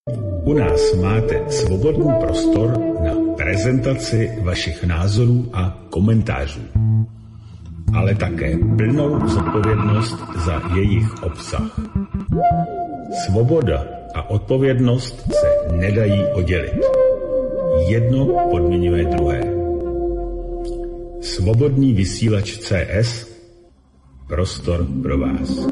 U nás máte svobodný prostor na prezentaci vašich názorů a komentářů, ale také plnou zodpovědnost za jejich obsah. Svoboda a odpovědnost se nedají oddělit. Jedno podmiňuje druhé. Svobodný vysílač CS, prostor pro vás.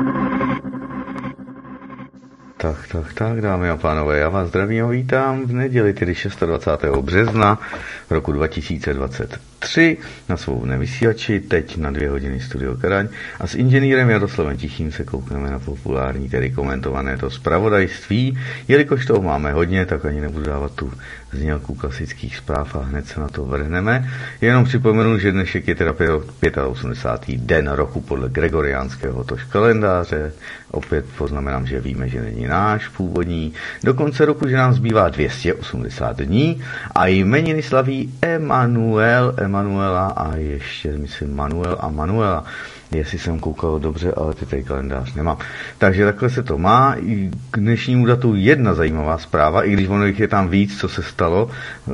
Tak, dámy a pánové, já vás zdravím a vítám v neděli, tedy 26. března roku 2023 na svobodném vysílači, teď na 2 hodiny Studio Karaň a s inženýrem Jaroslavem Tichým se koukneme na populární, tedy komentované to zpravodajství. Jelikož toho máme hodně, tak ani nebudu dávat tu znělku klasických zpráv a hned se na to vrhneme. Jenom připomenu, že dnešek je teda 85. den roku podle gregoriánského tož kalendáře. Opět poznamenám, že víme, že není náš původní. Do konce roku, že nám zbývá 280 dní a jmeniny slaví Emanuela a ještě myslím Manuel a Manuela. Jestli jsem koukal dobře, ale ty tady kalendář nemám. Takže takhle se to má. I k dnešnímu datu jedna zajímavá zpráva, i když ono jich je tam víc, co se stalo.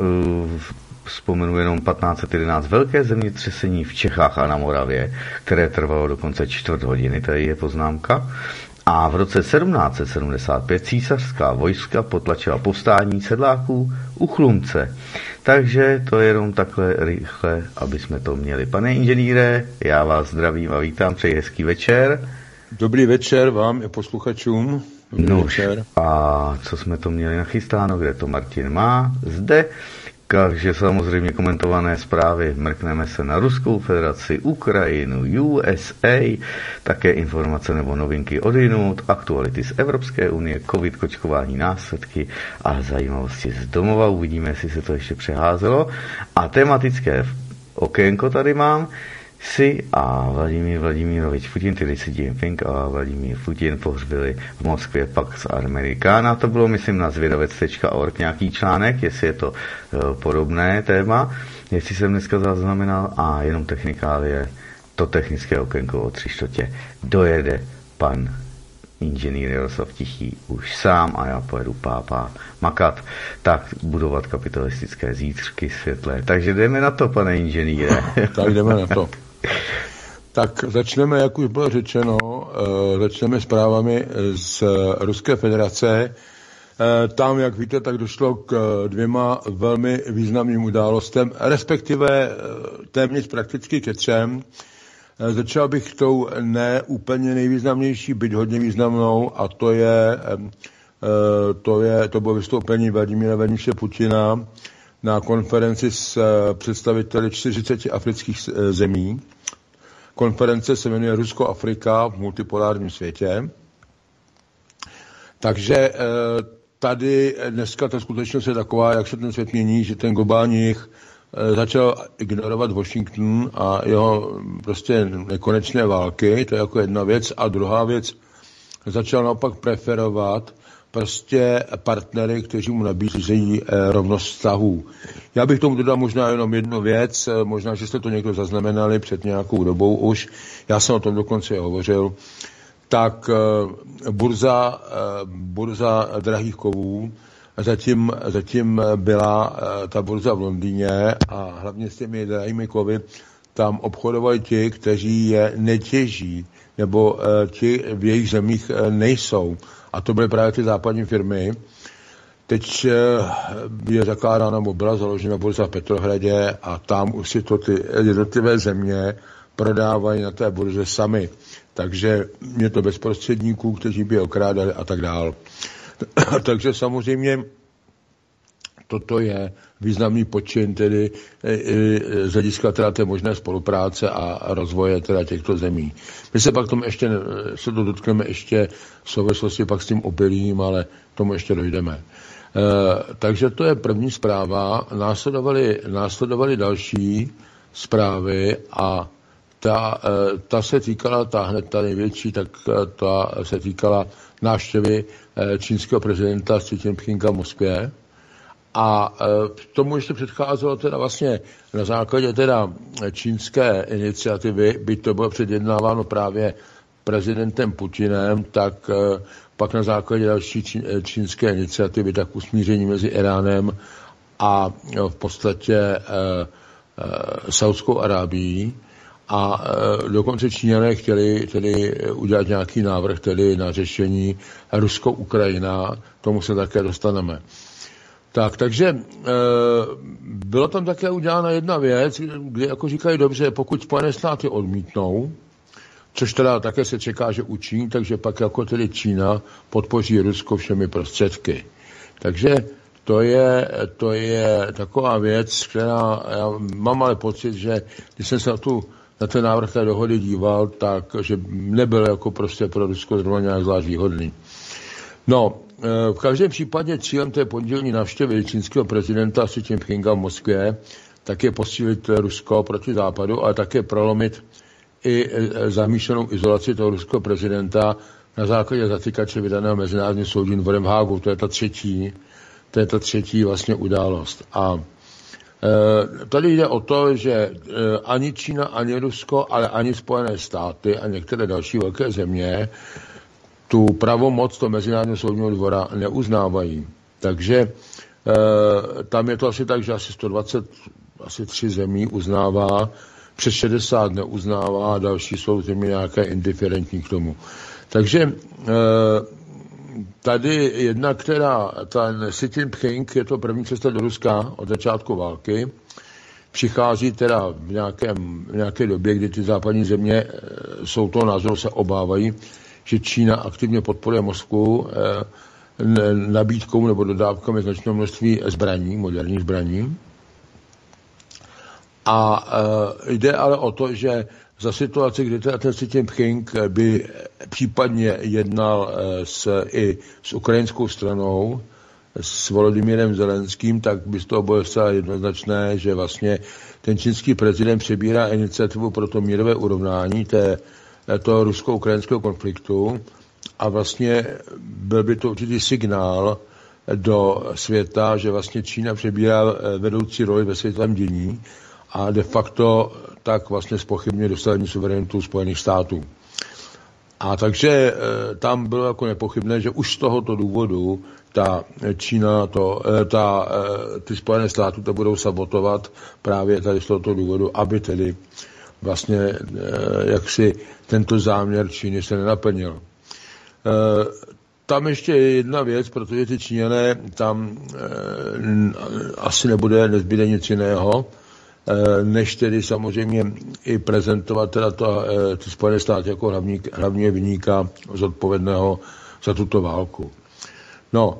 Vzpomenu jenom 1511 velké zemětřesení v Čechách a na Moravě, které trvalo dokonce 4 hodiny, tady je poznámka. A v roce 1775 císařská vojska potlačila povstání sedláků u Chlumce. Takže to je jenom takhle rychle, aby jsme to měli. Pane inženýre, já vás zdravím a vítám, přeji hezký večer. Dobrý večer vám i posluchačům. Večer. A co jsme to měli nachystáno, kde to Martin má? Zde. Takže samozřejmě komentované zprávy, mrkneme se na Ruskou federaci, Ukrajinu, USA, také informace nebo novinky odjinud, aktuality z Evropské unie, covid, kočkování, následky a zajímavosti z domova. Uvidíme, jestli se to ještě přeházelo. A tematické okénko tady mám. Xi a Vladimír Vladimirovič Putin, tedy Xi Jinping a Vladimír Putin pohřbili v Moskvě Pax Americana. To bylo, myslím, na zvědavec.org nějaký článek, jestli je to podobné téma, jestli jsem dneska zaznamenal, a jenom technikálie, to technické okénko o 3/4 dojede pan inženýr Jaroslav Tichý už sám a já pojedu pápa makat, tak budovat kapitalistické zítřky světlé. Takže jdeme na to, pane inženýre. Tak jdeme na to. Tak začneme, jak už bylo řečeno, začneme zprávami z Ruské federace. Tam, jak víte, tak došlo k 2 velmi významným událostem, respektive téměř prakticky ke 3. Začal bych tou ne úplně nejvýznamnější, byť hodně významnou, a to bylo vystoupení Vladimíra Vladimiře Putina na konferenci s představiteli 40 afrických zemí. Konference se jmenuje Rusko-Afrika v multipolárním světě. Takže tady dneska ta skutečnost je taková, jak se ten svět mění, že ten globální jih začal ignorovat Washington a jeho prostě nekonečné války, to je jako jedna věc. A druhá věc, začal naopak preferovat prostě partnery, kteří mu nabízejí rovnost vztahů. Já bych tomu dodal možná jenom jednu věc, možná, že jste to někdo zaznamenali před nějakou dobou už, já jsem o tom dokonce hovořil, tak burza drahých kovů, zatím byla ta burza v Londýně a hlavně s těmi drahými kovy tam obchodovali ti, kteří je netěží, nebo ti v jejich zemích nejsou. A to byly právě ty západní firmy. Teď je zakládána, nebo byla založena burza v Petrohradě a tam už si to ty jednotlivé země prodávají na té burze sami. Takže je to bez prostředníků, kteří by okrádali a tak dál. Takže samozřejmě toto je významný počin, tedy z hlediska teda té možné spolupráce a rozvoje teda těchto zemí. My se pak tomu ještě, se to dotkneme ještě v souvislosti pak s tím obilím, ale tomu ještě dojdeme. Takže to je první zpráva. Následovaly další zprávy a ta se týkala, ta největší, tak ta se týkala návštěvy čínského prezidenta Xi Jinpinga v Moskvě. A tomu ještě předcházelo teda vlastně na základě teda čínské iniciativy, byť to bylo předjednáváno právě prezidentem Putinem, tak pak na základě další čínské iniciativy tak usmíření mezi Iránem a v podstatě Saudskou Arábií. A dokonce Číňané chtěli tedy udělat nějaký návrh tedy na řešení Rusko-Ukrajina, tomu se také dostaneme. Takže bylo tam také udělána jedna věc, kdy jako říkají dobře, pokud Spojené státy odmítnou, což teda také se čeká, že učiní, takže pak jako tedy Čína podpoří Rusko všemi prostředky. Takže to je taková věc, která já mám ale pocit, že když jsem se na ten návrh té dohody díval, tak že nebyl jako prostě pro Rusko zrovna nějak zvlášť výhodný. No, v každém případě cílem té pondělní návštěvy čínského prezidenta Xi Jinpinga v Moskvě tak je posílit Rusko proti západu, ale také prolomit i zamýšlenou izolaci toho ruského prezidenta na základě zatykače vydaného Mezinárodním soudním dvorem v Hágu. To je ta třetí vlastně událost. A tady jde o to, že ani Čína, ani Rusko, ale ani Spojené státy a některé další velké země tu pravomoc toho Mezinárodního soudního dvora neuznávají. Takže tam je to asi tak, že asi 123 zemí uznává, přes 60 neuznává a další jsou země nějaké indiferentní k tomu. Takže tady jedna, ten Xi Jinping, je to první cesta do Ruska od začátku války, přichází teda v nějaké době, kdy ty západní země jsou toho názoru, se obávají, že Čína aktivně podporuje Moskvu nabídkou nebo dodávkami značného množství zbraní, moderních zbraní. A jde ale o to, že za situaci, kdy ten Xi Jinping by případně jednal i s ukrajinskou stranou, s Volodymyrem Zelenským, tak by z toho bylo zcela jednoznačné, že vlastně ten čínský prezident přebírá iniciativu pro to mírové urovnání toho rusko-ukrajinského konfliktu a vlastně byl by to určitý signál do světa, že vlastně Čína přebírá vedoucí roli ve světovém dění a de facto tak vlastně zpochybňuje dosavadní suverenitu Spojených států. A takže tam bylo jako nepochybné, že už z tohoto důvodu ta Čína, ty Spojené státy to budou sabotovat právě tady z tohoto důvodu, aby tedy vlastně jaksi tento záměr Číny se nenaplnil. Tam ještě je jedna věc, protože ty Číňané tam asi nezbyde nic jiného, než tedy samozřejmě i prezentovat teda ty Spojené státy jako hlavního viníka zodpovědného za tuto válku. No,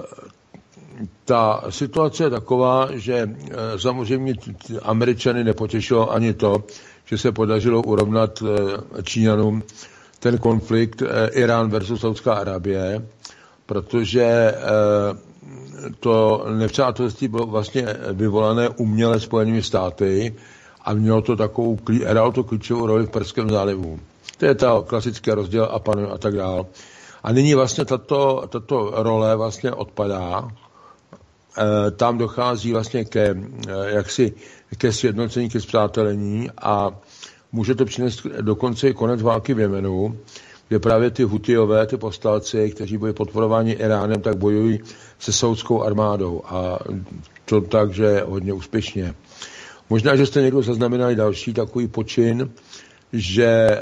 ta situace je taková, že samozřejmě Američany nepotěšilo ani to, že se podařilo urovnat Číňanům ten konflikt Irán versus Saudská Arábie, protože to nepřátelství bylo vlastně vyvolané uměle Spojenými státy a mělo to hrálo to klíčovou roli v Perském zálivu. To je ta klasické rozděl a tak dále. A nyní vlastně tato role vlastně odpadá. Tam dochází vlastně ke sjednocení, ke spřátelení a může to přinést dokonce i konec války v Jemenu, kde právě ty Hutijové, ty povstalci, kteří byli podporováni Iránem, tak bojují se saudskou armádou a to tak, že hodně úspěšně. Možná, že jste někdo zaznamenali další takový počin, že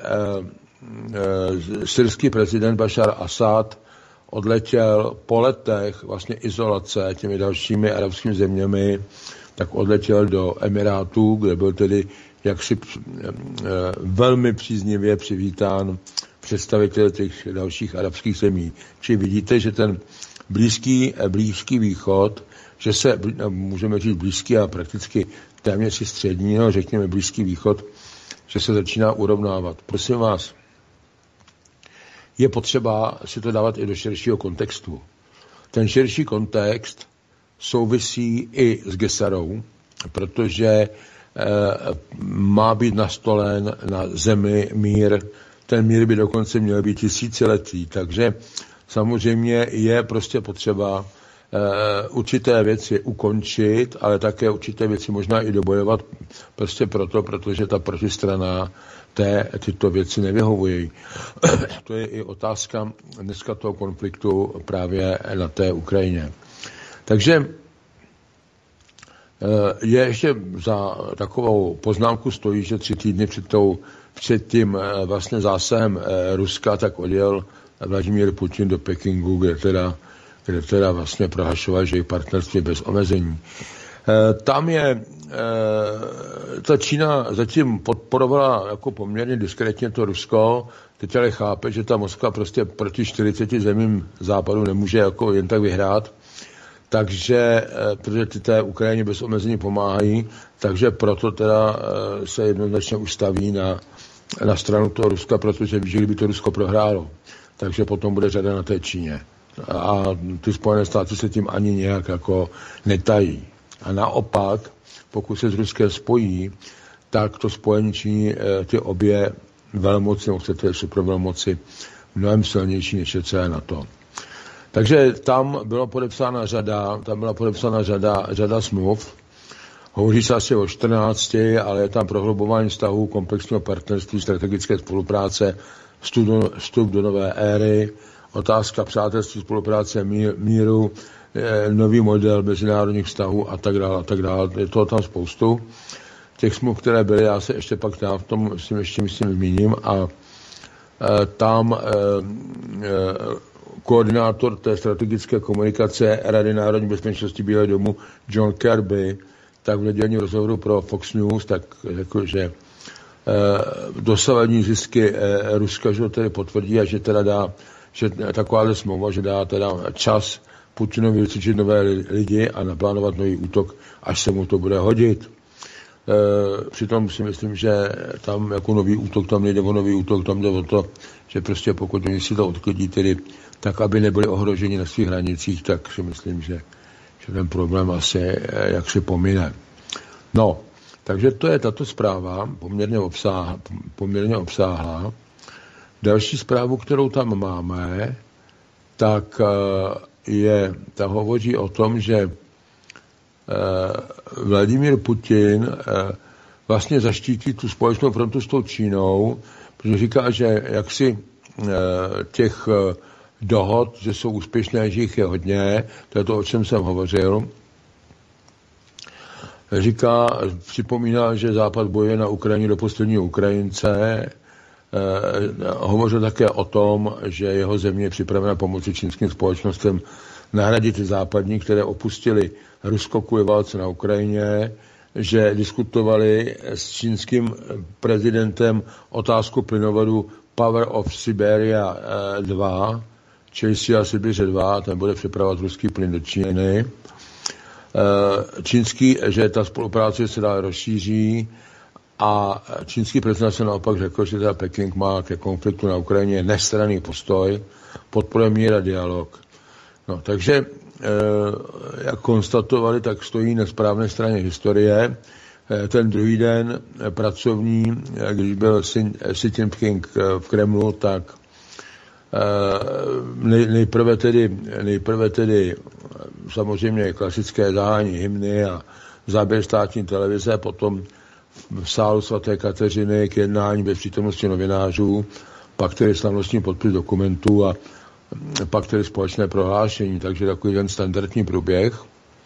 syrský prezident Bašar Asad odletěl po letech vlastně izolace těmi dalšími arabskými zeměmi, tak odletěl do Emirátů, kde byl tedy jaksi velmi příznivě přivítán představitel těch dalších arabských zemí. Čili vidíte, že ten blízký východ, že se, můžeme říct blízký a prakticky téměř i střední, no, řekněme blízký východ, že se začíná urovnávat. Prosím vás, je potřeba si to dávat i do širšího kontextu. Ten širší kontext souvisí i s Gesarou, protože má být nastolen na zemi mír. Ten mír by dokonce měl být tisíciletý, takže samozřejmě je prostě potřeba určité věci ukončit, ale také určité věci možná i dobojovat prostě protože ta protistrana tyto věci nevyhovují. To je i otázka dneska toho konfliktu právě na té Ukrajině. Takže je ještě za takovou poznámku stojí, že 3 týdny před tím vlastně zásahem Ruska, tak odjel Vladimír Putin do Pekingu, kde teda vlastně prohlašoval, že je partnerství bez omezení. Tam je, ta Čína zatím podporovala jako poměrně diskrétně to Rusko, teď ale chápe, že ta Moskva prostě proti 40 zemím západu nemůže jako jen tak vyhrát, takže, protože ty té Ukrajině bez omezení pomáhají, takže proto teda se jednoznačně ustaví na stranu toho Ruska, protože ví, že kdyby to Rusko prohrálo, takže potom bude řada na té Číně. A ty Spojené státy se tím ani nějak jako netají. A naopak, pokud se s Ruskem spojí, tak to spojení činí ty obě velmoci, nebo chcete supervelmoci, mnohem silnější než je celé NATO. Takže tam byla podepsána řada smluv. Hovoří se asi o 14, ale je tam prohlubování vztahů, komplexního partnerství, strategické spolupráce, vstup do nové éry, otázka přátelství, spolupráce, míru, nový model mezinárodních vztahů a tak dále. Je toho tam spoustu. Těch smluv, které byly, já se ještě pak v tom ještě myslím zmíním a tam koordinátor té strategické komunikace Rady národní bezpečnosti Bílého domu John Kirby, tak v nedělním rozhovoru pro Fox News, tak řekl, že dosavadní zisky Ruska, že tedy potvrdí a že teda dá, že taková smlouva, že dá teda čas Putinovi vycvičit nové lidi a naplánovat nový útok, až se mu to bude hodit. Přitom si myslím, že tam jako nový útok, tam nejde o nový útok, tam jde o to, že prostě pokud oni si to odklidí tedy tak, aby nebyli ohroženi na svých hranicích, tak si myslím, že ten problém asi jak se pomine. No, takže to je tato zpráva, poměrně obsáhlá. Další zprávu, kterou tam máme, tak ta hovoří o tom, že Vladimír Putin vlastně zaštítí tu společnou frontu s tou Čínou, protože říká, že jaksi těch dohod, že jsou úspěšné, že jich je hodně, to je to, o čem jsem hovořil. Připomíná, že Západ bojuje na Ukrajině do posledního Ukrajince. Hovořil také o tom, že jeho země je připravena pomoci čínským společnostem nahradit ty západní, které opustili Rusko kvůli válce na Ukrajině, že diskutovali s čínským prezidentem otázku plynovodu Power of Siberia 2, čili Síla Sibiře 2, ten bude připravovat ruský plyn do Číny. Že ta spolupráce se dál rozšíří a čínský prezident se naopak řekl, že teda Peking má ke konfliktu na Ukrajině nestranný postoj, podporuje mír a dialog. No, takže, jak konstatovali, tak stojí na správné straně historie. Ten druhý den pracovní, když byl Xi Jinping v Kremlu, tak nejprve tedy samozřejmě klasické zahájení hymny a záběr státní televize, potom v sálu svaté Kateřiny k jednání bez přítomnosti novinářů, pak tedy slavnostní podpis dokumentů a pak tedy společné prohlášení, takže takový ten standardní průběh.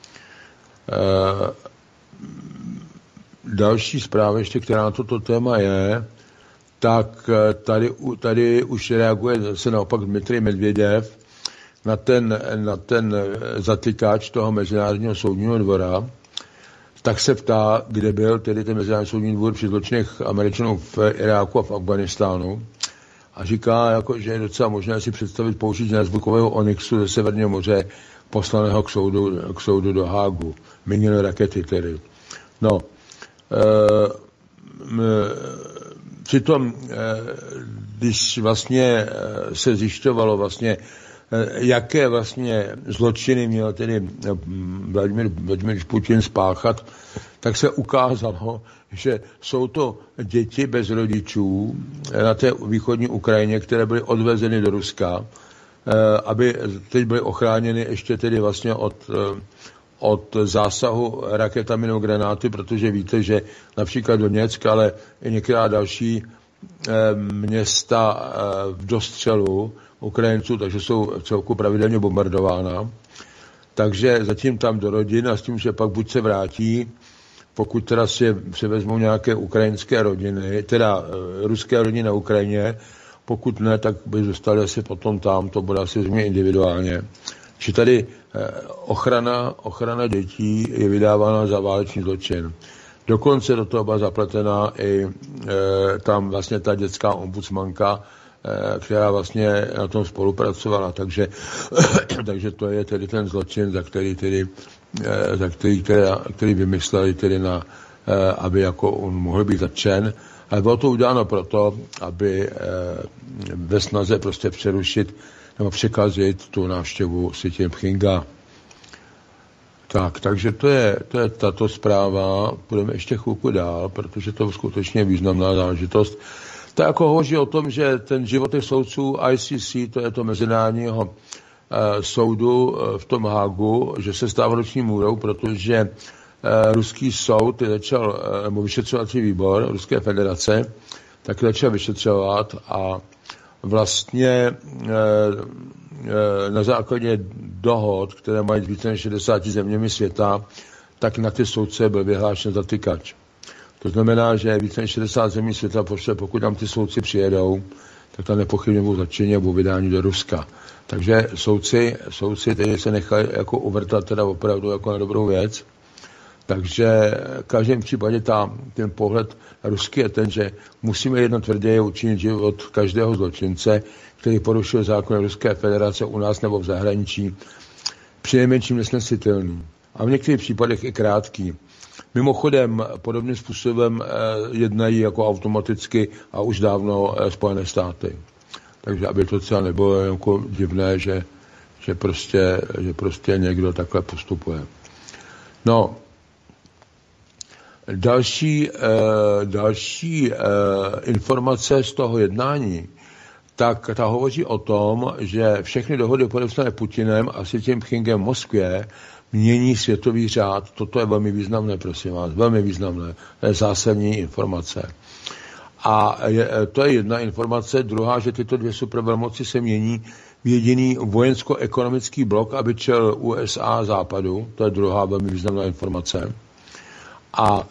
Další zpráva ještě, která na toto téma je, tak tady už reaguje zase naopak Dmitrij Medvěděv na ten zatykač toho Mezinárodního soudního dvora, tak se ptá, kde byl tedy ten Mezinárodní soudní dvůr při zločinech Američanů v Iráku a v Afghánistánu. A říká, jako, že je docela možné si představit použití nadzvukového Onyxu ze Severního moře poslaného k soudu do Hágu. Míněné rakety tedy. No, přitom, když vlastně se zjišťovalo vlastně, jaké vlastně zločiny měl tedy Vladimír Putin spáchat, tak se ukázalo, že jsou to děti bez rodičů na té východní Ukrajině, které byly odvezeny do Ruska aby teď byly ochráněny ještě tedy vlastně od zásahu raketami nebo granáty, protože víte, že například Doněck, ale i některá další města v dostřelu Ukrajinců, takže jsou celku pravidelně bombardována. Takže zatím tam do rodin a s tím, že pak buď se vrátí, pokud teda si vezmou nějaké ukrajinské rodiny, teda ruské rodiny na Ukrajině, pokud ne, tak by zůstali asi potom tam, to bude asi zřejmě individuálně. Či tady ochrana dětí je vydávána za válečný zločin. Dokonce do toho byla zapletena i tam vlastně ta dětská ombudsmanka, která vlastně na tom spolupracovala, takže to je tedy ten zločin, který vymysleli tedy aby jako on mohl být zatčen. Ale bylo to uděláno proto, aby ve snaze prostě přerušit nebo překazit tu návštěvu Xi Jinpinga. Takže to je tato zpráva. Budeme ještě chvilku dál, protože to je skutečně významná záležitost. To jako hovoří o tom, že ten životech soudců ICC, to je to mezinárodního soudu v tom Hágu, že se stává roční můrou, protože ruský soud začal, nebo vyšetřovací výbor Ruské federace, tak začal vyšetřovat a vlastně na základě dohod, které mají více než 60 zeměmi světa, tak na ty soudce byl vyhlášen zatykač. To znamená, že více než 60 zemí světa pošle, pokud tam ty soudci přijedou, tak tam nepochybně budou zatčení a budou vydání do Ruska. Takže soudci teď se nechali jako uvrtat teda opravdu jako na dobrou věc. Takže v každém případě ten pohled ruský je ten, že musíme jedno tvrději učinit život každého zločince, který porušil zákon Ruské federace u nás nebo v zahraničí, přinejmenším nesnesitelný. A v některých případech i krátký. Mimochodem, podobným způsobem jednají jako automaticky a už dávno Spojené státy. Takže aby to třeba nebylo jako divné, že prostě někdo takhle postupuje. No, další informace z toho jednání, tak ta hovoří o tom, že všechny dohody podepsané Putinem a Xi Jinpingem v Moskvě mění světový řád. Toto je velmi významné, prosím vás, velmi významné. To je zásadní informace. A to je jedna informace. Druhá, že tyto dvě supervelmoci se mění v jediný vojensko-ekonomický blok, aby čel USA a Západu. To je druhá velmi významná informace. A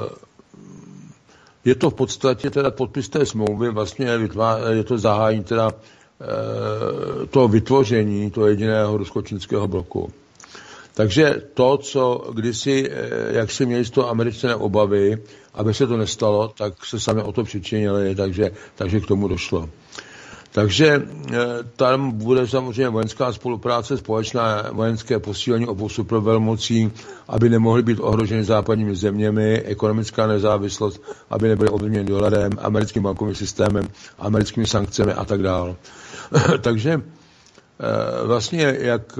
je to v podstatě teda podpis té smlouvy, vlastně je to zahájení teda toho vytvoření toho jediného rusko-čínského bloku. Takže to, co kdysi, jak si měli z toho Američané obavy, aby se to nestalo, tak se sami o to přičinili, takže k tomu došlo. Takže tam bude samozřejmě vojenská spolupráce, společná vojenské posílení obou supervelmocí, aby nemohly být ohroženy západními zeměmi, ekonomická nezávislost, aby nebyly ovlivněny dolarem, americkým bankovým systémem, americkými sankcemi a tak dále. Takže vlastně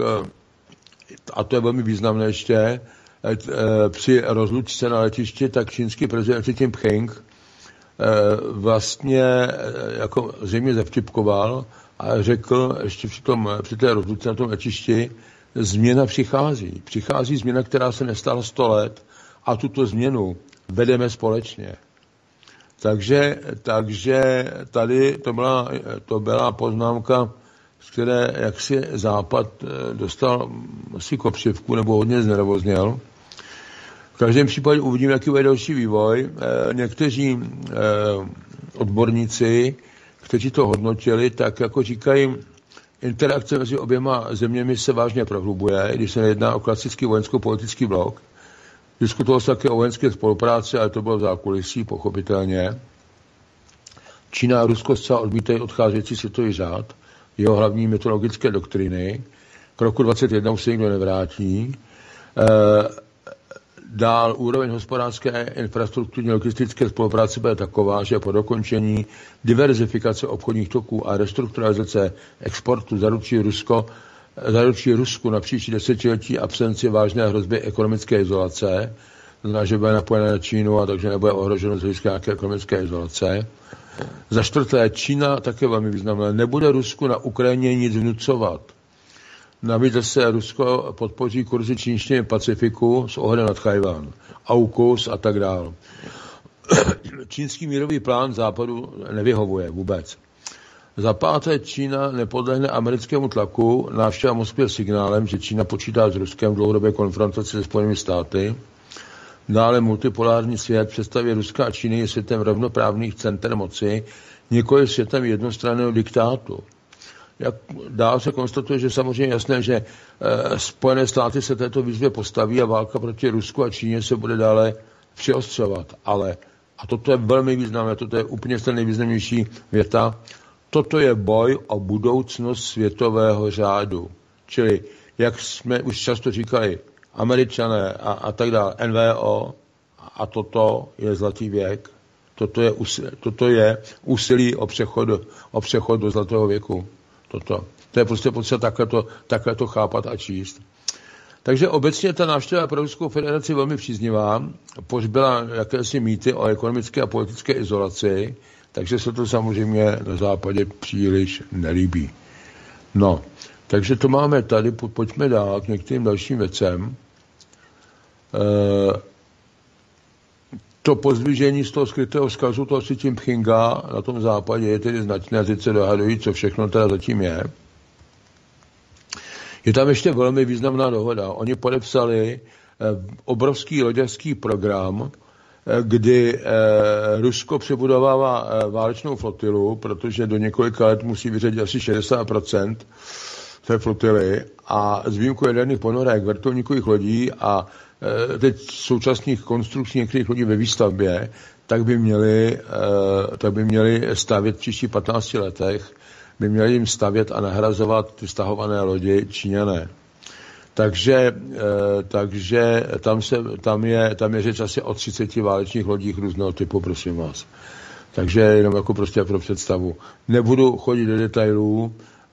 a to je velmi významné ještě, při rozlučce na letišti, tak čínský prezident Xi Jinping vlastně jako zřejmě zavtipkoval a řekl ještě při té rozlučce na tom letišti, změna přichází. Přichází změna, která se nestala 100 let a tuto změnu vedeme společně. Takže tady to byla poznámka, z které jaksi Západ dostal asi kopřivku nebo hodně znervozněl. V každém případě uvidíme, jaký bude další vývoj. Někteří odborníci, kteří to hodnotili, tak jako říkají, interakce mezi oběma zeměmi se vážně prohlubuje, když se jedná o klasický vojensko-politický blok. Diskutovalo se také o vojenské spolupráci, ale to bylo v zákulisí, pochopitelně. Čína a Rusko zcela odmítají odcházející světový řád, jeho hlavní mytologické doktriny. K roku 2021 už se nikdo nevrátí. Dál úroveň hospodářské infrastrukturní logistické spolupráce bude taková, že po dokončení diverzifikace obchodních toků a restrukturalizace exportu zaručí Rusku na příští desetiletí absenci vážné hrozby ekonomické izolace, znamená, že bude napojené na Čínu a takže nebude ohroženo z hlediska nějaké ekonomické izolace. Za čtvrté, Čína také velmi významná. Nebude Rusku na Ukrajině nic vnucovat. Navíc se Rusko podpoří kurzy čínštiny Pacifiku s ohledem na Tchajwan, AUKUS a tak dále. Čínský mírový plán západu nevyhovuje vůbec. Za páté, Čína nepodlehne americkému tlaku. Návštěva Moskvy je signálem, že Čína počítá s Ruskem v dlouhodobé konfrontaci se Spojenými státy. Dále multipolární svět představuje Ruska a Číny je světem rovnoprávných center moci, nikoli světem jednostranného diktátu. Jak dál se konstatuje, že samozřejmě jasné, že Spojené státy se této výzvě postaví a válka proti Rusku a Číně se bude dále přiostřovat. Ale, a toto je velmi významné, toto je úplně ten nejvýznamnější věta, toto je boj o budoucnost světového řádu. Čili, jak jsme už často říkali, Američané a tak dále, NVO, a toto je zlatý věk, toto je úsilí o přechod do zlatého věku. To je prostě potřeba takhle to chápat a číst. Takže obecně ta návštěva pro Ruskou federaci velmi příznivá, pohřbila jakési mýty o ekonomické a politické izolaci, takže se to samozřejmě na západě příliš nelíbí. No, takže to máme tady, pojďme dál k některým dalším věcem. To pozdvižení z toho skrytého vzkazu toho Xi Jinpinga na tom západě je tedy značné, a teď se dohadují, co všechno teda zatím je. Je tam ještě velmi významná dohoda. Oni podepsali obrovský loďařský program, kdy Rusko přebudovává válečnou flotilu, protože do několika let musí vyřadit asi 60% té flotily a s výjimkou jaderných ponorek, vrtulníkových lodí a teď současných konstrukcí některých lodí ve výstavbě, tak by měli stavět v příštích 15 letech, by měli jim stavět a nahrazovat ty stahované lodi Číňané. Takže tam je řeč asi o 30 válečných lodích různého typu, prosím vás. Takže jenom jako prostě pro představu. Nebudu chodit do detailů,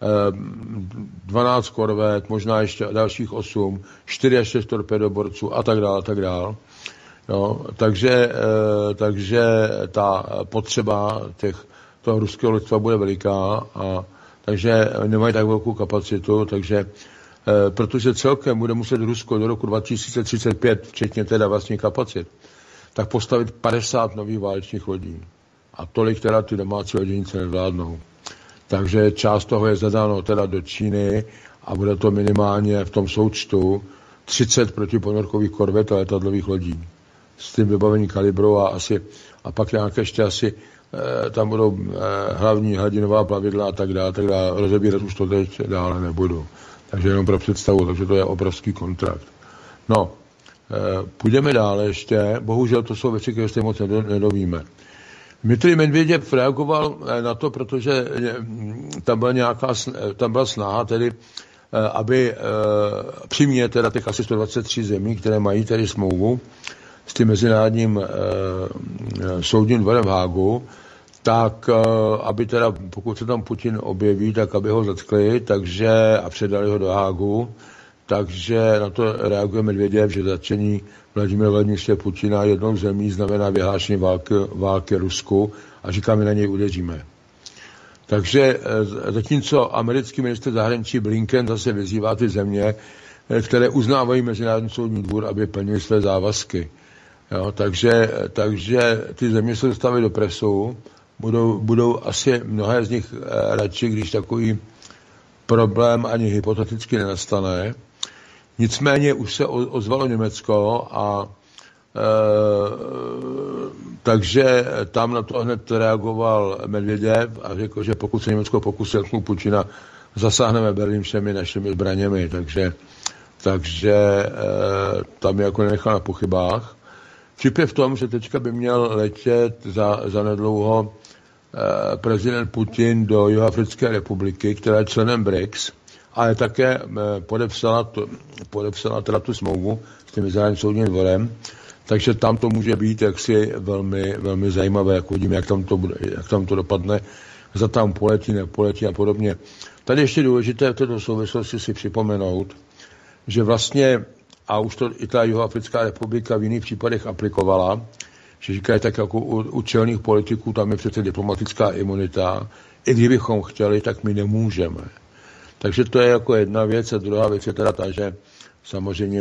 12 korvet, možná ještě dalších 8, 4 až 6 torpedoborců a tak dále. No, takže ta potřeba toho ruského loďstva bude veliká, a takže nemají tak velkou kapacitu, takže protože celkem bude muset Rusko do roku 2035, včetně teda vlastních kapacit, tak postavit 50 nových válečných lodí. A tolik teda ty domácí loděnice nezvládnou. Takže část toho je zadáno teda do Číny a bude to minimálně v tom součtu 30 protiponorkových korvet a letadlových lodí. S tím vybavení kalibru a pak nějaké ještě asi tam budou hlavní hladinová plavidla a tak dále. Rozebírat už to teď dále nebudu. Takže jenom pro představu, takže to je obrovský kontrakt. No, půjdeme dále ještě. Bohužel to jsou věci, které se moc nedovíme. Dmitrij Medvěděv reagoval na to, protože tam byla snaha tedy, aby přimět teda těch asi 123 zemí, které mají tedy smlouvu s tím mezinárodním soudním dvorem v Hágu, tak aby teda, pokud se tam Putin objeví, tak aby ho zatkli, a předali ho do Hágu, takže na to reaguje Medvěděv, že zatčení Vladimira Vladimiře Putina jednou zemí znamená vyhlášení války Rusku a říkáme, na něj udeříme. Takže zatímco americký ministr zahraničí Blinken zase vyzývá ty země, které uznávají Mezinárodní soudní dvůr, aby plnili své závazky. Jo, takže ty země se dostaví do presu, budou asi mnohé z nich radši, když takový problém ani hypoteticky nenastane. Nicméně už se ozvalo Německo a takže tam na to hned reagoval Medvěděv a řekl, že pokud se Německo pokusí Putina, zasáhneme Berlín všemi našimi zbraněmi, takže tam je jako nenechal na pochybách. Vtip je v tom, že teďka by měl letět za nedlouho prezident Putin do Jihoafrické republiky, která je členem BRICS, ale také podepsala teda tu smlouvu s tím Mezinárodním soudním dvorem, takže tam to může být jaksi velmi, velmi zajímavé, jak uvidíme, jak tam to dopadne, za tam poletí, nepoletí a podobně. Tady ještě důležité v této souvislosti si připomenout, že vlastně, a už to i ta Jihoafrická republika v jiných případech aplikovala, že říkají tak jako u čelných politiků, tam je přece diplomatická imunita, i kdybychom chtěli, tak my nemůžeme. Takže to je jako jedna věc a druhá věc je teda ta, že samozřejmě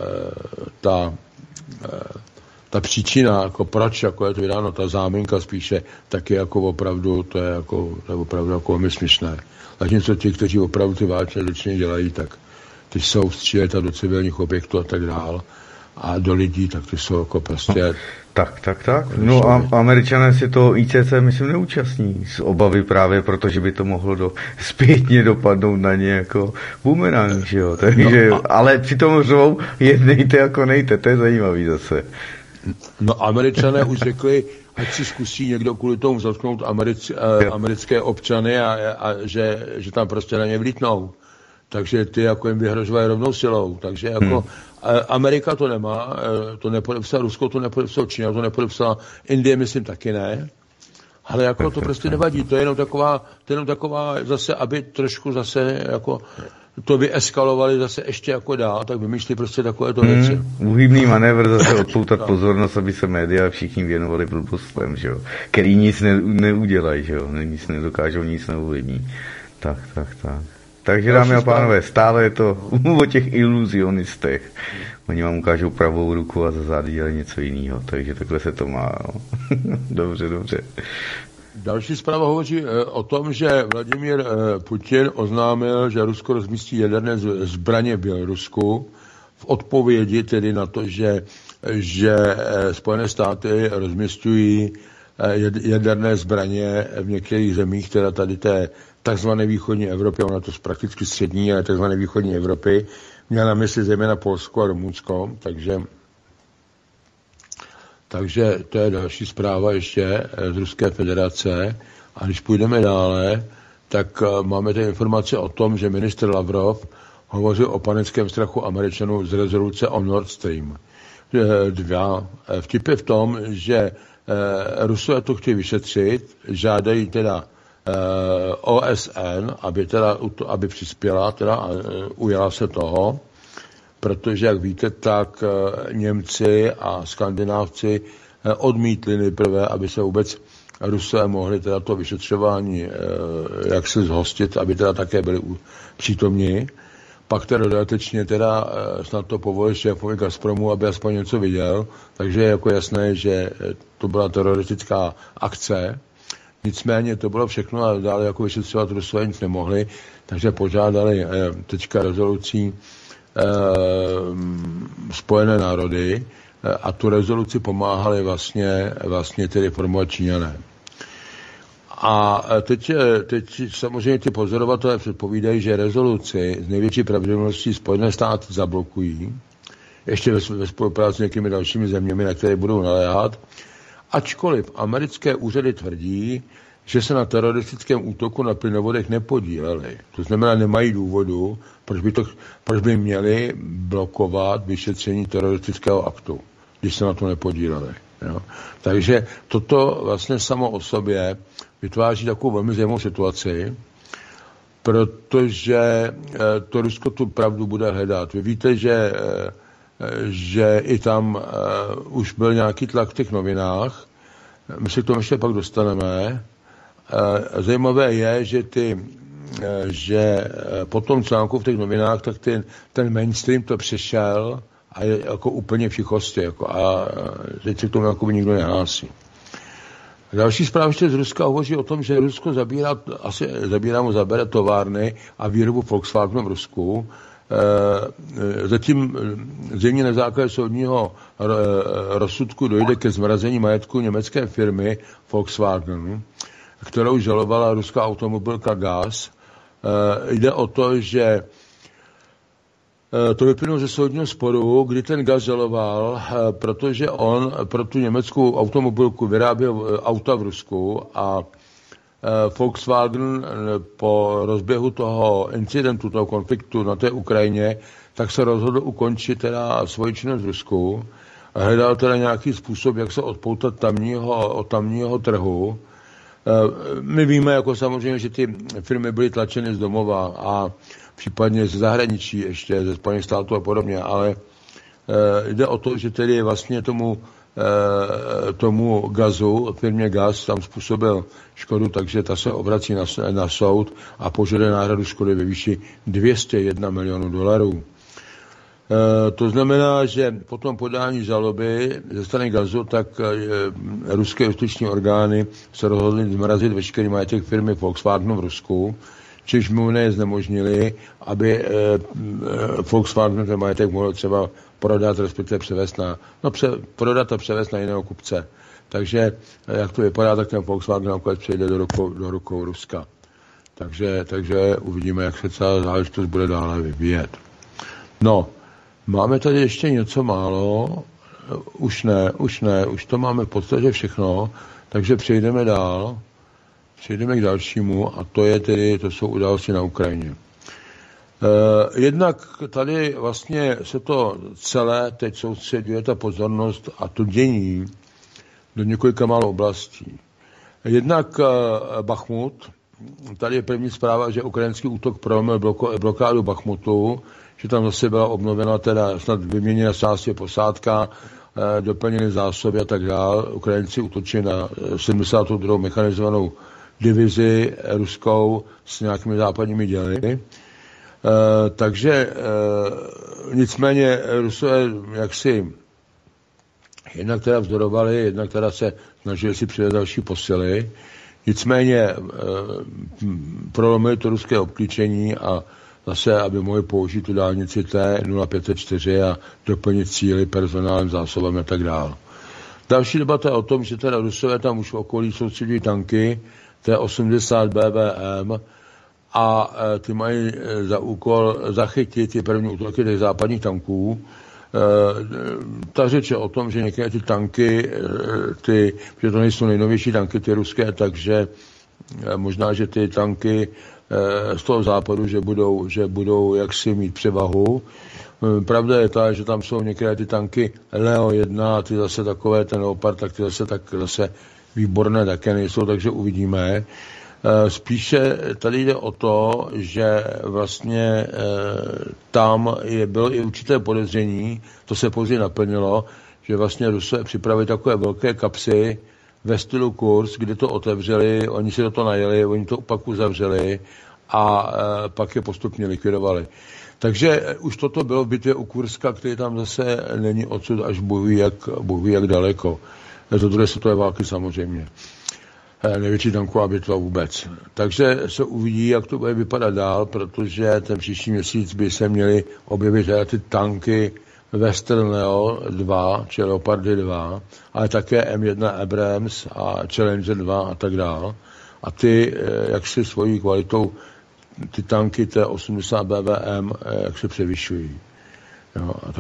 ta příčina, jako proč jako je to vydáno, ta záminka spíše, tak je jako opravdu, to je opravdu jako velmi směšné. Zatímco ti, kteří opravdu ty válečné zločiny dělají, tak ty jsou střílet do civilních objektů a tak dál. A do lidí, tak ty jsou jako prostě... Tak. No a Američané si to ICC, myslím, neúčastní z obavy právě, protože by to mohlo zpětně dopadnout na ně jako bumerang, že jo? Takže, ale přitom řvou, jednejte jako nejte, to je zajímavý zase. No Američané už řekli, ať si zkusí někdo kvůli tomu zatknout americké občany a že tam prostě na ně vlítnou. Takže ty jako jim vyhrožovají rovnou silou. Takže jako Amerika to nemá, to nepodepsala, Rusko to nepodepsala, Čína to nepodepsala, Indie myslím taky ne. Ale jako to prostě nevadí, to je jenom taková zase, aby trošku zase jako to vyeskalovali zase ještě jako dál, tak vymýšlí prostě takovéto věci. Uhybný manévr zase odpoutat pozornost, aby se média všichni věnovali blbostem, že jo. Který nic neudělají, že jo. Nic nedokážou, nic neuvlivní. Tak. Takže, dámy a pánové, stále je to o těch iluzionistech. Oni vám ukážou pravou ruku a za zády dělají něco jiného. Takže takhle se to má. No. Dobře. Další zpráva hovoří o tom, že Vladimír Putin oznámil, že Rusko rozmístí jaderné zbraně v Bělorusku v odpovědi tedy na to, že Spojené státy rozmístují jaderné zbraně v některých zemích, teda tady té takzvané východní Evropy, ona to prakticky střední, ale takzvané východní Evropy, měla na mysli zejména Polsko a Rumunsko, takže to je další zpráva ještě z Ruské federace. A když půjdeme dále, tak máme tady informace o tom, že ministr Lavrov hovořil o panickém strachu Američanů z rezoluce o Nord Stream 2. Vtip je v tom, že Rusové to chtějí vyšetřit, žádají teda OSN, aby přispěla teda a ujala se toho, protože, jak víte, tak Němci a Skandinávci odmítli nejprve, aby se vůbec Rusové mohli teda to vyšetřování jak se zhostit, aby teda také byli přítomní. Pak teda dodatečně teda snad to povolil šéfovi Gazpromu, aby aspoň něco viděl, takže je jako jasné, že to byla teroristická akce. Nicméně to bylo všechno a dále jako vyšetřovat Rusové nic nemohli, takže požádali teďka rezolucí Spojené národy a tu rezoluci pomáhali vlastně tedy formovat Číňané. A teď samozřejmě ty pozorovatelé předpovídají, že rezoluci z největší pravděpodobností Spojené státy zablokují, ještě ve spolupráci s někými dalšími zeměmi, na které budou naléhat, ačkoliv americké úřady tvrdí, že se na teroristickém útoku na plynovodech nepodíleli. To znamená, nemají důvodu, proč by měli blokovat vyšetření teroristického aktu, když se na to nepodíleli. Jo. Takže toto vlastně samo o sobě vytváří takovou velmi zajímavou situaci, protože to Rusko tu pravdu bude hledat. Vy víte, že i tam už byl nějaký tlak v těch novinách, my se k tomu ještě pak dostaneme. Zajímavé je, že po tom článku v těch novinách, tak ten mainstream to přešel a je jako úplně v tichosti, jako a teď se k tomu jako nikdo nehlásí. Další zpráva ještě z Ruska hovoří o tom, že Rusko zabere továrny a výrobu Volkswagenu v Rusku. Zatím zřejmě na základě soudního rozsudku dojde ke zmrazení majetku německé firmy Volkswagen, kterou žalovala ruská automobilka Gas. Jde o to, že to vyplynulo ze soudního sporu, kdy ten Gas žaloval, protože on pro tu německou automobilku vyráběl auta v Rusku a Volkswagen po rozběhu toho incidentu, toho konfliktu na té Ukrajině, tak se rozhodl ukončit teda svoji činnost v Rusku. Hledal teda nějaký způsob, jak se odpoutat od tamního trhu. My víme jako samozřejmě, že ty firmy byly tlačeny z domova a případně ze zahraničí ještě, ze Spojených států a podobně, ale jde o to, že tedy vlastně tomu tomu gazu, firmě Gaz, tam způsobil škodu, takže ta se obrací na soud a požaduje náhradu škody ve výši $201 milionů. To znamená, že po tom podání žaloby ze strany Gazu, tak ruské justiční orgány se rozhodly zmrazit veškerý majetek firmy Volkswagen v Rusku, čiž mu znemožnili, aby Volkswagen ten majetek mohl třeba prodat, respektive prodat a převést na jiného kupce. Takže jak to vypadá, tak ten Volkswagen nakonec přejde do rukou Ruska. Takže uvidíme, jak se celá záležitost bude dále vyvíjet. No, máme tady ještě něco málo, už to máme v podstatě všechno, takže přejdeme dál, přejdeme k dalšímu a to jsou události na Ukrajině. Jednak tady vlastně se to celé teď soustředuje ta pozornost a to dění do několika málo oblastí. Jednak Bachmut, tady je první zpráva, že ukrajinský útok prolomil blokádu Bachmutu, že tam zase byla obnovena, teda snad vyměněna částě posádka, doplněny zásoby a tak dále. Ukrajinci útočili na 72. mechanizovanou divizi ruskou s nějakými západními děly. Takže nicméně Rusové jaksi jednak teda vzdorovali, jednak teda se snažili si přidat další posily. Nicméně prolomili to ruské obklíčení a zase, aby mohli použít tu dálnici T-0504 a doplnit cíly personálem, zásobami a tak dále. Další debata je o tom, že teda Rusové tam už v okolí soustředují tanky T-80 BVM a ty mají za úkol zachytit ty první útoky těch západních tanků. Ta řeč je o tom, že některé ty tanky, že to nejsou nejnovější tanky, ty ruské, takže možná, že ty tanky z toho západu, že budou jaksi mít převahu. Pravda je ta, že tam jsou některé ty tanky Leo 1 a ty zase takové, ten Leopard, tak ty zase výborné také nejsou, takže uvidíme. Spíše tady jde o to, že vlastně tam bylo i určité podezření, to se později naplnilo, že vlastně Rusové připravili takové velké kapsy ve stylu Kursk, kde to otevřeli, oni si do toho najeli, oni to pak uzavřeli a pak je postupně likvidovali. Takže už toto bylo v bitvě u Kurska, který tam zase není odsud až Bůh ví jak daleko. Do druhé světové války samozřejmě. Největší tanková bitva vůbec. Takže se uvidí, jak to bude vypadat dál, protože ten příští měsíc by se měly objevit ty tanky Western Leo 2, či Leopardy 2, ale také M1 Abrams a Challenger 2 a tak dál. A ty, jak si svojí kvalitou, ty tanky T-80 BVM, jak se převyšují. Jo, a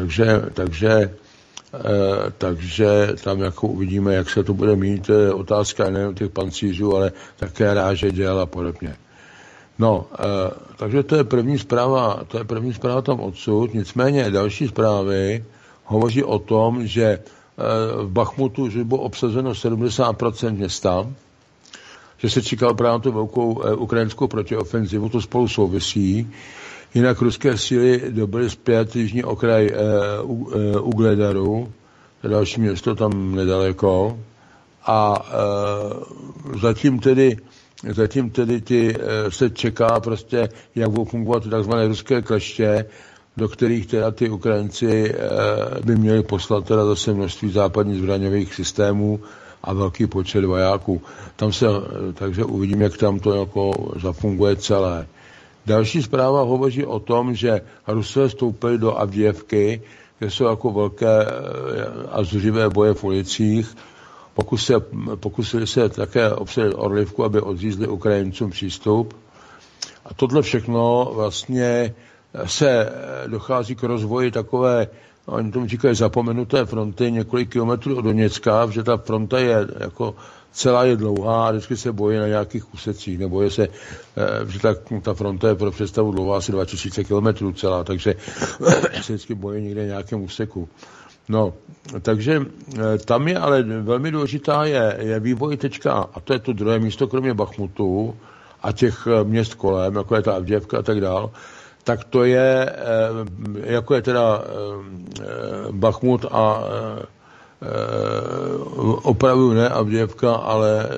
takže tam jako uvidíme, jak se to bude mít. To je otázka nejen těch pancířů, ale také ráže děl a podobně. No, takže to je první zpráva tam odsud. Nicméně další zprávy hovoří o tom, že v Bachmutu už bylo obsazeno 70% města, že se čekal právě na tu velkou ukrajinskou protiofenzivu, to spolu souvisí. Jinak ruské síly dobyly zpět jižní okraj Ugledaru, to je další město tam nedaleko, a zatím tedy se čeká prostě, jak budou fungovat takzvané ruské kleště, do kterých teda ty Ukrajinci by měli poslat teda zase množství západních zbraňových systémů a velký počet vojáků. Takže uvidíme, jak tam to jako zafunguje celé. Další zpráva hovoří o tom, že Rusové vstoupili do Avdijevky, kde jsou jako velké a zuřivé boje v ulicích. Pokusili se také obsadit Orlivku, aby odřízli Ukrajincům přístup. A tohle všechno vlastně se dochází k rozvoji takové, oni tomu říkají zapomenuté fronty, několik kilometrů od Doněcka, že ta fronta je jako celá je dlouhá a vždycky se bojí na nějakých úsecích, nebo je se, že ta fronta je pro představu dlouhá asi 2000 kilometrů celá, takže se vždycky bojí někde nějakém úseku. No, takže tam je ale velmi důležitá je vývoj tečka, a to je to druhé místo, kromě Bachmutu a těch měst kolem, jako je ta Avdijevka a tak dál, tak to je, jako je teda Bachmut a opravdu ne Avdijevka, ale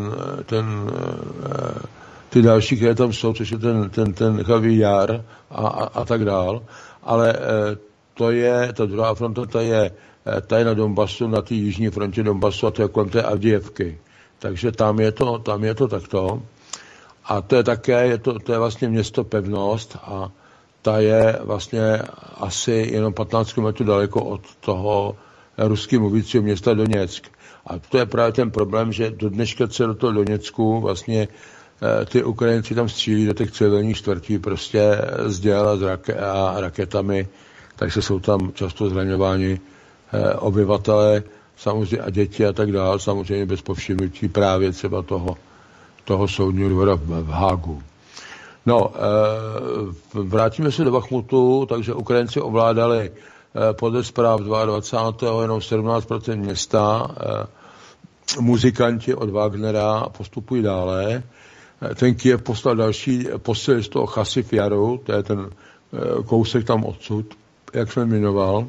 ty další, které tam jsou, což je ten Chavý Jar a tak dál. Ale ta druhá fronta, ta je na Donbasu, na té jižní frontě Donbasu, a to je kolem té Avdijevky. Takže tam je to takto. A to je také, to je vlastně město pevnost a ta je vlastně asi jenom 15 km daleko od toho rusky mluvícího města Doněck. A to je právě ten problém, že do dneška se do toho Doněcku vlastně ty Ukrajinci tam střílí do těch civilních čtvrtí prostě z děl a raketami, takže jsou tam často zraňováni obyvatelé, samozřejmě a děti a tak dále, samozřejmě bez povšimnutí právě třeba toho soudního dvora v Hágu. No, vrátíme se do Bachmutu, takže Ukrajinci ovládali podle zpráv 22. jenom 17% města, muzikanti od Wagnera postupují dále. Ten Kyjev poslal další posil z toho Chasiv Jaru, to je ten kousek tam odsud, jak jsem jmenoval.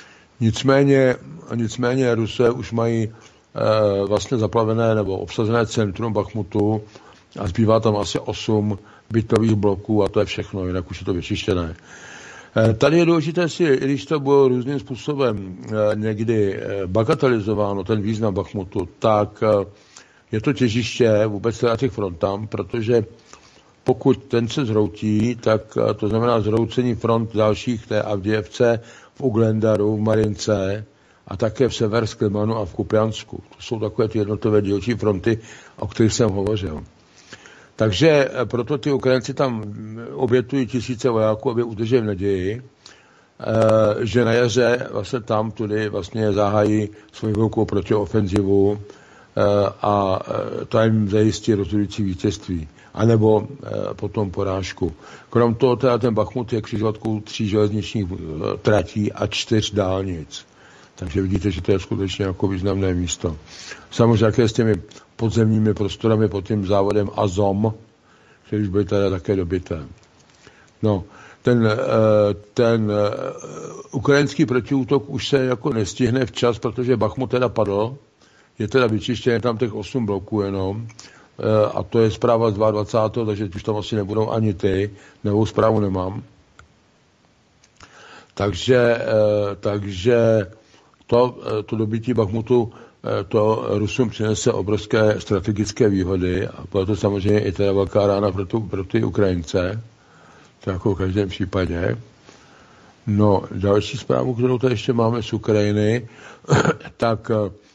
Nicméně Rusé už mají vlastně zaplavené nebo obsazené centrum Bachmutu a zbývá tam asi 8 bytových bloků a to je všechno, jinak už je to vyčištěné. Tady je důležité si, i když to bylo různým způsobem někdy bagatelizováno, ten význam Bachmutu, tak je to těžiště vůbec na těch frontám, protože pokud ten se zhroutí, tak to znamená zhroucení front dalších té Avdijevce, v Uglendaru, v Marince a také v Severském Limanu a v Kupiansku. To jsou takové ty jednotlivé dílčí fronty, o kterých jsem hovořil. Takže proto ty Ukrajinci tam obětují tisíce vojáků, aby udrželi naději, že na jaře vlastně tam tudy vlastně zahájí svoji velkou protiofenzivu a to jim zajistí rozhodující vítězství, anebo potom porážku. Krom toho teda ten Bachmut je křižovatkou 3 železničních tratí a 4 dálnic. Takže vidíte, že to je skutečně jako významné místo. Samozřejmě také s těmi podzemními prostorami pod tím závodem Azom, který už byly teda také dobyté. No, ten ukrajinský protiútok už se jako nestihne včas, protože Bachmut teda padl, je teda vyčištěné tam těch 8 bloků jenom, a to je zpráva z 22. takže už tam asi nebudou ani ty, novou zprávu nemám. Takže to dobytí Bachmutu to Rusům přinese obrovské strategické výhody a bylo to samozřejmě i teda velká rána pro ty Ukrajince, to jako v každém případě. No, další zprávu, kterou tady ještě máme z Ukrajiny, tak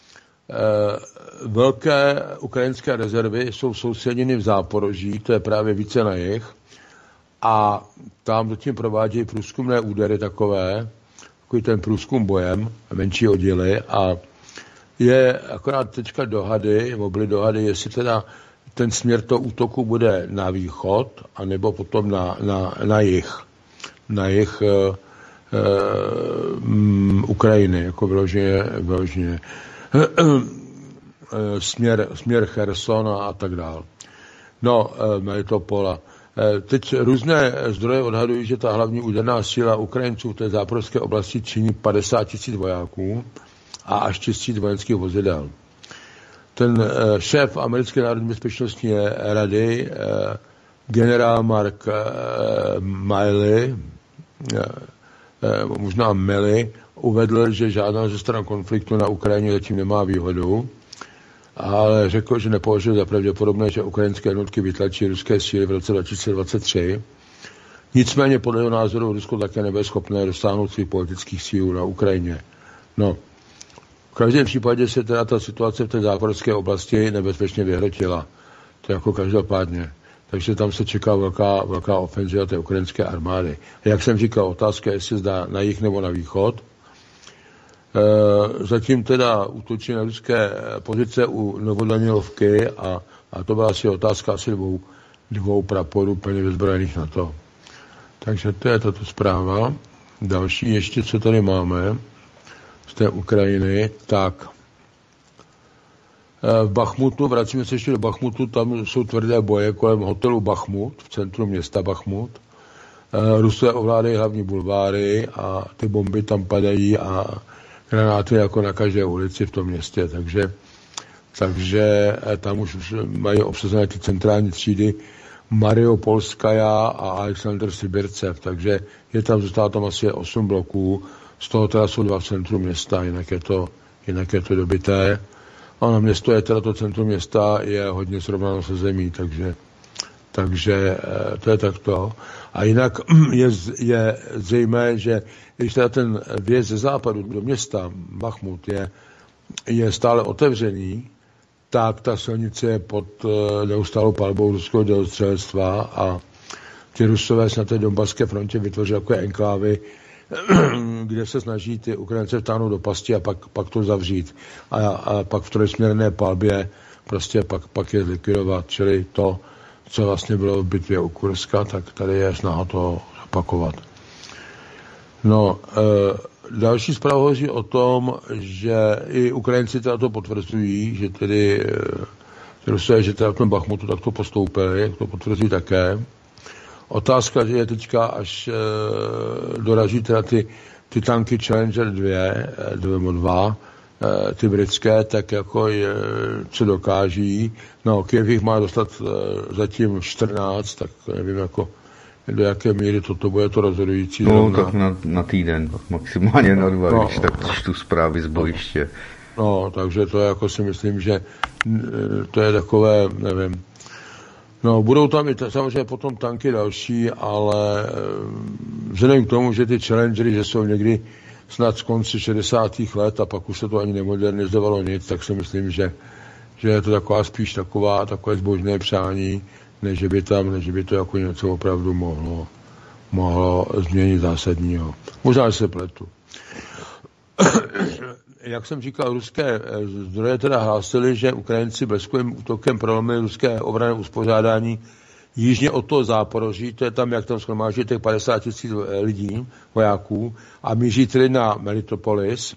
velké ukrajinské rezervy jsou soustředěny v Záporoží, to je právě více na jih, a tam zatím provádějí průzkumné údery takové, takový ten průzkum bojem, menší oddíly, a je akorát teďka byly dohady, jestli teda ten směr toho útoku bude na východ, anebo potom na jih. Na jih Ukrajiny, jako vyloženě směr Cherson a tak dál. No, Melitopola. Teď různé zdroje odhadují, že ta hlavní úderná síla Ukrajinců v té záporské oblasti činí 50 000 vojáků a až 1000 vojenských vozidel. Ten šéf americké národní bezpečnostní rady, generál Mark Milley, možná Milley, uvedl, že žádná ze stran konfliktu na Ukrajině zatím nemá výhodu, ale řekl, že nepovažuje za pravděpodobné, že ukrajinské jednotky vytlačí ruské síly v roce 2023. Nicméně podle jeho názoru Rusko také nebude schopné dosáhnout svých politických síl na Ukrajině. No, v každém případě se teda ta situace v té záporské oblasti nebezpečně vyhrotila. To je jako každopádně. Takže tam se čeká velká ofenziva té ukrajinské armády. A jak jsem říkal, otázka je, jestli zdá na jih nebo na východ. Zatím teda útočí na ruské pozice u Novodanilovky a to byla asi otázka asi dvou praporů plně vyzbrojených na to. Takže to je tato zpráva. Další ještě, co tady máme z té Ukrajiny, tak v Bachmutu, vracíme se ještě do Bachmutu, tam jsou tvrdé boje kolem hotelu Bachmut, v centru města Bachmut. Rusové ovládají hlavní bulváry a ty bomby tam padají a granáty jako na každé ulici v tom městě, takže tam už mají obsazené ty centrální třídy Mariupolskaja a Alexander Sibircev, takže zůstává tam asi 8 bloků, z toho teda jsou 2 v centru města, jinak je to dobité. A na město je teda to centrum města je hodně srovnáno se zemí, takže to je takto. A jinak je zřejmé, že když teda ten vjezd ze západu do města Bachmut je stále otevřený, tak ta silnice je pod neustálou palbou ruského dělostřelectva a ty Rusové se na té Donbaské frontě vytvořili takové enklávy, kde se snaží ty Ukrajince vtáhnout do pasti a pak to zavřít. A pak v trojsměrné palbě prostě pak je zlikvidovat. Čili to, co vlastně bylo v bitvě u Kurska, tak tady je snaha to zapakovat. No, další zpráva hovoří o tom, že i Ukrajinci teda to potvrzují, že tedy Rusové, že teda v tom Bachmutu takto postoupili, jak to potvrzují také. Otázka je teďka, až doraží teda ty tanky Challenger 2, ty britské, tak jako co dokáží. No, Kyjev jich má dostat zatím 14, tak nevím, jako do jaké míry toto bude to rozhodující. No, tak na týden, maximálně na 2, no, když tak čtu zprávy z bojiště. No, takže to jako si myslím, že to je takové, nevím. No, budou tam i samozřejmě potom tanky další, ale vzhledem k tomu, že ty Challengery, že jsou někdy snad z konce 60. let a pak už se to ani nemodernizovalo nic, tak si myslím, že je to taková spíš takové zbožné přání, než by to jako něco opravdu mohlo změnit zásadního. Možná, že se pletu. Jak jsem říkal, ruské zdroje teda hlásily, že Ukrajinci bleskovým útokem prolomili ruské obranné uspořádání jižně od toho Záporoží, to je tam, jak tam shromáždí těch 50 000 lidí, vojáků, a míří tedy na Melitopolis.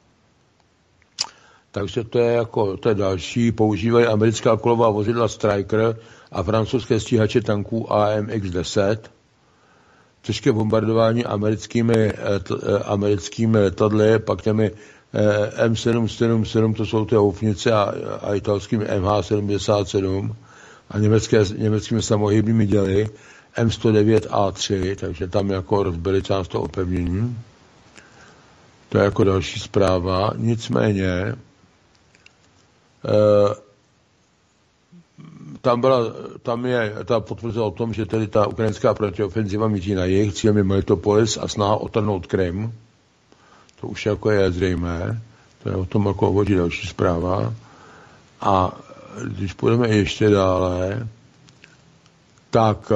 Takže to je další. Používají americká kolová vozidla Stryker a francouzské stíhače tanků AMX-10. Těžké bombardování americkými letadly, pak těmi M777, to jsou ty houfnice, a italskými MH77 a německými samohybnými děly M109A3, takže tam jako rozbili část toho opevnění. To je jako další zpráva. Nicméně tam je ta potvrzení o tom, že tedy ta ukrajinská protiofenziva míří na jih, cílem je Melitopolis a snaha otrhnout Krym. To už jako je zřejmé. To je o tom jako hovoří další zpráva. A když půjdeme ještě dále, tak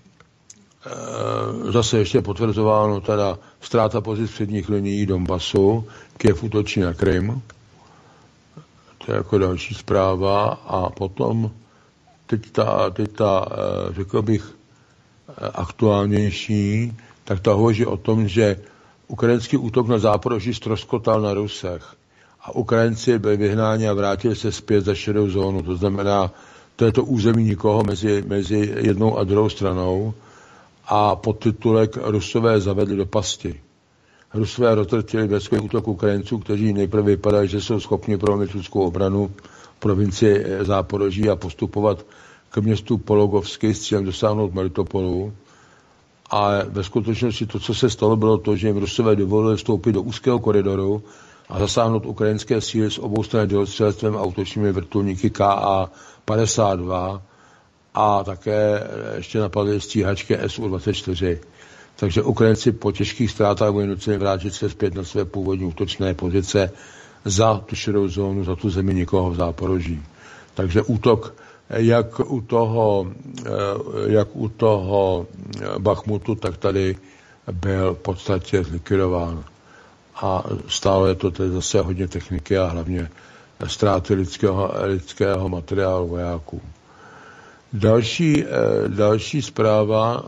zase ještě potvrzováno teda ztráta pozic předních linií Donbasu, Kyjev útočí na Krym. To je jako další zpráva. A potom teď ta řekl bych, aktuálnější, tak ta hovoří o tom, že ukrajinský útok na Záporoží ztroskotal na Rusech a Ukrajinci byli vyhnáni a vrátili se zpět za šedou zónu. To znamená, to je to území nikoho mezi jednou a druhou stranou a podtitulek Rusové zavedli do pasti. Rusové roztrtili bleskový útok Ukrajinců, kteří nejprve vypadají, že jsou schopni prolomit ruskou obranu v provincii Záporoží a postupovat k městu Pologovsky s cílem dosáhnout Melitopolu. A ve skutečnosti to, co se stalo, bylo to, že jim Rusové dovolili vstoupit do úzkého koridoru a zasáhnout ukrajinské síly z obou stran dělostřelectvem a útočnými vrtulníky KA-52 a také ještě napadly stíhačky Su-24. Takže Ukrajinci po těžkých ztrátách byli nuceni vrátit se zpět na své původní útočné pozice za tu šedou zónu, za tu zemi nikoho v Záporoží. Takže útok jak u toho Bachmutu, tak tady byl v podstatě zlikvidován. A stále je to tady zase hodně techniky a hlavně ztráty lidského materiálu vojáků. Další zpráva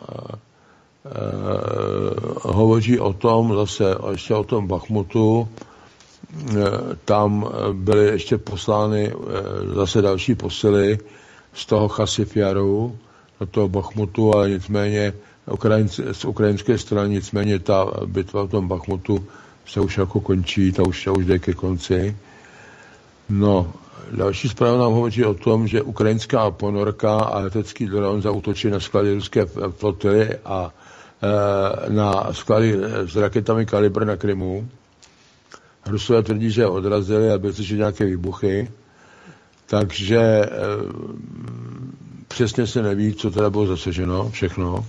hovoří o tom, zase ještě o tom Bachmutu. Tam byly ještě poslány zase další posily z toho Chasiv Jaru do toho Bachmutu, ale nicméně z ukrajinské strany, nicméně ta bitva v tom Bachmutu se už jako končí, ta už jde ke konci. No, další zpráva nám hovoří o tom, že ukrajinská ponorka a letecký dron zaútočí na sklady ruské flotily a na sklady s raketami Kalibr na Krymu. Rusové tvrdí, že odrazili a byly slyšet nějaké výbuchy. Takže přesně se neví, co teda bylo zasaženo, všechno.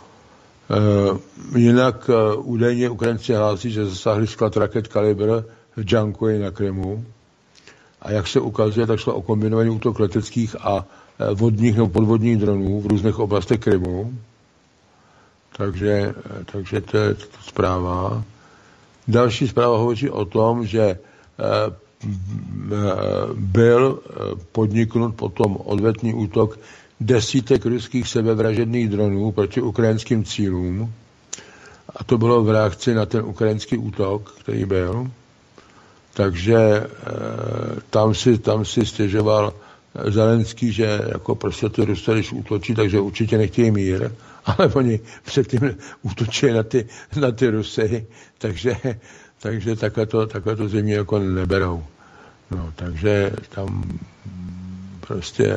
Jinak údajně Ukrajinci hlásí, že zasáhli sklad raket Kalibr v Džankoji na Krymu. A jak se ukazuje, tak šlo o kombinovaný útok leteckých a vodních nebo podvodních dronů v různých oblastech Krymu. Takže to je zpráva. Další zpráva hovoří o tom, že byl podniknut potom odvetný útok desítek ruských sebevražedných dronů proti ukrajinským cílům. A to bylo v reakci na ten ukrajinský útok, který byl. Takže tam si stěžoval Zelenský, že jako prostě ty Rusy, když útočí, takže určitě nechtějí mír, ale oni předtím útočí na ty Rusy, takže takhle to země jako neberou. No, takže tam prostě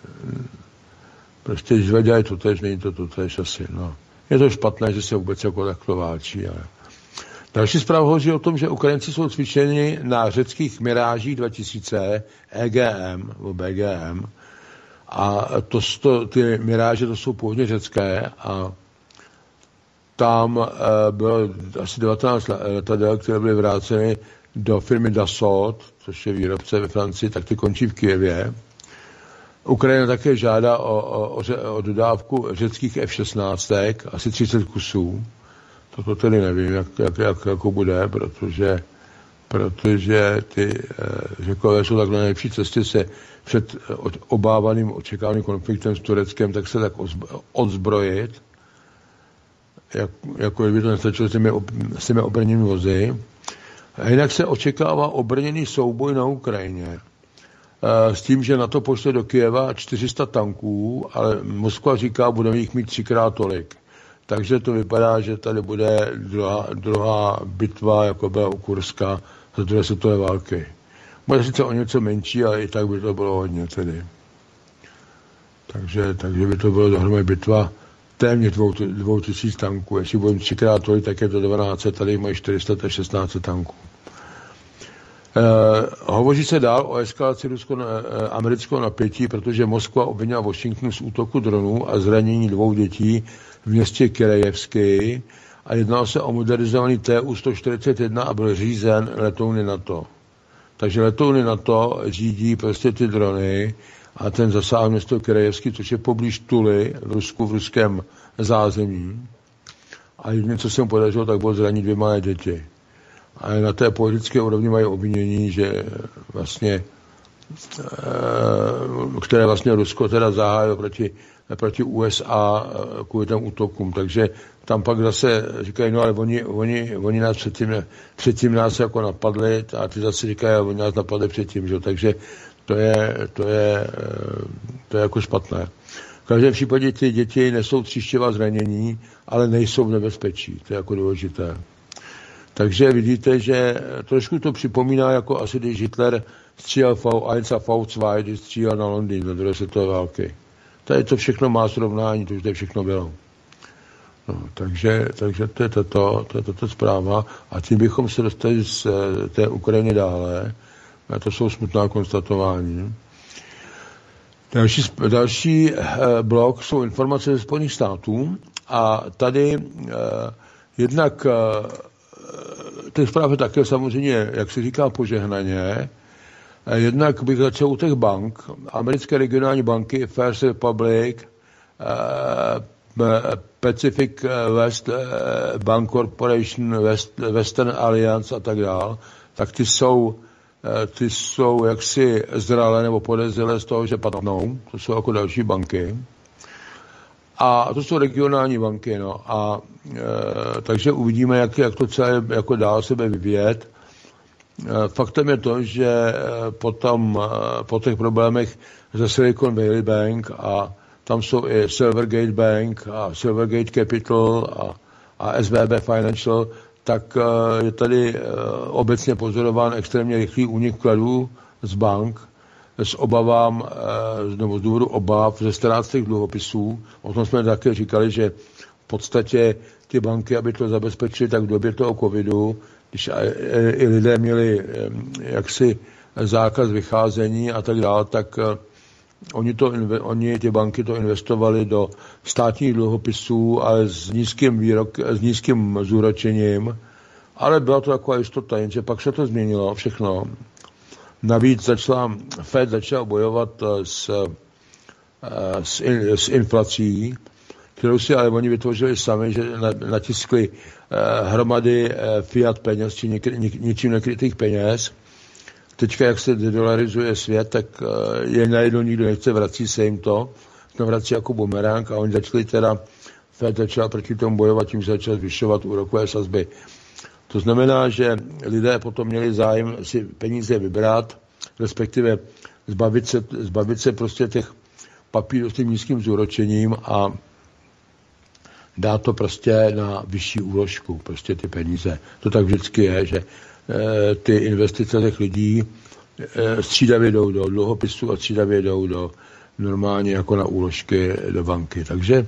když dělají totéž, není to totéž asi, no. Je to špatné, že se vůbec jako takto válčí, ale... Další zpráva hovoří o tom, že Ukrajinci jsou cvičeni na řeckých Mirážích 2000 EGM, nebo BGM, a ty Miráže to jsou původně řecké a tam bylo asi 19 letadel, které byly vráceny do firmy Dassault, což je výrobce ve Francii, tak ty končí v Kyjevě. Ukrajina také žádá o dodávku řeckých F-16, asi 30 kusů. To tedy nevím, jak jako bude, protože ty Řekové jsou tak na nejlepší cestě se před obávaným očekávaným konfliktem s Tureckem, tak se tak odzbrojit, jako kdyby to nestačilo s těmi obrněnými vozy. A jinak se očekává obrněný souboj na Ukrajině. S tím, že NATO pošle do Kyjeva 400 tanků, ale Moskva říká, budeme jich mít 3x tolik. Takže to vypadá, že tady bude druhá bitva, jako byla u Kurska za druhé světové války. Bude sice o něco menší, ale i tak by to bylo hodně tedy. Takže by to bylo dohromady bitva téměř 2000 tanků. Jestli budeme 3x tolik, tak je to 12, tady mají 400 a 16 tanků. Hovoří se dál o eskalaci rusko-amerického napětí, protože Moskva obvinila Washington z útoku dronů a zranění 2 dětí v městě Kirejevsky a jednalo se o modernizovaný Tu-141 a byl řízen letouny NATO. Takže letouny NATO řídí prostě ty drony a ten zasáhl město Kirejevsky, což je poblíž Tuly v Rusku, v ruském zázemí. A jediné, co se mu podařilo, tak bylo zranit 2 malé děti. A na té politické úrovni mají obvinění, že vlastně, které vlastně Rusko teda zahájilo proti USA kvůli těm útokům. Takže tam pak zase říkají, no ale oni nás předtím nás jako napadli a ty zase říkají, oni nás napadli předtím, že? Takže to je jako špatné. V každém případě ty děti nesou tříštěvá zranění, ale nejsou v nebezpečí. To je jako důležité. Takže vidíte, že trošku to připomíná, jako asi když Hitler střílel V1 a V2, když střílel na Londýn do druhé světové války. Tady to všechno má srovnání, to už tady všechno bylo. No, takže to je tato zpráva a tím bychom se dostali z té Ukrajiny dále. A to jsou smutná konstatování. Další blok jsou informace ze Spojených států a tady jednak těch zpráv je také samozřejmě, jak se říká, požehnaně. Jednak bych začal u těch bank. Americké regionální banky, First Republic, Pacific West Bank Corporation, Western Alliance a tak dále, tak ty jsou jaksi zralé nebo podezřelé z toho, že padnou. To jsou jako další banky. A to jsou regionální banky, no. A takže uvidíme, jak to celé jako dál sebe vyvíjet. Faktem je to, že po těch problémech ze Silicon Valley Bank a tam jsou i Silvergate Bank a Silvergate Capital a SVB Financial, tak je tady obecně pozorován extrémně rychlý únik vkladů z bank nebo z důvodu obav ze ztráctěch dluhopisů. O tom jsme také říkali, že v podstatě ty banky, aby to zabezpečili, tak v době toho covidu, když i lidé měli jaksi zákaz vycházení a tak dále, tak ty banky to investovali do státních dluhopisů, ale s nízkým zúročením, ale byla to taková jistota, jenže pak se to změnilo všechno. Navíc Fed začal bojovat s inflací, kterou si ale oni vytvořili sami, že natiskli hromady fiat peněz, či ničím nekrytých peněz. Teďka, jak se dolarizuje svět, tak je najednou nikdo nechce, vrací se jim to vrací jako bumerang a oni Fed začal proti tomu bojovat, tím se začal zvyšovat úrokové sazby. To znamená, že lidé potom měli zájem si peníze vybrat, respektive zbavit se prostě těch papírů s tím nízkým zúročením a dát to prostě na vyšší úložku, prostě ty peníze. To tak vždycky je, že ty investice těch lidí střídavě jdou do dluhopisů a střídavě jdou do normálně jako na úložky do banky.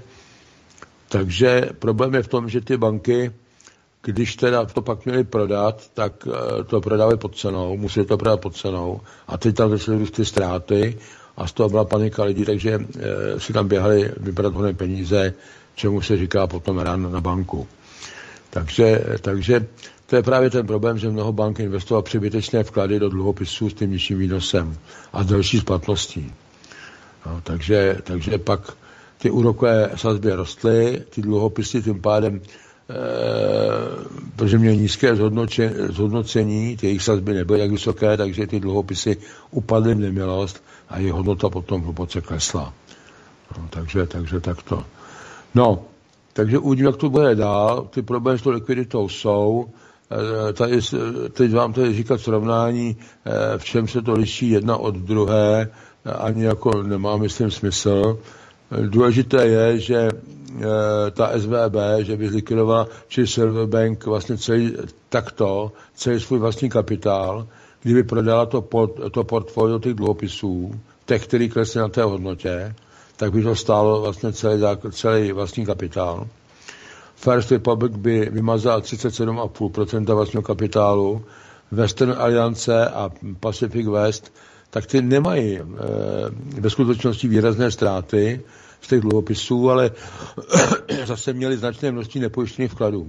Takže problém je v tom, že ty banky, když teda to pak měli prodat, tak to prodali pod cenou, museli to prodat pod cenou a teď tam začaly růst ty ztráty a z toho byla panika lidí, takže si tam běhali vybrat hodně peníze, čemu se říká potom run na banku. Takže to je právě ten problém, že mnoho bank investovalo přebytečné vklady do dluhopisů s tím nižším výnosem a další splatností. No, takže pak ty úrokové sazby rostly, ty dluhopisy tím pádem, protože měly nízké zhodnocení, ty jejich sazby nebyly tak vysoké, takže ty dluhopisy upadly v nemilost a jejich hodnota potom hluboce klesla. No, takže takto. No, takže uvidíme, jak to bude dál. Ty problémy s tou likviditou jsou. Teď vám tady říkat srovnání, v čem se to liší jedna od druhé, ani jako nemá, myslím, smysl. Důležité je, že ta SVB, že by zlikvidovala, či Silverbank vlastně celý svůj vlastní kapitál, kdyby prodala to portfolio těch dluhopisů, těch, který klesly na té hodnotě, tak by to stálo vlastně celý vlastní kapitál. First Republic by vymazal 37,5% vlastního kapitálu, Western Alliance a Pacific West, tak ty nemají ve skutečnosti výrazné ztráty z těch dluhopisů, ale zase měli značné množství nepojištěných vkladů.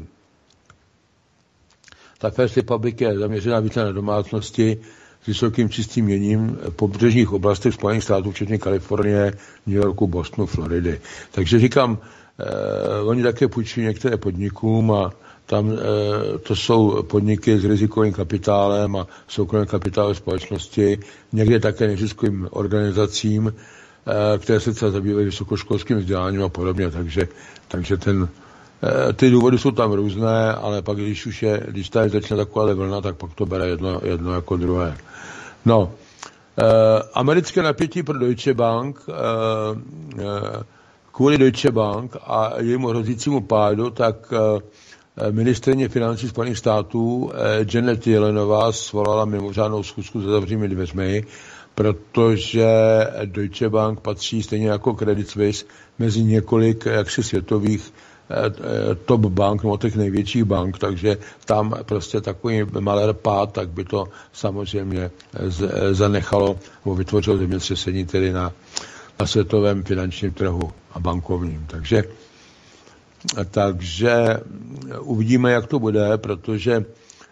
Ta First Republic je zaměřená více na domácnosti s vysokým čistým měním v pobřežních oblastech Spojených států, včetně Kalifornie, New Yorku, Bostonu, Floridy. Takže říkám, oni také půjčují některé podnikům a tam to jsou podniky s rizikovým kapitálem a soukromým kapitálem společnosti, někde také neziskovým organizacím, které se třeba zabývají vysokoškolským vzděláním a podobně. Takže ty důvody jsou tam různé, ale pak, když tady začne taková vlna, tak pak to bere jedno jako druhé. No, americké napětí pro Deutsche Bank, kvůli Deutsche Bank a jejímu hrozícímu pádu, tak ministryně financí Spojených států Janet Yellenová svolala mimořádnou schůzku za zavřenými dveřmi, protože Deutsche Bank patří stejně jako Credit Suisse mezi několik jaksi světových top bank, nebo těch největších bank, takže tam prostě takový malý pád, tak by to samozřejmě zanechalo, nebo vytvořilo zemětřesení tedy na světovém finančním trhu a bankovním. Takže uvidíme, jak to bude, protože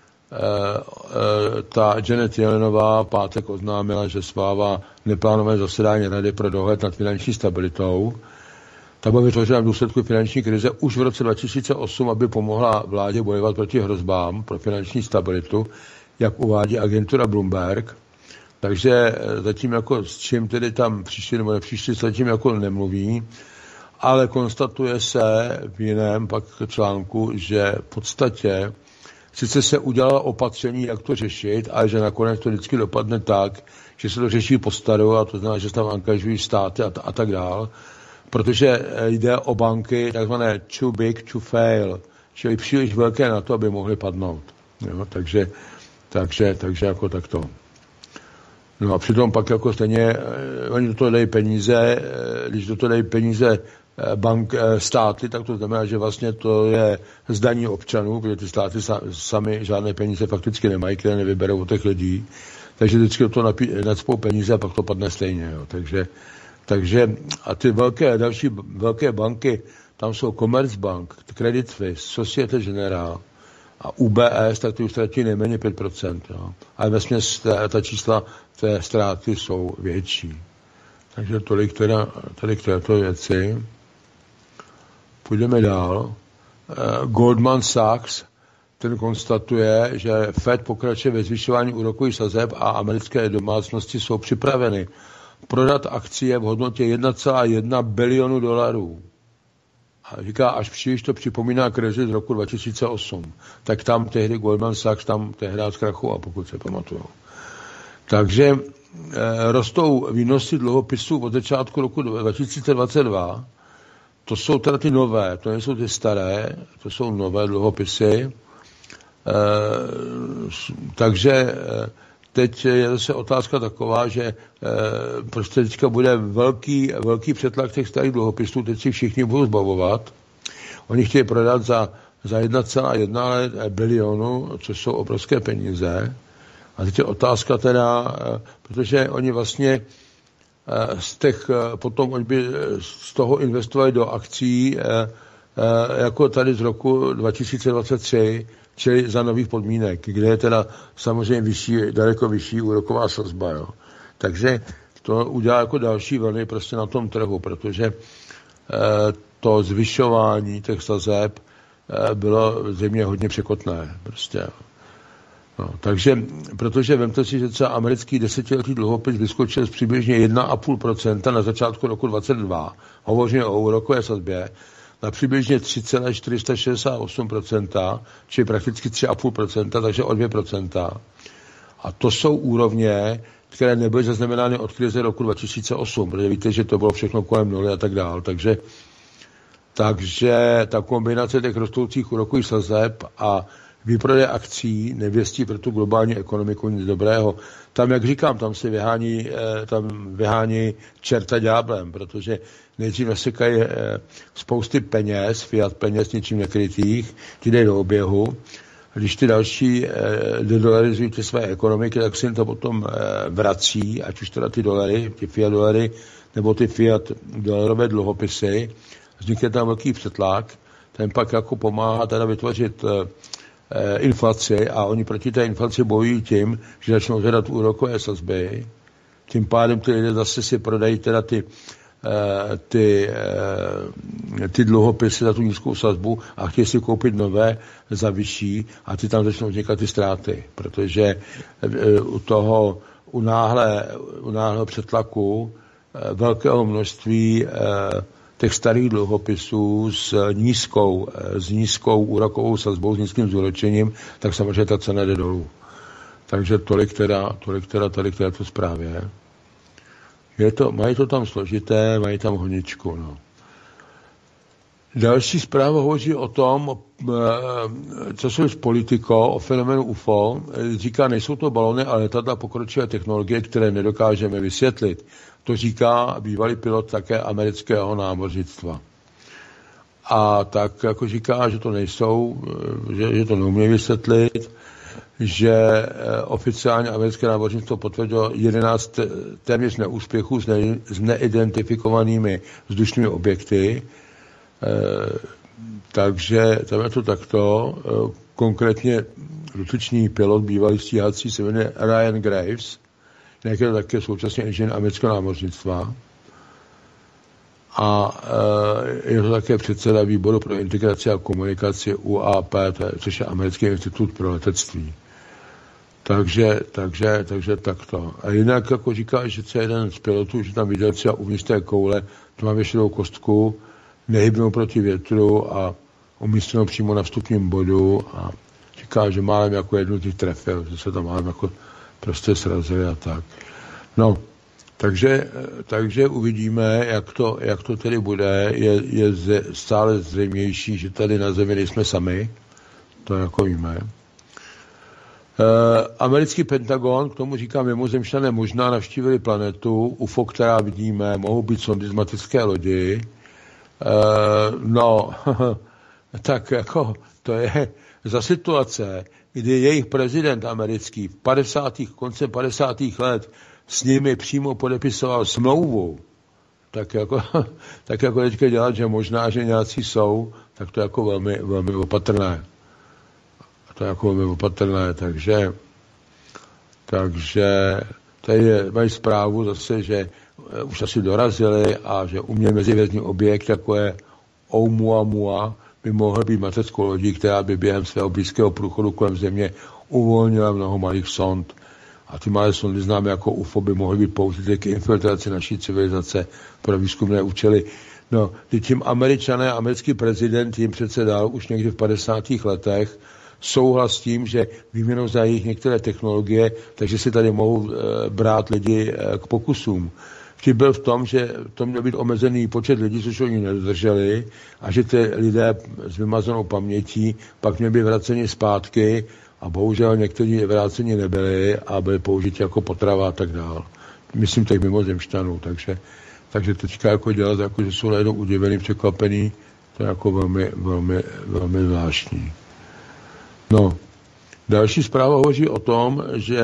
ta Janet Yellenová pátek oznámila, že svává neplánované zasedání Rady pro dohled nad finanční stabilitou. Ta byla vytvořena v důsledku finanční krize už v roce 2008, aby pomohla vládě bojovat proti hrozbám pro finanční stabilitu, jak uvádí agentura Bloomberg. Takže zatím jako s čím tedy tam přišli nebo nepřišli, zatím jako nemluví, ale konstatuje se v jiném pak článku, že v podstatě sice se udělalo opatření, jak to řešit, ale že nakonec to vždycky dopadne tak, že se to řeší po staru, a to znamená, že se tam angažují státy a tak dál, protože jde o banky takzvané too big to fail, čili příliš velké na to, aby mohly padnout. Jo? Takže jako takto. No a přitom pak jako stejně, oni do toho dají peníze, když do toho dají peníze státy, tak to znamená, že vlastně to je zdaní občanů, protože ty státy sami žádné peníze fakticky nemají, které nevyberou od těch lidí. Takže vždycky do toho nacpou peníze a pak to padne stejně. Jo. Takže a ty další velké banky, tam jsou Commerzbank, Credit Suisse, Societe Generale a UBS, tak ty už ztratí nejméně 5%. Jo. Ale vesměs ta čísla té ztráty jsou větší. Takže tolik tady k této věci. Půjdeme dál. Goldman Sachs, ten konstatuje, že Fed pokračuje ve zvyšování úrokových sazeb a americké domácnosti jsou připraveny prodat akcie v hodnotě 1,1 bilionu dolarů. A říká, až příliš to připomíná krizi z roku 2008. Tak tam tehdy Goldman Sachs tam tehdy zkrachoval, pokud se pamatuju. Takže rostou výnosy dluhopisů od začátku roku 2022. To jsou teda ty nové, to nejsou ty staré, to jsou nové dluhopisy. Takže teď je zase otázka taková, že prostě teďka bude velký přetlak těch starých dluhopisů, teď si všichni budou zbavovat. Oni chtějí prodat za 1,1 bilionu, což jsou obrovské peníze. A teď je otázka teda, protože oni vlastně potom oni by z toho investovali do akcí jako tady z roku 2023, čili za nových podmínek, kde je teda samozřejmě daleko vyšší úroková sazba. Jo. Takže to udělá jako další vlny prostě na tom trhu, protože to zvyšování těch sazeb bylo zřejmě hodně překotné. Prostě. No, takže, protože vemte si, že třeba americký desetiletý dluhopis vyskočil z přibližně 1,5% na začátku roku 2022, hovoříme o úrokové sazbě, na přibližně 3,468%, či prakticky 3,5%, takže o 2%. A to jsou úrovně, které nebyly zaznamenány od krize roku 2008, protože víte, že to bylo všechno kolem nuly a tak dál. Takže ta kombinace těch rostoucích úrokových sazeb a výprodej akcí nevěstí pro tu globální ekonomiku nic dobrého. Tam, jak říkám, tam se vyhání čerta ďáblem, protože nejdřív nasekají spousty peněz, fiat peněz ničím nekrytých, ty dají do oběhu. Když ty další dedolarizují ty své ekonomiky, tak se jim to potom vrací, ať už teda ty dolary, ty fiat dolary, nebo ty fiat dolarové dluhopisy. Vznikne tam velký přetlak, ten pak jako pomáhá teda vytvořit inflaci a oni proti té inflaci bojují tím, že začnou zvedat úrokové sazby. Tím pádem ty lidé zase si prodají teda ty dluhopisy za tu nízkou sazbu a chtějí si koupit nové za vyšší a ty tam začnou vznikat ty ztráty, protože u náhlého přetlaku velkého množství těch starých dluhopisů s nízkou úrokovou sazbou, s nízkým zúročením, tak samozřejmě ta cena jde dolů. Takže tolik teda tady k této zprávě. Mají to tam složité, mají tam honičku. No. Další zpráva hovoří o tom, co jsou s politikou, o fenoménu UFO. Říká, nejsou to balony, ale letadla pokročilé technologie, které nedokážeme vysvětlit. To říká bývalý pilot také amerického námořnictva. A tak jako říká, že to nejsou, že to neumí vysvětlit, že oficiálně americké námořnictvo potvrdilo 11 téměř neúspěchů s neidentifikovanými vzdušnými objekty. Takže tam je to takto. Konkrétně dotyčný pilot, bývalý stíhací, se jmenuje Ryan Graves, nějaký to také současně inženýr amerického námořnictva. A je to také předseda výboru pro integraci a komunikaci UAP, což je Americký institut pro letectví. Takže takto. A jinak jako říká, že třeba jeden z pilotů, že tam viděl třeba uvnitř té koule, to má věšenou kostku, nehybnou proti větru a umístěnou přímo na vstupním bodu a říká, že málem jako jednu těch trefil, že se tam málem jako prostě srazili a tak. No, Takže uvidíme, jak to tedy bude. Je stále zřejmější, že tady na Zemi nejsme sami. To jako víme. Americký Pentagon k tomu říká, mimozemšťané možná navštívili planetu, UFO, která vidíme, mohou být sondizmatické lodi. Tak jako to je za situace, kdy jejich prezident americký koncem 50. let s nimi přímo podepisoval smlouvu, tak jako teďka dělat, že možná, že nějací jsou, tak to je jako velmi, velmi opatrné. Takže tady mají zprávu zase, že už asi dorazili a že uměl mezivězdní objekt, jako je Oumuamua, by mohl být mateřskou lodí, která by během svého blízkého průchodu kolem Země uvolnila mnoho malých sond. A ty malé sondy známe jako UFO by mohly být použity k infiltraci naší civilizace pro výzkumné účely. No, tím Američané, americký prezident jim přece dal už někdy v 50. letech souhlas s tím, že výměnou za jejich některé technologie, takže si tady mohou brát lidi k pokusům. Vtip byl v tom, že to měl být omezený počet lidí, což oni nedodrželi, a že ty lidé s vymazanou pamětí pak měli být vraceni zpátky a bohužel někteří vráceni nebyli a byli použiti jako potrava a tak dál. Myslím těch mimozemšťanů, takže teďka jako dělat, jako, že jsou najednou udivený, překvapený, to je jako velmi, velmi, velmi zvláštní. No, další zpráva hovoří o tom, že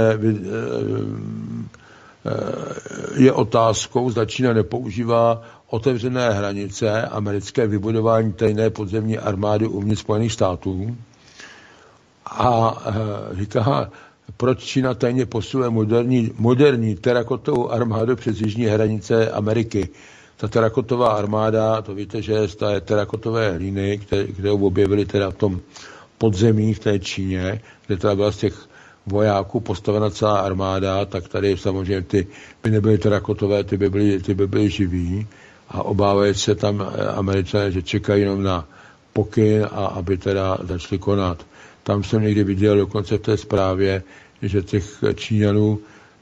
je otázkou, zda Čína nepoužívá otevřené hranice americké vybudování tajné podzemní armády uvnitř Spojených států a říká, proč Čína tajně posiluje moderní terakotovou armádu přes jižní hranice Ameriky. Ta terakotová armáda, to víte, že je z té terakotové hlíny, kterou objevili teda v tom podzemí v té Číně, kde teda byla z těch vojáků postavena celá armáda, tak tady samozřejmě ty by nebyly terakotové, ty by byly živí a obávají se tam Američané, že čekají jenom na pokyn a aby teda začali konat. Tam jsem někdy viděl dokonce v té zprávě, že těch Číňanů,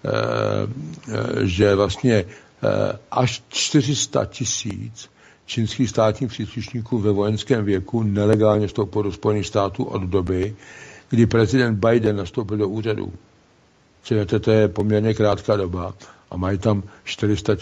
že vlastně až 400 000 čínských státních příslušníků ve vojenském věku nelegálně vstoupil do Spojených států od doby, kdy prezident Biden nastoupil do úřadu. Čili to je poměrně krátká doba a mají tam 400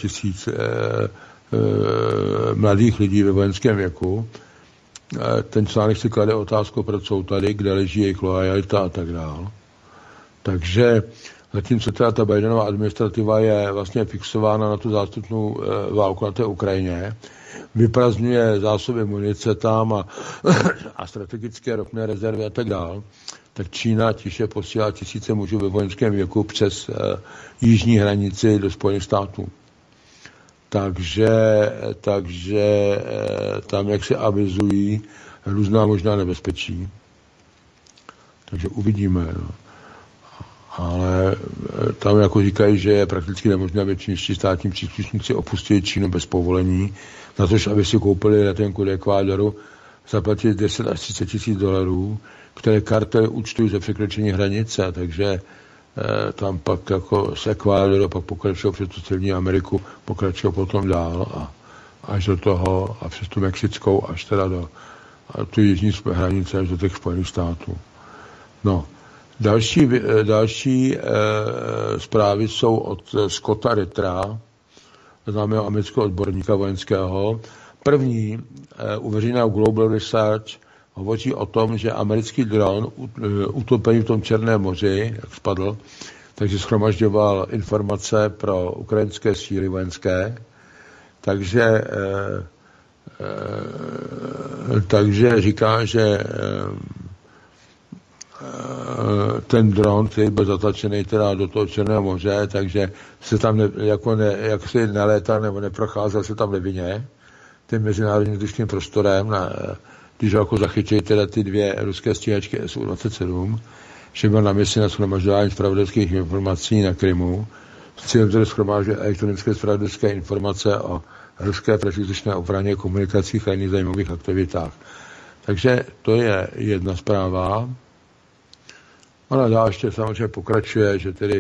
000 mladých lidí ve vojenském věku. Ten článek si klade otázku, proč jsou tady, kde leží jejich loajalita a tak dál. Takže zatímco teda ta Bidenova administrativa je vlastně fixována na tu zástupnou válku na té Ukrajině, vyprazňuje zásoby munice tam a strategické ropné rezervy a tak dál, tak Čína tiše posílá tisíce mužů ve vojenském věku přes jižní hranici do Spojených států. Takže tam jak se avizují různá možná nebezpečí. Takže uvidíme. No. Ale tam jako říkají, že je prakticky nemožné, aby čínští státní příslušníci opustili Čínu bez povolení, na to, aby si koupili letenku do Ekvádoru, zaplatili 10 až 30 tisíc $, které kartely účtují za překročení hranice, takže tam pak jako z Ekvádoru pak pokračují přes tu Severní Ameriku, pokračují potom dál a až do toho a přes tu Mexickou až teda do tu jižní hranice až do těch Spojených států. No, další zprávy jsou od Scotta Rittera, známého amerického odborníka vojenského. První uveřejněná Global Research hovoří o tom, že americký dron utopený v tom Černém moři, jak spadl, takže shromažďoval informace pro ukrajinské síly vojenské. Takže říká, že ten dron, který byl zatlačený teda do toho Černého moře, takže se tam jak se nelétal nebo neprocházel se tam nevinně tím mezinárodním vzdušným prostorem, když jako zachytili teda ty dvě ruské stíhačky Su-27, že byl na misi na shromažďování zpravodajských informací na Krymu, s cílem tedy shromáždit elektronické zpravodajské informace o ruské protivzdušné obraně, komunikacích a jiných zajímavých aktivitách. Takže to je jedna zpráva. Ona dál ještě samozřejmě pokračuje, že tedy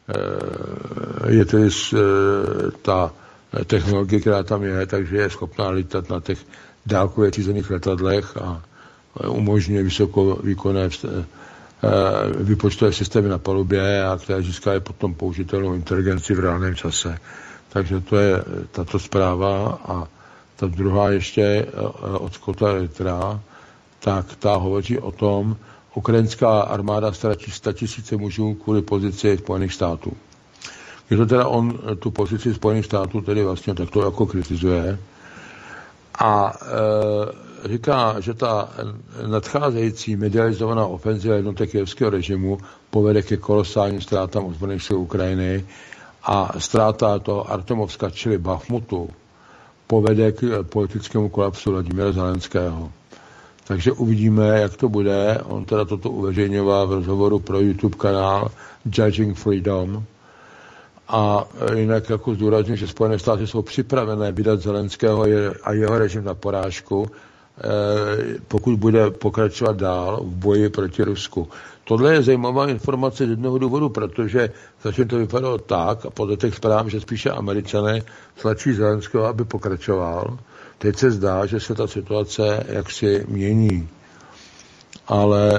je tedy ta technologie, která tam je, takže je schopná lítat na těch dálkově řízených letadlech a umožňuje vysokovýkonné výpočtové systémy na palubě, a které získají potom použitelnou inteligenci v reálném čase. Takže to je tato zpráva. A ta druhá ještě od Scotta Rittera, tak ta hovoří o tom, ukrajinská armáda ztratí 100 000 mužů kvůli pozici Spojených států. Je to teda on tu pozici Spojených států tedy vlastně takto jako kritizuje a říká, že ta nadcházející medializovaná ofenziva jednotek kyjevského režimu povede ke kolosálním ztrátám ozbrojených sil Ukrajiny a ztráta toho Artemovska, čili Bachmutu, povede k politickému kolapsu Vladimira Zelenského. Takže uvidíme, jak to bude. On teda toto uveřejňoval v rozhovoru pro YouTube kanál Judging Freedom. A jinak jako zdůrazňuji, že Spojené státy jsou připravené vydat Zelenského a jeho režim na porážku, pokud bude pokračovat dál v boji proti Rusku. Tohle je zajímavá informace z jednoho důvodu, protože začím to vypadalo tak, a podle těch zpráv, že spíše Američané tlačí Zelenského, aby pokračoval. Teď se zdá, že se ta situace jaksi mění. Ale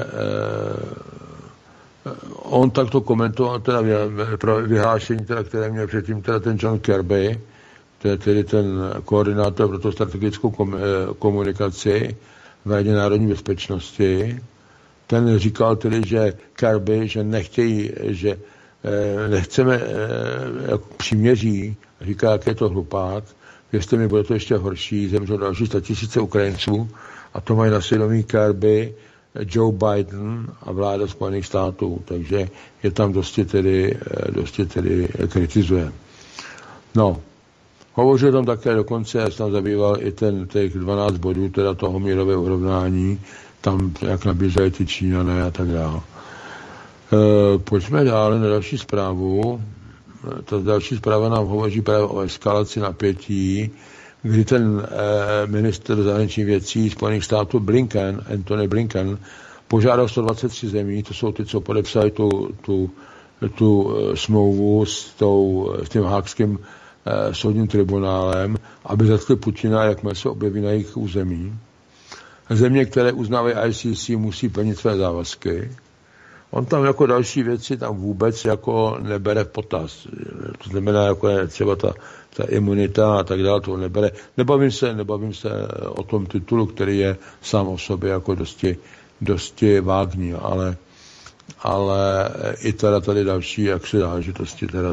on takto komentoval teda pro vyhlášení, teda, které měl předtím teda ten John Kirby, to je tedy ten koordinátor pro tu strategickou komunikaci v Radě národní bezpečnosti. Ten říkal tedy, že Kirby, že nechtějí, že nechceme příměří, říká, jak je to hlupák, věřte mi, bude to ještě horší, zemřou další 100 000 Ukrajinců a to mají na svědomí Kirby, Joe Biden a vláda Spojených států, takže je tam dosti tedy kritizuje. No, hovořil tam také dokonce, já jsem tam zabýval i těch 12 bodů, teda toho mírového urovnání, tam jak nabízejí ty Číňané a tak dále. Pojďme dále na další zprávu. Ta další zpráva nám hovoří právě o eskalaci napětí, kdy ten ministr zahraničních věcí Spojených států Anthony Blinken, požádal 123 zemí, to jsou ty, co podepsali tu smlouvu s tím hákským soudním tribunálem, aby zatkli Putina, jakmile se objeví na jejich území. Země, které uznávají ICC, musí plnit své závazky. On tam jako další věci tam vůbec jako nebere v potaz. To znamená, jako je třeba ta imunita a tak dále, to nebere. Nebavím se o tom titulu, který je sám o sobě jako dosti vágní, ale i teda tady další jaksi záležitosti teda,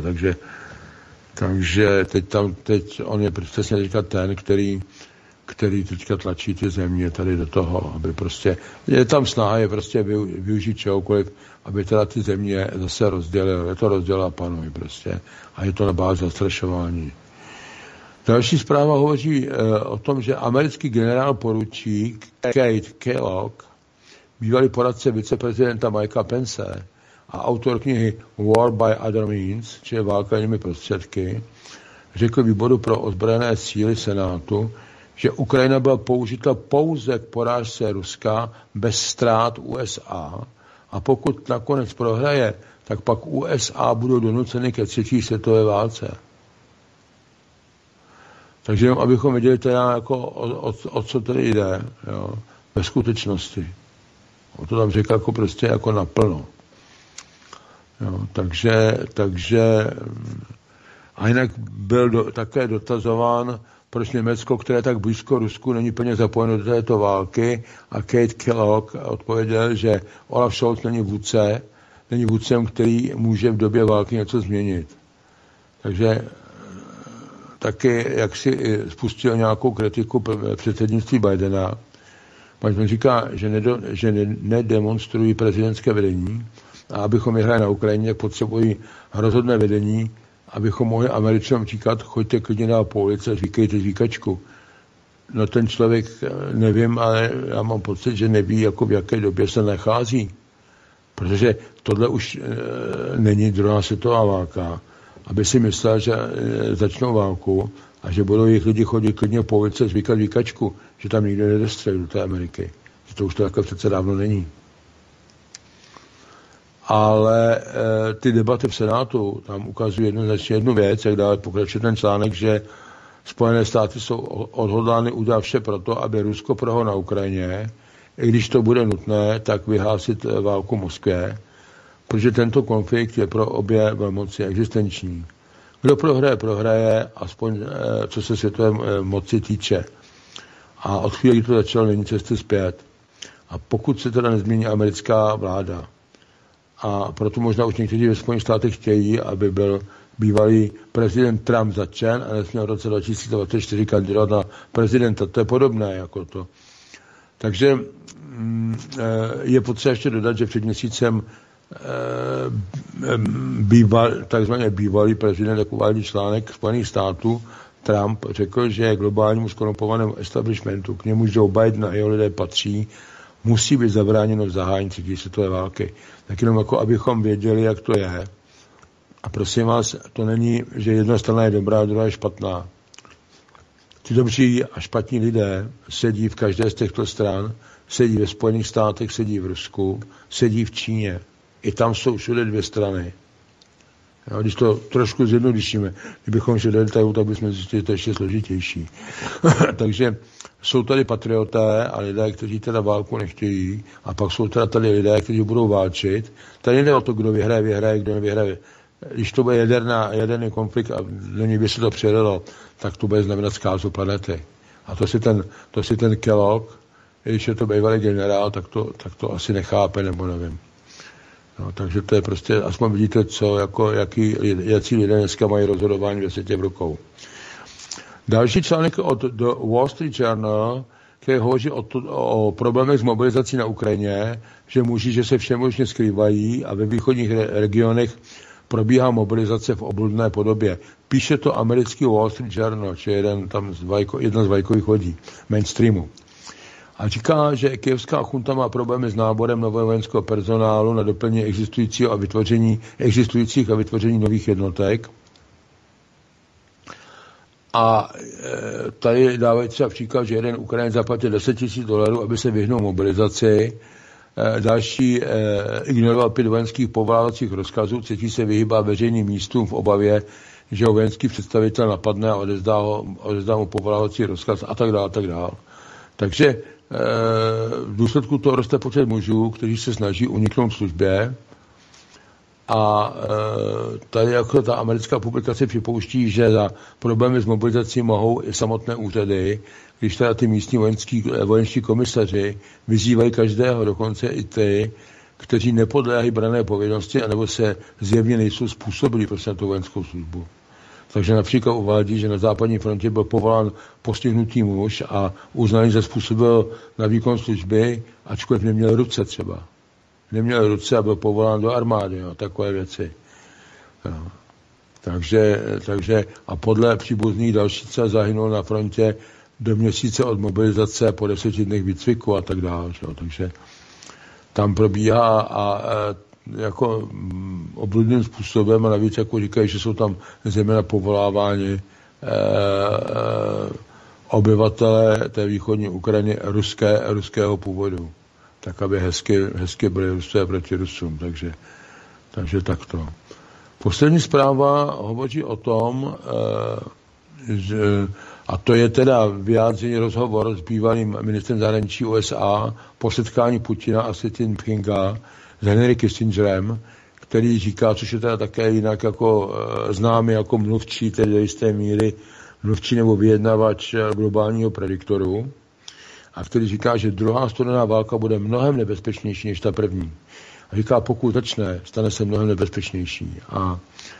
takže teď on je přesně teďka ten, který teďka tlačí ty země tady do toho, aby prostě, je tam snaha je prostě využít čehokoliv, aby teda ty země zase rozdělil. Je to rozdělá panuj prostě a je to na bázi zastrašování. Další zpráva hovoří o tom, že americký generál poručík Kate Kellogg, bývalý poradce viceprezidenta Mikea Pence a autor knihy War by Other Means, čili válka jinými prostředky, řekl výboru pro ozbrojené síly Senátu, že Ukrajina byla použita pouze k porážce Ruska bez ztrát USA a pokud nakonec prohraje, tak pak USA budou donuceny ke 3. světové válce. Takže jenom abychom věděli teda jako o co tady jde, jo, ve skutečnosti. On to tam řekl jako prostě jako naplno. Jo, takže a jinak byl také dotazován, proč Německo, které je tak blízko Rusku, není plně zapojeno do této války, a Kate Kellogg odpověděl, že Olaf Scholz není vůdcem, který může v době války něco změnit. Takže taky, jak si spustil nějakou kritiku předsednictví Bidena, Biden říká, že nedemonstrují prezidentské vedení a abychom je hráli na Ukrajině, potřebují rozhodné vedení, abychom mohli Američanům říkat, choďte klidně dál po ulici, říkejte říkačku. No ten člověk, nevím, ale já mám pocit, že neví, jako v jaké době se nachází. Protože tohle už není druhá světová válka. Aby si myslel, že začnou válku a že budou jich lidi chodit klidně po ulici, zvykat říkačku, že tam nikdo nedostřelí do té Ameriky. Že to už to takhle přece dávno není. ale ty debaty v Senátu tam ukazují jednoznačně jednu věc, jak dále pokračuje ten článek, že Spojené státy jsou odhodlány udělat vše proto, aby Rusko prohlo na Ukrajině, i když to bude nutné, tak vyhlásit válku Moskvě, protože tento konflikt je pro obě velmoci existenční. Kdo prohraje, aspoň co se světové moci týče. A od chvíli, kdy to začalo, není cesty zpět. A pokud se teda nezmění americká vláda, a proto možná už někteří ve Spojených státech chtějí, aby byl bývalý prezident Trump zatčen a nesměl v roce 2024 kandidovat na prezidenta. To je podobné jako to. Takže je potřeba ještě dodat, že před měsícem takzvaně bývalý prezident, jako uvádí článek Spojených států, Trump řekl, že globálnímu skorumpovanému establishmentu, k němuž Joe Biden a jeho lidé patří, musí být zabráněno zahájení třetí světové války. Tak jenom jako abychom věděli, jak to je. A prosím vás, to není, že jedna strana je dobrá a druhá je špatná. Ti dobří a špatní lidé sedí v každé z těchto stran, sedí ve Spojených státech, sedí v Rusku, sedí v Číně. I tam jsou všude dvě strany. Jo, když to trošku zjednodušíme, kdybychom šli do detailu, tak bychom zjistili, že to je ještě složitější. Takže jsou tady patrioté a lidé, kteří teda válku nechtějí, a pak jsou teda tady lidé, kteří budou válčit. Tady nejde o to, kdo vyhraje, kdo nevyhraje. Když to bude jaderný konflikt a do něj by se to přelilo, tak to bude znamenat zkázu planety. A to si ten Kellogg, když je to bývalý generál, tak to asi nechápe, nebo nevím. No, takže to je prostě, aspoň vidíte, jaký lidé dneska mají rozhodování ve světě v rukou. Další článek od The Wall Street Journal, který hovoří o problémech s mobilizací na Ukrajině, že muži, že se všemožně skrývají a ve východních regionech probíhá mobilizace v obludné podobě. Píše to americký Wall Street Journal, či jedna z vlajkových lodí mainstreamu. A říká, že kyjevská chunta má problémy s náborem nového vojenského personálu na doplnění existujících a vytvoření nových jednotek. A tady dávají třeba příklad, že jeden Ukrajinec zaplatil $10,000, aby se vyhnul mobilizaci. Další ignoroval 5 vojenských povolávacích rozkazů, třetí se vyhýbá veřejným místům v obavě, že ho vojenský představitel napadne a odezdá mu povolávací rozkaz a tak dále. Takže v důsledku toho roste počet mužů, kteří se snaží uniknout službě, a tady jako ta americká publikace připouští, že za problémy s mobilizací mohou i samotné úřady, když teda ty místní vojenští komisaři vyzývají každého, dokonce i ty, kteří nepodléhají branné povinnosti, anebo se zjevně nejsou způsobili prostě na tu vojenskou službu. Takže například uvádí, že na západní frontě byl povolán postihnutý muž a uznaný, že způsobil na výkon služby, ačkoliv neměl ruce třeba. Neměl ruce a byl povolán do armády, jo, takové věci. Jo. Takže a podle příbuzných další třeba zahynul na frontě do měsíce od mobilizace po 10 dnech výcviku a tak dále. Jo. Takže tam probíhá a jako obludným způsobem a navíc jako říkají, že jsou tam zejména povoláváni obyvatele té východní Ukrajiny ruského původu. Tak, aby hezky byly Rusové proti Rusům. Takže takto. Poslední zpráva hovoří o tom, že, a to je teda vyjádřený rozhovor s bývalým ministrem zahraničí USA po setkání Putina a Xi Jinpinga s Henry Kissingerem, který říká, což je teda také jinak jako známý jako mluvčí, tedy do jisté míry mluvčí nebo vyjednavač globálního prediktoru, a který říká, že druhá studená válka bude mnohem nebezpečnější než ta první. A říká, pokud začne, stane se mnohem nebezpečnější. A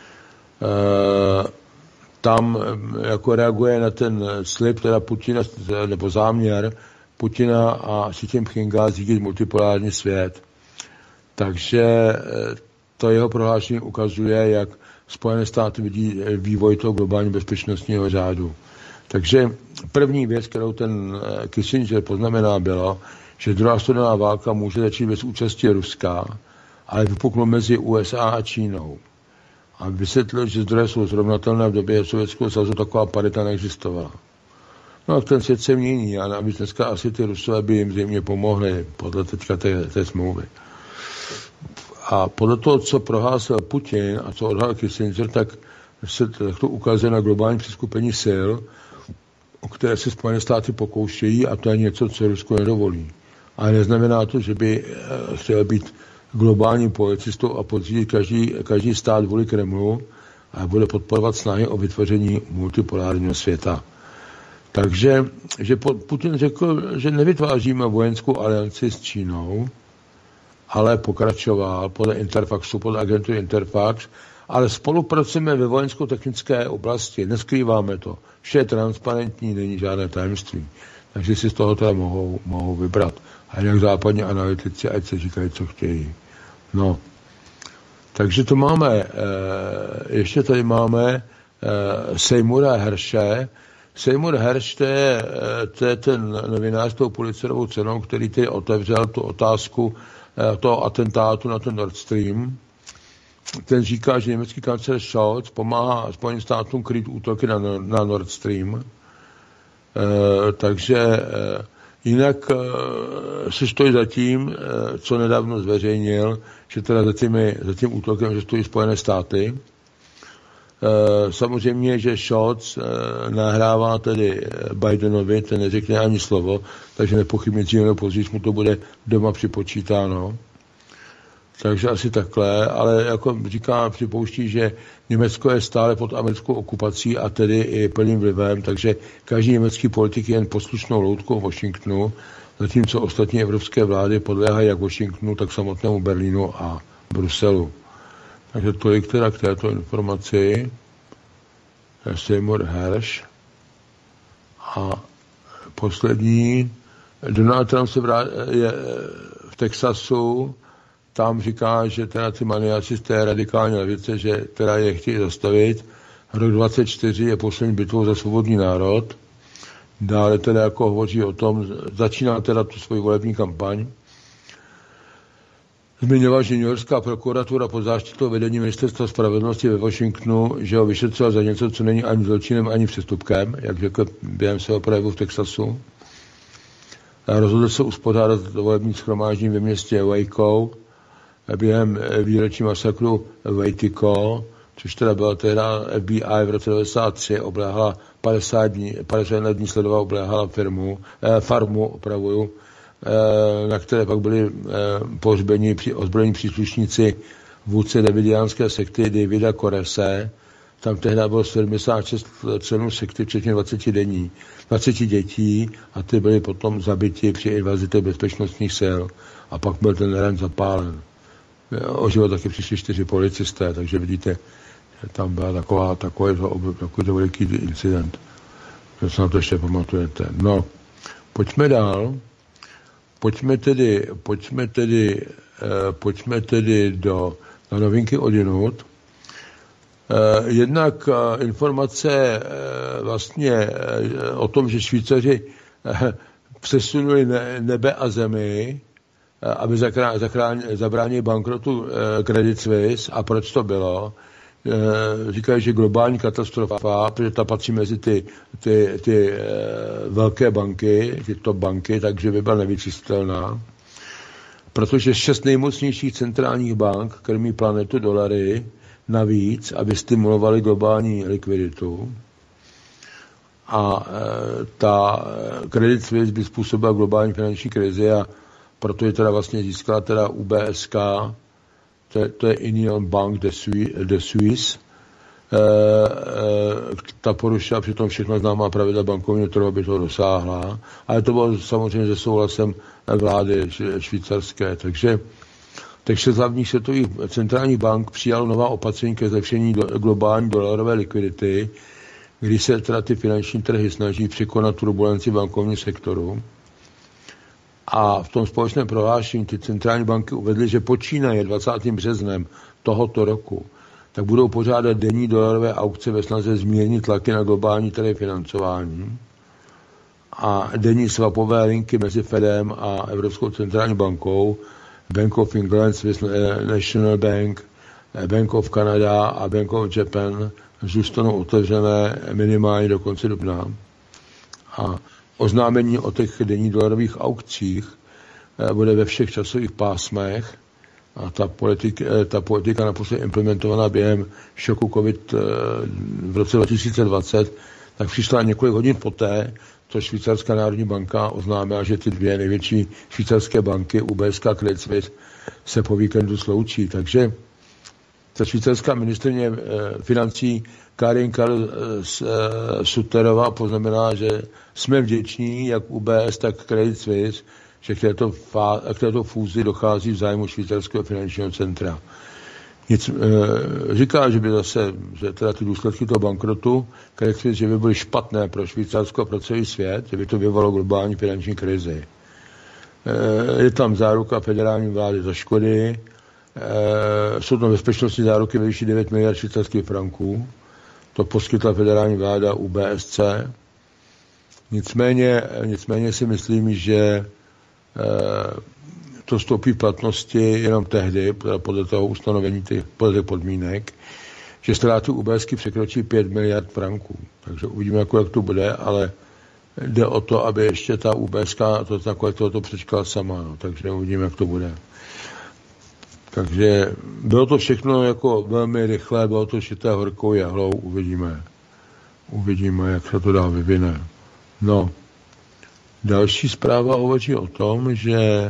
tam jako reaguje na ten slib teda Putina, nebo záměr Putina a Xi Jinpinga řídit multipolární svět. Takže to jeho prohlášení ukazuje, jak Spojené státy vidí vývoj toho globálního bezpečnostního řádu. Takže první věc, kterou ten Kissinger poznamená, bylo, že druhá studená válka může začít bez účasti Ruska, ale vypuklo mezi USA a Čínou. A vysvětlil, že zdroje jsou srovnatelné, v době Sovětského svazu taková parita neexistovala. No a ten svět se mění a navíc dneska asi ty Rusové by jim zřejmě pomohli podle teďka té smlouvy. A podle toho, co prohlásil Putin a co odhalil Kissinger, tak se to ukazuje na globální přeskupení sil, o které se Spojené státy pokoušejí, a to je něco, co Rusko nedovolí. Ale neznamená to, že by chtěl být globálním policistou a podřídit každý stát vůli Kremlu a bude podporovat snahy o vytvoření multipolárního světa. Takže že Putin řekl, že nevytváříme vojenskou alianci s Čínou, ale pokračoval podle Interfaxu, podle agentury Interfax, ale spolupracujeme ve vojensko-technické oblasti, neskrýváme to. Vše je transparentní, není žádné tajemství. Takže si z toho teda mohou vybrat. A jinak západní analytici, ať se říkají, co chtějí. No. Takže to máme, ještě tady máme Seymoura Hershe. Seymour Hersh, to je ten novinář s tou Pulitzerovou cenou, který tady otevřel tu otázku toho atentátu na ten Nord Stream. Ten říká, že německý kancléř Scholz pomáhá Spojeným státům kryt útoky na Nord Stream. Takže jinak se stojí za tím, co nedávno zveřejnil, že teda za tím útokem, že stojí Spojené státy. Samozřejmě, že Scholz nahrává tedy Bidenovi, ten neřekne ani slovo, takže nepochybně dříve nebo později mu to bude doma připočítáno. Takže asi takhle, ale jako říká, připouští, že Německo je stále pod americkou okupací a tedy i plným vlivem, takže každý německý politik je jen poslušnou loutkou Washingtonu, zatímco ostatní evropské vlády podléhají jak Washingtonu, tak samotnému Berlínu a Bruselu. Takže tolik teda k této informaci. Seymour Hersh. A poslední. Donald Trump je v Texasu. Tam říká, že teda ty maniaci z té radikální levice, že teda je chtějí zastavit. Rok 2024 je poslední bitvou za svobodný národ. Dále teda jako hovoří o tom, začíná teda tu svoji volební kampaň. Zmiňoval, že newyorská prokuratura pod záštitou vedení ministerstva spravedlnosti ve Washingtonu, že ho vyšetřoval za něco, co není ani zločinem, ani přestupkem, jak řekl během svého projevu v Texasu. A rozhodl se uspořádat volební shromáždění ve městě Waco během výročí masakru Waco, což teda byla tehda FBI v roce 1993, obléhala 51 dní sledovala, obléhala farmu, na které pak byli pohřbeni ozbrojení příslušníci vůdce davidiánské sekty Davida Korese. Tam tehdy bylo 76 členů sekty, včetně 20 dětí, a ty byli potom zabiti při invazi bezpečnostních sil. A pak byl ten ren zapálen. O život taky přišli 4 policisté, takže vidíte, že tam byla takový veliký incident. To se na to ještě pamatujete. No, pojďme dál. Pojďme tedy na novinky odjinud. Jednak informace vlastně o tom, že Švýcaři přesunuli nebe a zemi, aby zabránili bankrotu Credit Suisse. A proč to bylo? Říkají, že globální katastrofa, protože ta patří mezi ty velké banky, ty top banky, takže by byla nevyčistitelná. Protože 6 nejmocnějších centrálních bank krmí planetu dolary navíc, aby stimulovali globální likviditu. A ta Credit Suisse by způsobila globální finanční krizi, a proto je teda vlastně získala teda UBSK, to je Union Bank de Suisse. Ta porušila přitom všechno známá pravidla bankovního trhu, aby to dosáhla. Ale to bylo samozřejmě se souhlasem vlády švýcarské. Takže 6 hlavních světových centrálních bank přijalo nová opatření ke zlepšení globální dolarové likvidity, kdy se teda ty finanční trhy snaží překonat turbulenci bankovního sektoru. A v tom společném prohlášení ty centrální banky uvedly, že počínaje 20. březnem tohoto roku, tak budou pořádat denní dolarové aukce ve snaze zmírnit tlaky na globální trhy financování. A denní swapové linky mezi Fedem a Evropskou centrální bankou, Bank of England, Swiss National Bank, Bank of Canada a Bank of Japan zůstanou otevřené minimálně do konce dubna. A oznámení o těch denních dolarových aukcích bude ve všech časových pásmech A ta politika naposledy implementovaná během šoku COVID v roce 2020, tak přišla několik hodin poté, co Švýcarská národní banka oznámila, že ty dvě největší švýcarské banky, UBS a Credit Suisse, se po víkendu sloučí. Takže ta švýcarská ministryně financí Karin Karl Sutterová poznamenala, že jsme vděční, jak UBS, tak Credit Suisse, že k této fúzi dochází v zájmu švýcarského finančního centra. Říká, že by zase, že teda ty důsledky toho bankrotu, že by byly špatné pro Švýcarsko a pro celý svět, že by to vyvolalo globální finanční krizi. Je tam záruka federální vlády za škody, jsou tam bezpečnostní záruky ve výši 9 miliard švýcarských franků, to poskytla federální vláda UBSC. Nicméně si myslím, že to vstoupí v platnosti jenom tehdy, podle toho ustanovení, podle těch podmínek, že ztráty UBSky překročí 5 miliard franků. Takže uvidíme, jak to bude, ale jde o to, aby ještě ta UBSka to přečkala sama. No. Takže uvidíme, jak to bude. Takže bylo to všechno jako velmi rychlé, bylo to šité horkou jahlou, uvidíme, jak se to dál vyvine. No, další zpráva hovoří o tom, že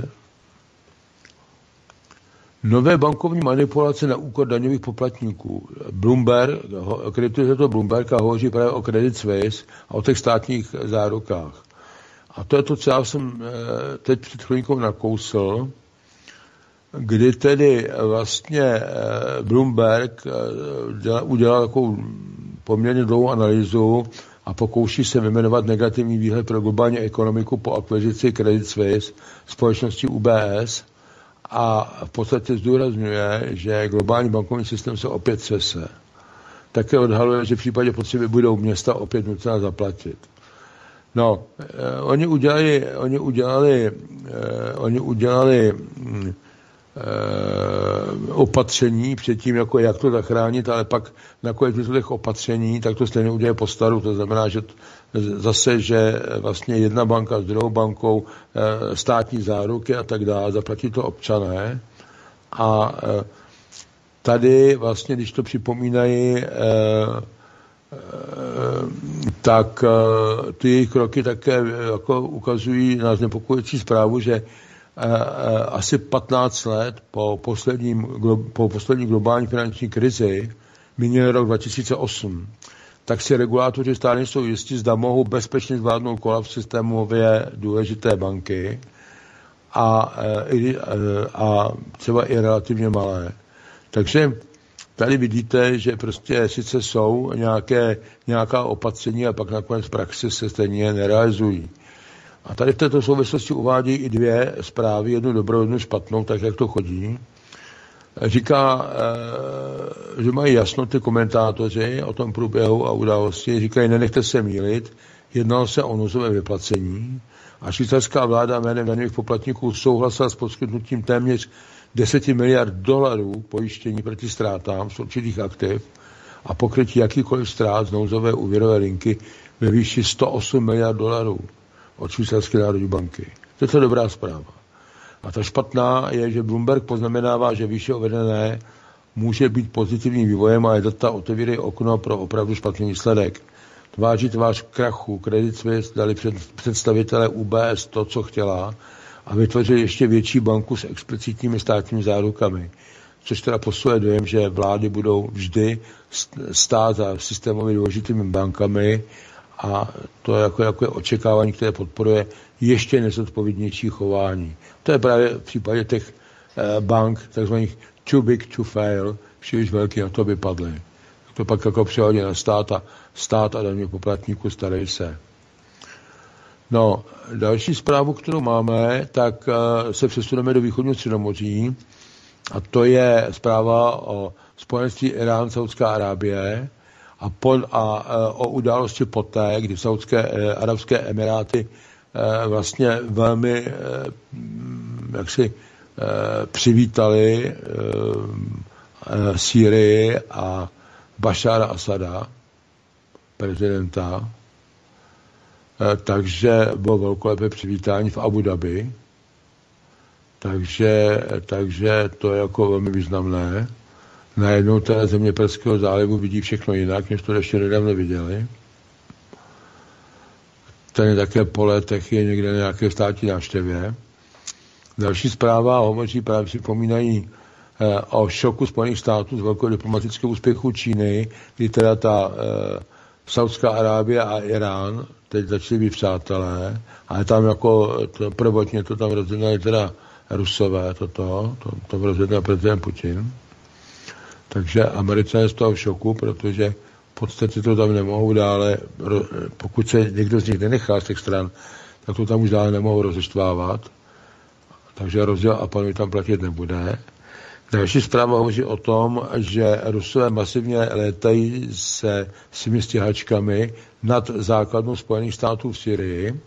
nové bankovní manipulace na úkor daňových poplatníků. Kritizuje to Bloomberg a hovoří právě o Credit Suisse a o těch státních zárukách. A to je to, co já jsem teď před chvílinkou nakousl, kdy tedy vlastně Bloomberg udělal takovou poměrně dlouhou analýzu a pokouší se vyjmenovat negativní výhled pro globální ekonomiku po akvizici Credit Suisse společnosti UBS a v podstatě zdůrazňuje, že globální bankovní systém se opět třese. Také odhaluje, že v případě potřeby budou města opět nucená zaplatit. No, oni udělali opatření předtím, jako jak to zachránit, ale pak nakonec těch opatření, tak to stejně udělají po staru. To znamená, že zase, že vlastně jedna banka s druhou bankou státní záruky a tak dále, zaplatí to občané. A tady vlastně, když to připomínají, tak ty jejich kroky také jako ukazují na znepokojující zprávu, že asi 15 let po poslední globální finanční krizi, minulý rok 2008, tak si regulátoři stále jsou jistí, zda mohou bezpečně zvládnout kolaps systémově důležité banky a třeba i relativně malé. Takže tady vidíte, že prostě sice jsou nějaká opatření a pak nakonec v praxi se stejně nerealizují. A tady v této souvislosti uvádí i dvě zprávy, jednu dobrou, jednu špatnou, tak jak to chodí. Říká, že mají jasno ty komentátoři o tom průběhu a události. Říkají, nenechte se mýlit, jednalo se o nouzové vyplacení a švýcarská vláda jménem daňových poplatníků souhlasila s poskytnutím téměř 10 miliard dolarů pojištění proti ztrátám z určitých aktiv a pokrytí jakýkoliv ztrát z nouzové úvěrové linky ve výši 108 miliard dolarů od Švýcarské národní banky. To je dobrá zpráva. A ta špatná je, že Bloomberg poznamenává, že výše uvedené může být pozitivním vývojem a data otevírají okno pro opravdu špatný výsledek. Tvář krachu Credit Suisse dali představitelé UBS to, co chtěla a vytvořili ještě větší banku s explicitními státními zárukami. Což teda posiluje dojem, že vlády budou vždy stát za systémově důležitými bankami a to jako očekávání, které podporuje ještě nezodpovědnější chování. To je právě v případě těch bank, takzvaných too big to fail, příliš velký na to by padly. To pak jako přehodí na stát a daňových poplatníků starej se. No, další zprávu, kterou máme, tak se přesuneme do východního Středomoří a to je zpráva o spojenství Irán, Saudská Arábie a o události poté, kdy Saudské arabské emiráty vlastně velmi přivítali Sýrii a Bašára Asada, prezidenta, takže bylo velkolepé přivítání v Abu Dhabi. takže to je jako velmi významné. Najednou té země Perského zálivu vidí všechno jinak, než to ještě nedávno viděli. Ten je také po letech je někde na nějaké státní návštěvě. Další zpráva hovoří právě připomínají o šoku Spojených států z velkého diplomatického úspěchu Číny, kdy teda ta Saudská Arábie a Irán teď začali být přátelé, ale tam jako prvotně to tam rozhodnali teda Rusové, to rozhodnal prezident Putin. Takže Američané z toho šoku, protože v podstatě to tam nemohou dále, pokud se někdo z nich nenechá z těch stran, tak to tam už dále nemohou rozeštvávat. Takže rozděl a panuj tam platit nebude. Další zpráva hovoří o tom, že Rusové masivně létají se svými stíhačkami nad základnou Spojených států v Syrii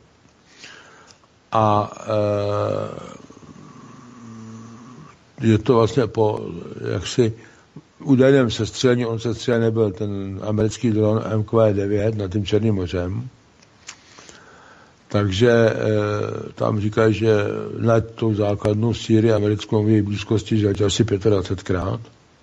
a je to vlastně po jaksi údajném sestřelení, on sestřelen nebyl ten americký dron MQ-9 nad tím Černým mořem. Takže tam říkají, že nad tou základnou Sýrii americkou v její blízkosti žil asi 25krát.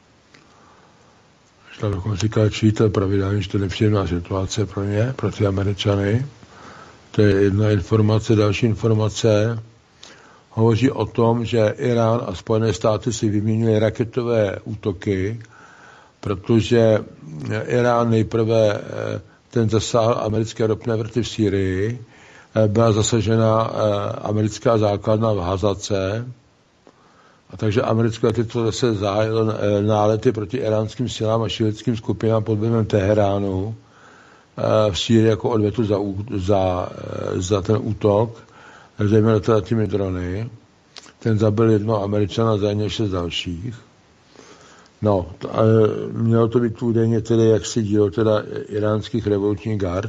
Tam dokonce říká čítel pravidelně, že to je nepříjemná situace pro ně, pro ty Američany. To je jedna informace. Další informace hovoří o tom, že Irán a Spojené státy si vyměnily raketové útoky, protože Irán nejprve ten zasáhl americké ropné vrty v Sýrii, byla zasažena americká základna v Hazace, a takže americké letectvo zase zahájilo nálety proti iránským silám a šíleckým skupinám pod vlivem Teheránu v Sýrii jako odvetu za ten útok, zejména teda těmi drony. Ten zabil jedno Američana, zajměl 6 dalších. No, mělo to být údajně tedy, jak si dílo teda iránských revolučních gard.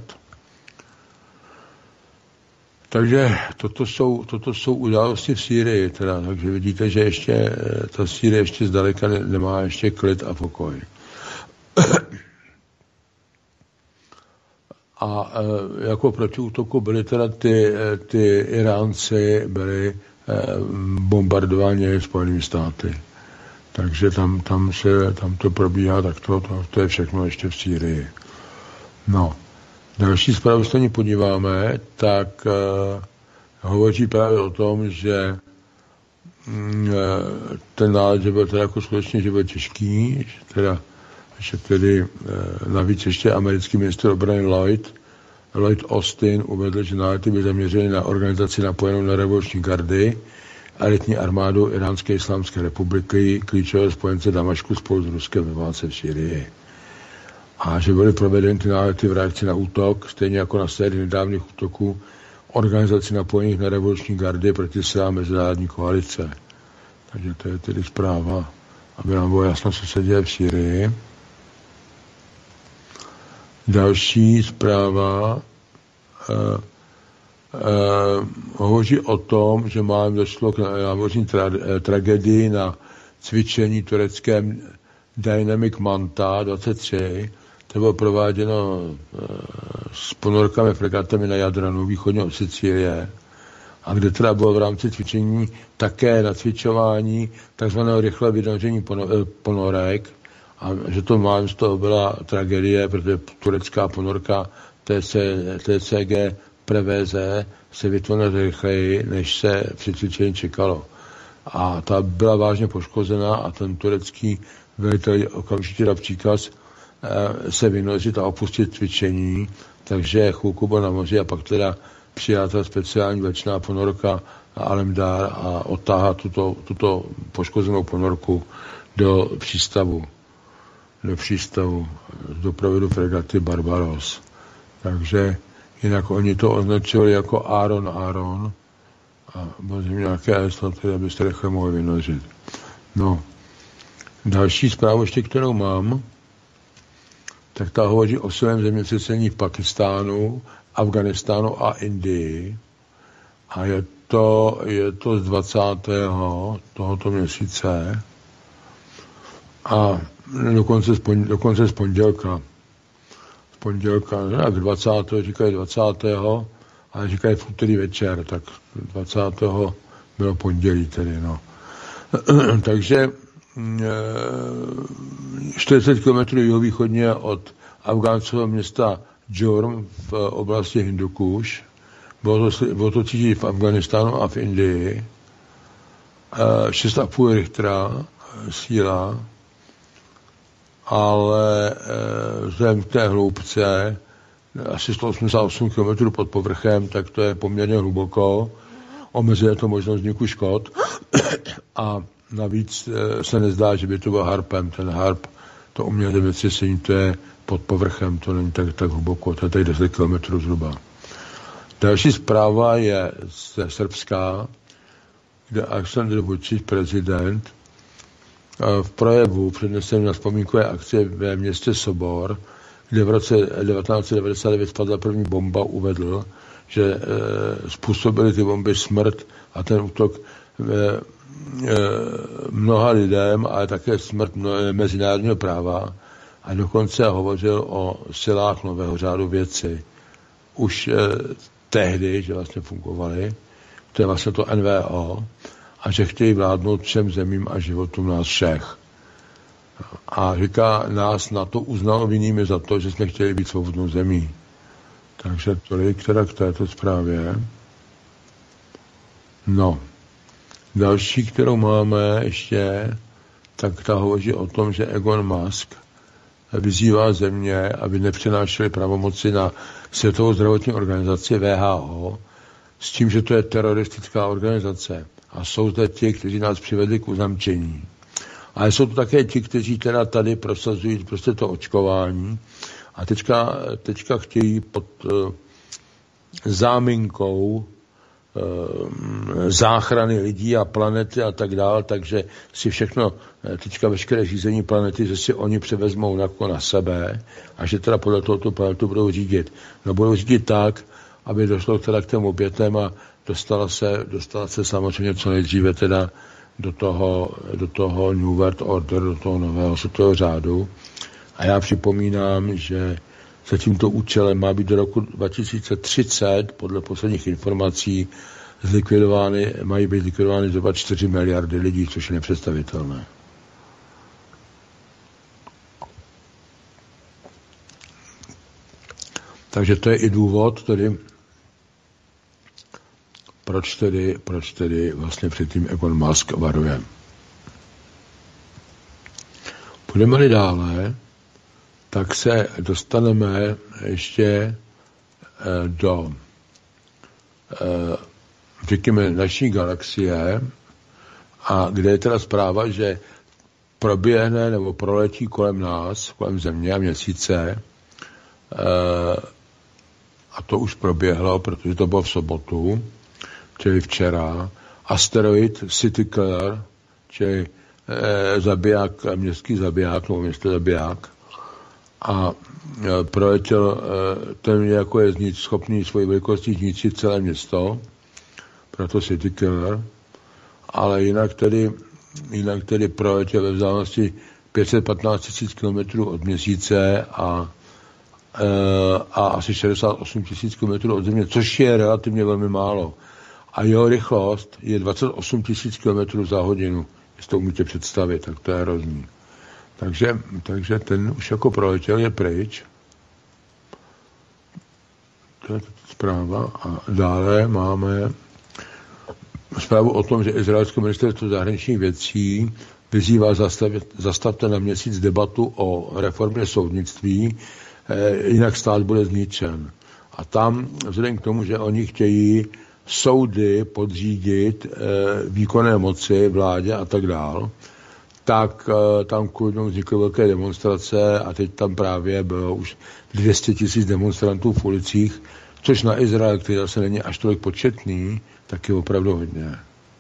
Takže toto jsou události v Sýrii, teda, takže vidíte, že ještě ta Sýrie ještě zdaleka nemá ještě klid a pokoj. A jako protiútoku byly teda ty Iránci byli bombardováni Spojenými státy. Takže tam to probíhá, tak to je všechno ještě v Sýrii. No. Další zprávu, když se ní podíváme, tak hovoří právě o tom, že ten nálet, že byl teda jako skutečně, že byl těžký, že tedy navíc ještě americký ministr obrany Lloyd Austin uvedl, že nálety byly zaměřeny na organizaci napojenou na revoluční gardy, elitní armádu Iránské islámské republiky, klíčové spojence Damašku spolu s Ruskem ve válce v Syrii. A že byly provedeny ty nálety v reakci na útok, stejně jako na sérii nedávných útoků organizací napojených na revoluční gardy proti silám mezinárodní koalice. Takže to je tedy zpráva, aby nám bylo jasno, co se děje v Syrii. Další zpráva hovoří o tom, že došlo k námořní tragédii na cvičení tureckém Dynamic Manta 23. To bylo prováděno s ponorkami fregatami na Jadranu, východně od Sicílie, a kde teda bylo v rámci cvičení také nacvičování takzvaného rychle vynoření ponorek, a že to z toho byla tragédie, protože turecká ponorka TCG Preveze se vytvořila rychleji, než se při cvičení čekalo. A ta byla vážně poškozená a ten turecký velitel okamžitě dal příkaz se vynořit a opustit cvičení, takže chvilku byl na moři a pak teda přijata speciální vlečná ponorka Alemdar a odtáhá tuto poškozenou ponorku do přístavu do provodu fregaty Barbaros. Takže jinak oni to označili jako Aaron a bylo nějaké heslo, které byste rychle mohli vynořit. No, další zprávu ještě, kterou mám, tak ta hovoří o svém zemětřesení v Pakistánu, Afganistánu a Indii. A je to z 20. tohoto měsíce a dokonce z pondělka. Z pondělka, ne, 20. říkají 20. ale říkají v úterý večer, tak 20. bylo pondělí tedy, no. Takže 40 km jihovýchodně od afgánského města Jurm v oblasti Hindukuš. Bylo to cítit v Afghánistánu a v Indii. 6,5 Richtera síla, ale vzhledem k té hloubce asi 188 km pod povrchem, tak to je poměrně hluboko. Omezuje to možnost vzniku škod a navíc se nezdá, že by to byl harpem. Ten harp, to umělé zemětřesení, to je pod povrchem, to není tak hluboko, to je tady 10 km zhruba. Další zpráva je ze Srbska, kde Aleksandr Vučić, prezident, v projevu předneseném na vzpomínkové akci ve městě Sobor, kde v roce 1999 spadla první bomba, uvedl, že způsobily ty bomby smrt a ten útok mnoha lidem, ale také smrt mezinárodního práva. A dokonce hovořil o silách nového řádu věci. Už tehdy, že vlastně fungovaly, to je vlastně to NVO, a že chtějí vládnout všem zemím a životům nás všech. A říká, nás na to uznal vinnými za to, že jsme chtěli být svobodnou zemí. Takže tolik teda k této zprávě. No, další, kterou máme ještě, tak ta hovoří o tom, že Elon Musk vyzývá země, aby nepřenášely pravomoci na Světovou zdravotní organizaci WHO, s tím, že to je teroristická organizace. A jsou zde ti, kteří nás přivedli k uzamčení. Ale jsou to také ti, kteří teda tady prosazují prostě to očkování a teďka chtějí pod záminkou záchrany lidí a planety a tak dále, takže si všechno, teďka veškeré řízení planety, že si oni převezmou na sebe a že teda podle toho tu planetu budou řídit. No budou řídit tak, aby došlo teda k těm obětem a dostala se samozřejmě co nejdříve teda do toho New World Order, do toho nového světového řádu. A já připomínám, že za tímto účelem má být do roku 2030, podle posledních informací, mají být zlikvidovány zhruba 4 miliardy lidí, což je nepředstavitelné. Takže to je i důvod, tedy, proč tedy vlastně předtím Elon Musk varuje. Půjdeme-li dále, tak se dostaneme ještě do, řekněme, naší galaxie, a kde je teda zpráva, že proběhne nebo proletí kolem nás, kolem Země a Měsíce, a to už proběhlo, protože to bylo v sobotu, čili včera, asteroid City Killer, čili zabiják, městský zabiják, nebo město zabiják, a proletěl ten jako je schopný svoji velikostí zničit celé město, proto City Killer, ale jinak tedy proletěl ve vzdálenosti 515 000 km od Měsíce a asi 68 000 km od Země, což je relativně velmi málo. A jeho rychlost je 28 000 km za hodinu. Jestli to umíte představit, tak to je hrozný. Takže ten už jako proletěl, je pryč. To je zpráva. A dále máme zprávu o tom, že izraelské ministerstvo zahraničních věcí vyzývá zastavte na měsíc debatu o reformě soudnictví, jinak stát bude zničen. A tam, vzhledem k tomu, že oni chtějí soudy podřídit výkonné moci, vládě a tak dál, tak tam kvůli vznikly velké demonstrace a teď tam právě bylo už 200 000 demonstrantů v ulicích, což na Izrael, který zase není až tolik početný, tak je opravdu hodně.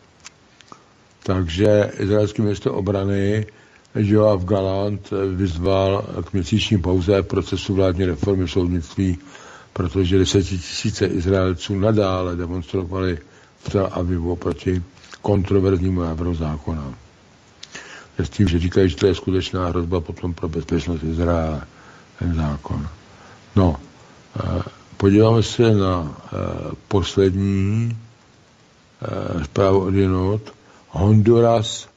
Takže izraelský ministr obrany Yoav Gallant vyzval k měsíční pauze procesu vládní reformy soudnictví, protože 10 000 Izraelců nadále demonstrovali v Tel Avivu proti kontroverznímu návrhu zákona. S tím, že říkají, že to je skutečná hrozba potom pro bezpečnost Izraele, ten zákon. No, podíváme se na poslední zprávu odjenut. Honduras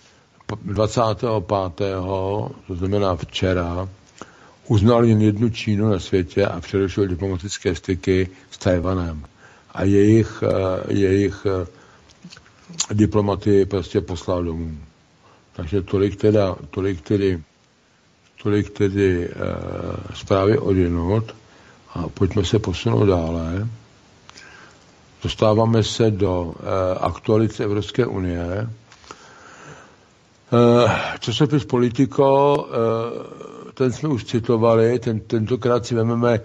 25. to znamená včera, uznal jen jednu Čínu na světě a přerušil diplomatické styky s Tajvanem. A jejich diplomaty prostě poslal domů. Takže tolik tedy zprávy odjenut a pojďme se posunout dále. Dostáváme se do aktualit Evropské unie. Časopis Politico, ten jsme už citovali, tentokrát si vezmeme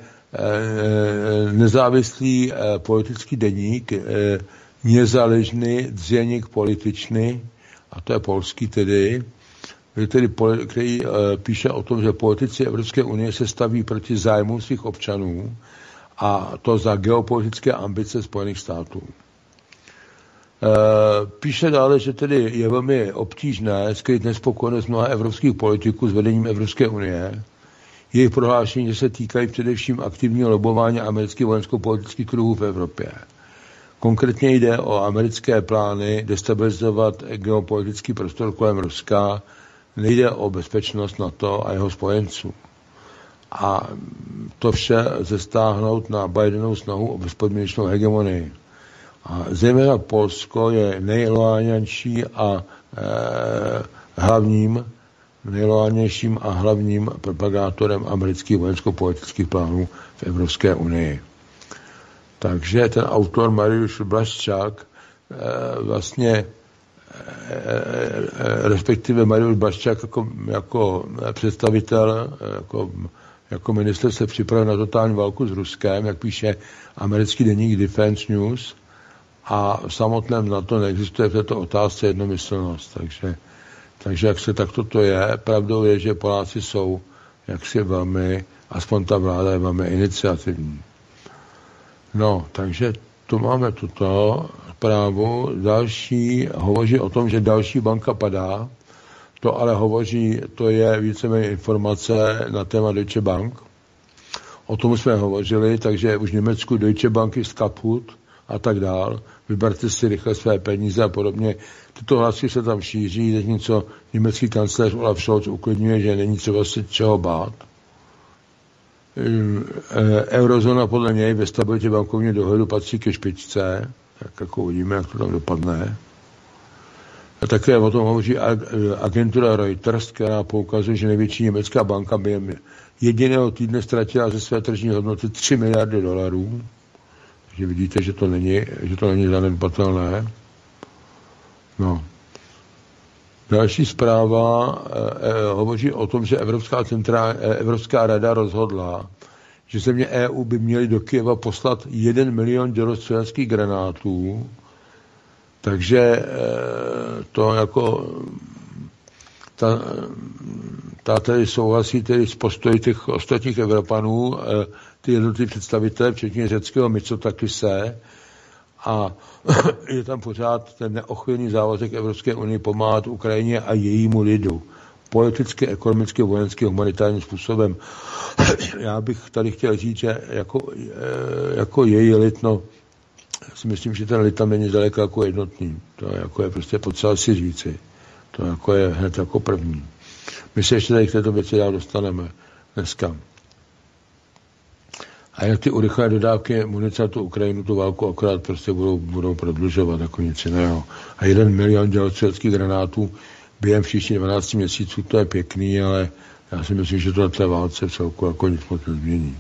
nezávislý politický deník, Niezależny Dziennik Polityczny, a to je polský tedy, který píše o tom, že politici Evropské unie se staví proti zájmu svých občanů a to za geopolitické ambice Spojených států. Píše dále, že tedy je velmi obtížné skrýt nespokojenost mnoha evropských politiků s vedením Evropské unie. Jejich prohlášení, že se týkají především aktivního lobování amerických vojensko-politických kruhů v Evropě. Konkrétně jde o americké plány destabilizovat geopolitický prostor kolem Ruska, nejde o bezpečnost NATO a jeho spojenců. A to vše zestáhnout na Bidenovu snahu o bezpodmínečnou hegemonii. A zejména Polsko je nejloajnějším a hlavním propagátorem amerických vojensko-politických plánů v Evropské unii. Takže ten autor Mariusz Błaszczak vlastně respektive Mariusz Błaszczak jako představitel, jako minister se připravil na totální válku s Ruskem, jak píše americký deník Defense News, a v samotném NATO neexistuje v této otázce jednomyslnost. Takže jak se takto to je, pravdou je, že Poláci jsou jaksi velmi, aspoň ta vláda je velmi iniciativní. No, takže tu máme tuto zprávu. Další hovoří o tom, že další banka padá. To ale to je víceméně informace na téma Deutsche Bank. O tom jsme hovořili, takže už v Německu Deutsche Bank ist kaputt a tak dál. Vyberte si rychle své peníze a podobně. Tyto hlasy se tam šíří, zatímco německý kancléř Olaf Scholz uklidňuje, že není třeba se čeho bát. Eurozóna podle něj ve stabilitě bankovního dohledu patří ke špičce, tak jako uvidíme, jak to tam dopadne. A také o tom hovoří agentura Reuters, která poukazuje, že největší německá banka během jediného týdne ztratila ze své tržní hodnoty $3 miliardy. Takže vidíte, že to není zanedbatelné. No. Další zpráva hovoří o tom, že Evropská rada rozhodla, že země EU by měly do Kyjeva poslat 1 milion dělostřeleckých granátů. Takže to jako ta tedy souhlasí tedy s postoji těch ostatních Evropanů, ty jednotliví představitelé, včetně řeckého Mitsotakise, a je tam pořád ten neochvějný závazek Evropské unie pomáhat Ukrajině a jejímu lidu. Politicky, ekonomicky, vojensky, humanitárním způsobem. Já bych tady chtěl říct, že jako její lid, no, si myslím, že ten lid tam není daleko jako jednotný. To jako je prostě potřeba si říci. To jako je hned jako první. My se ještě tady k této věci dál dostaneme dneska. A jak ty urychlené dodávky munice na tu Ukrajinu, tu válku akorát prostě budou prodlužovat jako nic jiného. A 1 milion dělostřeleckých granátů během příštích 12 měsíců, to je pěkný, ale já si myslím, že to na té válce v celku jako nic moc nezmění.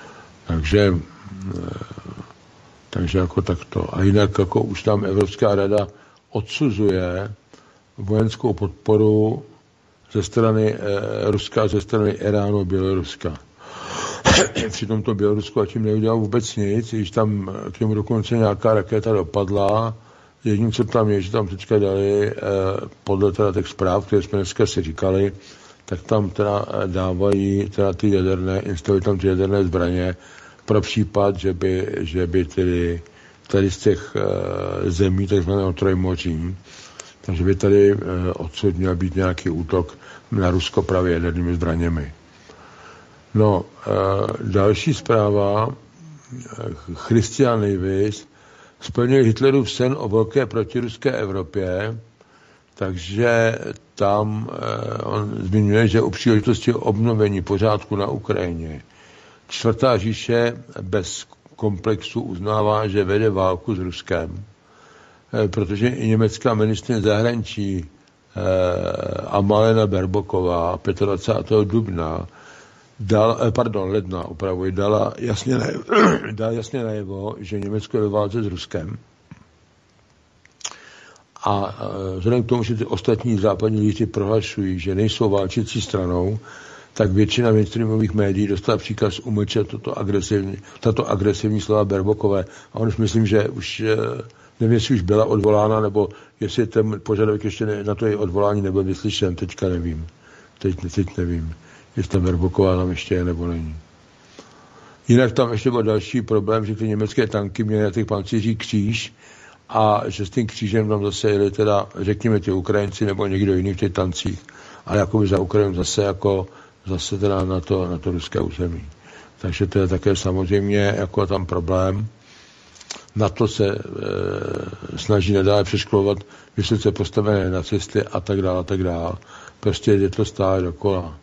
Takže jako takto. A jinak jako už tam Evropská rada odsuzuje vojenskou podporu ze strany Ruska, ze strany Iránu a Běloruska. Přitom to Bělorusko a tím neudělal vůbec nic, když tam k němu dokonce nějaká raketa dopadla. Jedním, co tam je, že tam teďka dali, podle teda těch zpráv, které jsme dneska si říkali, tak tam teda dávají teda ty instalují tam ty jaderné zbraně pro případ, že by tedy tady z těch zemí, takzvaného Trojmoří, takže by tady odsud měl být nějaký útok na Rusko právě jadernými zbraněmi. No, další zpráva, Christian Lewis splnil Hitlerův sen o velké protiruské Evropě, takže tam on zmiňuje, že u příležitosti obnovení pořádku na Ukrajině Čtvrtá říše bez komplexu uznává, že vede válku s Ruskem, protože i německá ministryně zahraničí Amalena Berboková 25. ledna dala jasně najevo, že Německo je ve válce s Ruskem. A vzhledem k tomu, že ty ostatní západní lídři prohlašují, že nejsou válčící stranou, tak většina mainstreamových médií dostala příkaz umlčet tato agresivní slova Berbokové. A on už myslím, že už nevím, jestli už byla odvolána, nebo jestli ten požadavek ještě na to její odvolání nebyl vyslyšen, teďka nevím. Teď nevím, jestli ta Berboková tam ještě je, nebo není. Jinak tam ještě byl další problém, že ty německé tanky měly na těch pancířích kříž a že s tím křížem tam zase jeli teda, řekněme, ty Ukrajinci nebo někdo jiný v těch tancích, ale jakoby za Ukrajinu zase teda na to ruské území. Takže to je také samozřejmě jako tam problém. Na to se snaží nadále přeškolovat vysoce postavené nacisty a tak dále. Prostě je to stále dokola.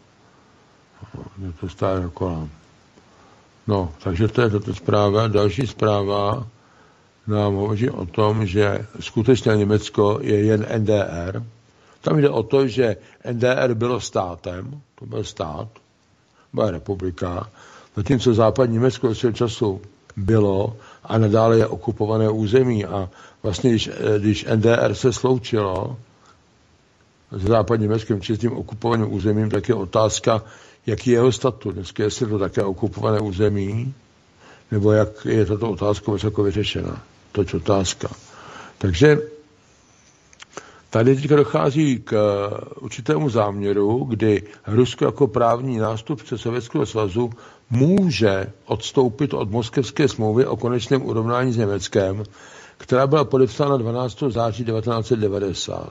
No, takže to je tato zpráva. Další zpráva nám hovoří o tom, že skutečně Německo je jen NDR. Tam jde o to, že NDR bylo státem, to byl stát, byla republika, zatímco západní Německo svého času bylo a nadále je okupované území. A vlastně, když NDR se sloučilo s západním Německem, či s tím okupovaným územím, tak je otázka, jaký je jeho statut. Dneska je to také okupované území, nebo jak je tato otázka vysoko vyřešena. To je otázka. Takže tady teďka dochází k určitému záměru, kdy Rusko jako právní nástupce Sovětského svazu může odstoupit od Moskevské smlouvy o konečném urovnání s Německem, která byla podepsána 12. září 1990.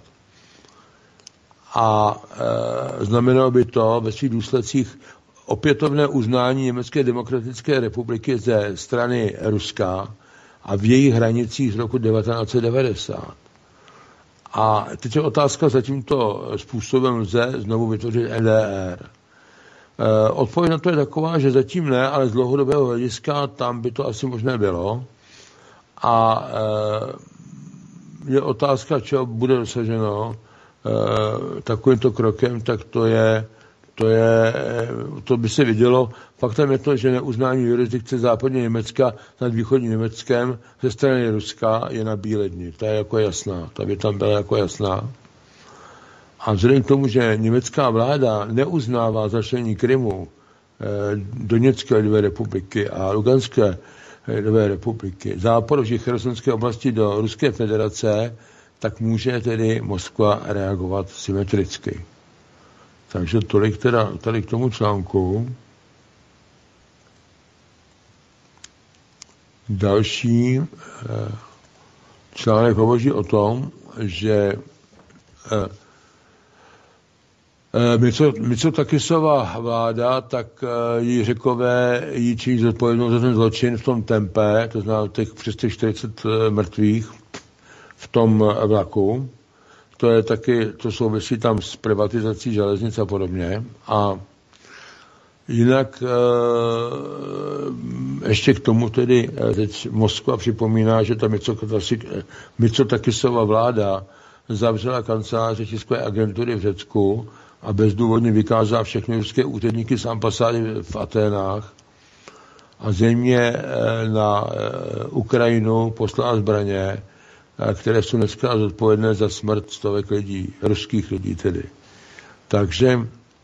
A znamenalo by to ve svých důsledcích opětovné uznání Německé demokratické republiky ze strany Ruska a v jejich hranicích z roku 1990. A teď je otázka, za tímto způsobem lze znovu vytvořit NDR. Odpověď na to je taková, že zatím ne, ale z dlouhodobého hlediska tam by to asi možné bylo. A je otázka, čeho bude dosaženo takovýmto krokem, tak to by se vidělo. Faktem je to, že neuznání jurisdikce západního Německa nad východním Německem ze strany Ruska je na bíledni. Ta je jako jasná. Ta by tam byla jako jasná. A vzhledem k tomu, že německá vláda neuznává začlenění Krymu, Doněcké lidové republiky a Luganské lidové republiky, Záporoží chersonské oblasti do Ruské federace, tak může tedy Moskva reagovat symetricky. Takže tolik teda tady k tomu článku. Další článek hovoří o tom, že Mitsotakisova vláda, tak jí Řekové jí činí zodpovědnost za ten zločin v tom tempe, to znamená přes těch 40 mrtvých v tom vlaku. To je taky, to souvisí tam s privatizací železnic a podobně. A jinak ještě k tomu tedy teď Moskva připomíná, že ta Mitsotakisova vláda zavřela kanceláře tiskové agentury v Řecku a bezdůvodně vykázala všechny ruské úředníky z ambasády v Aténách a zřejmě na Ukrajinu poslala zbraně, které jsou dneska zodpovědné za smrt stovek lidí, ruských lidí tedy. Takže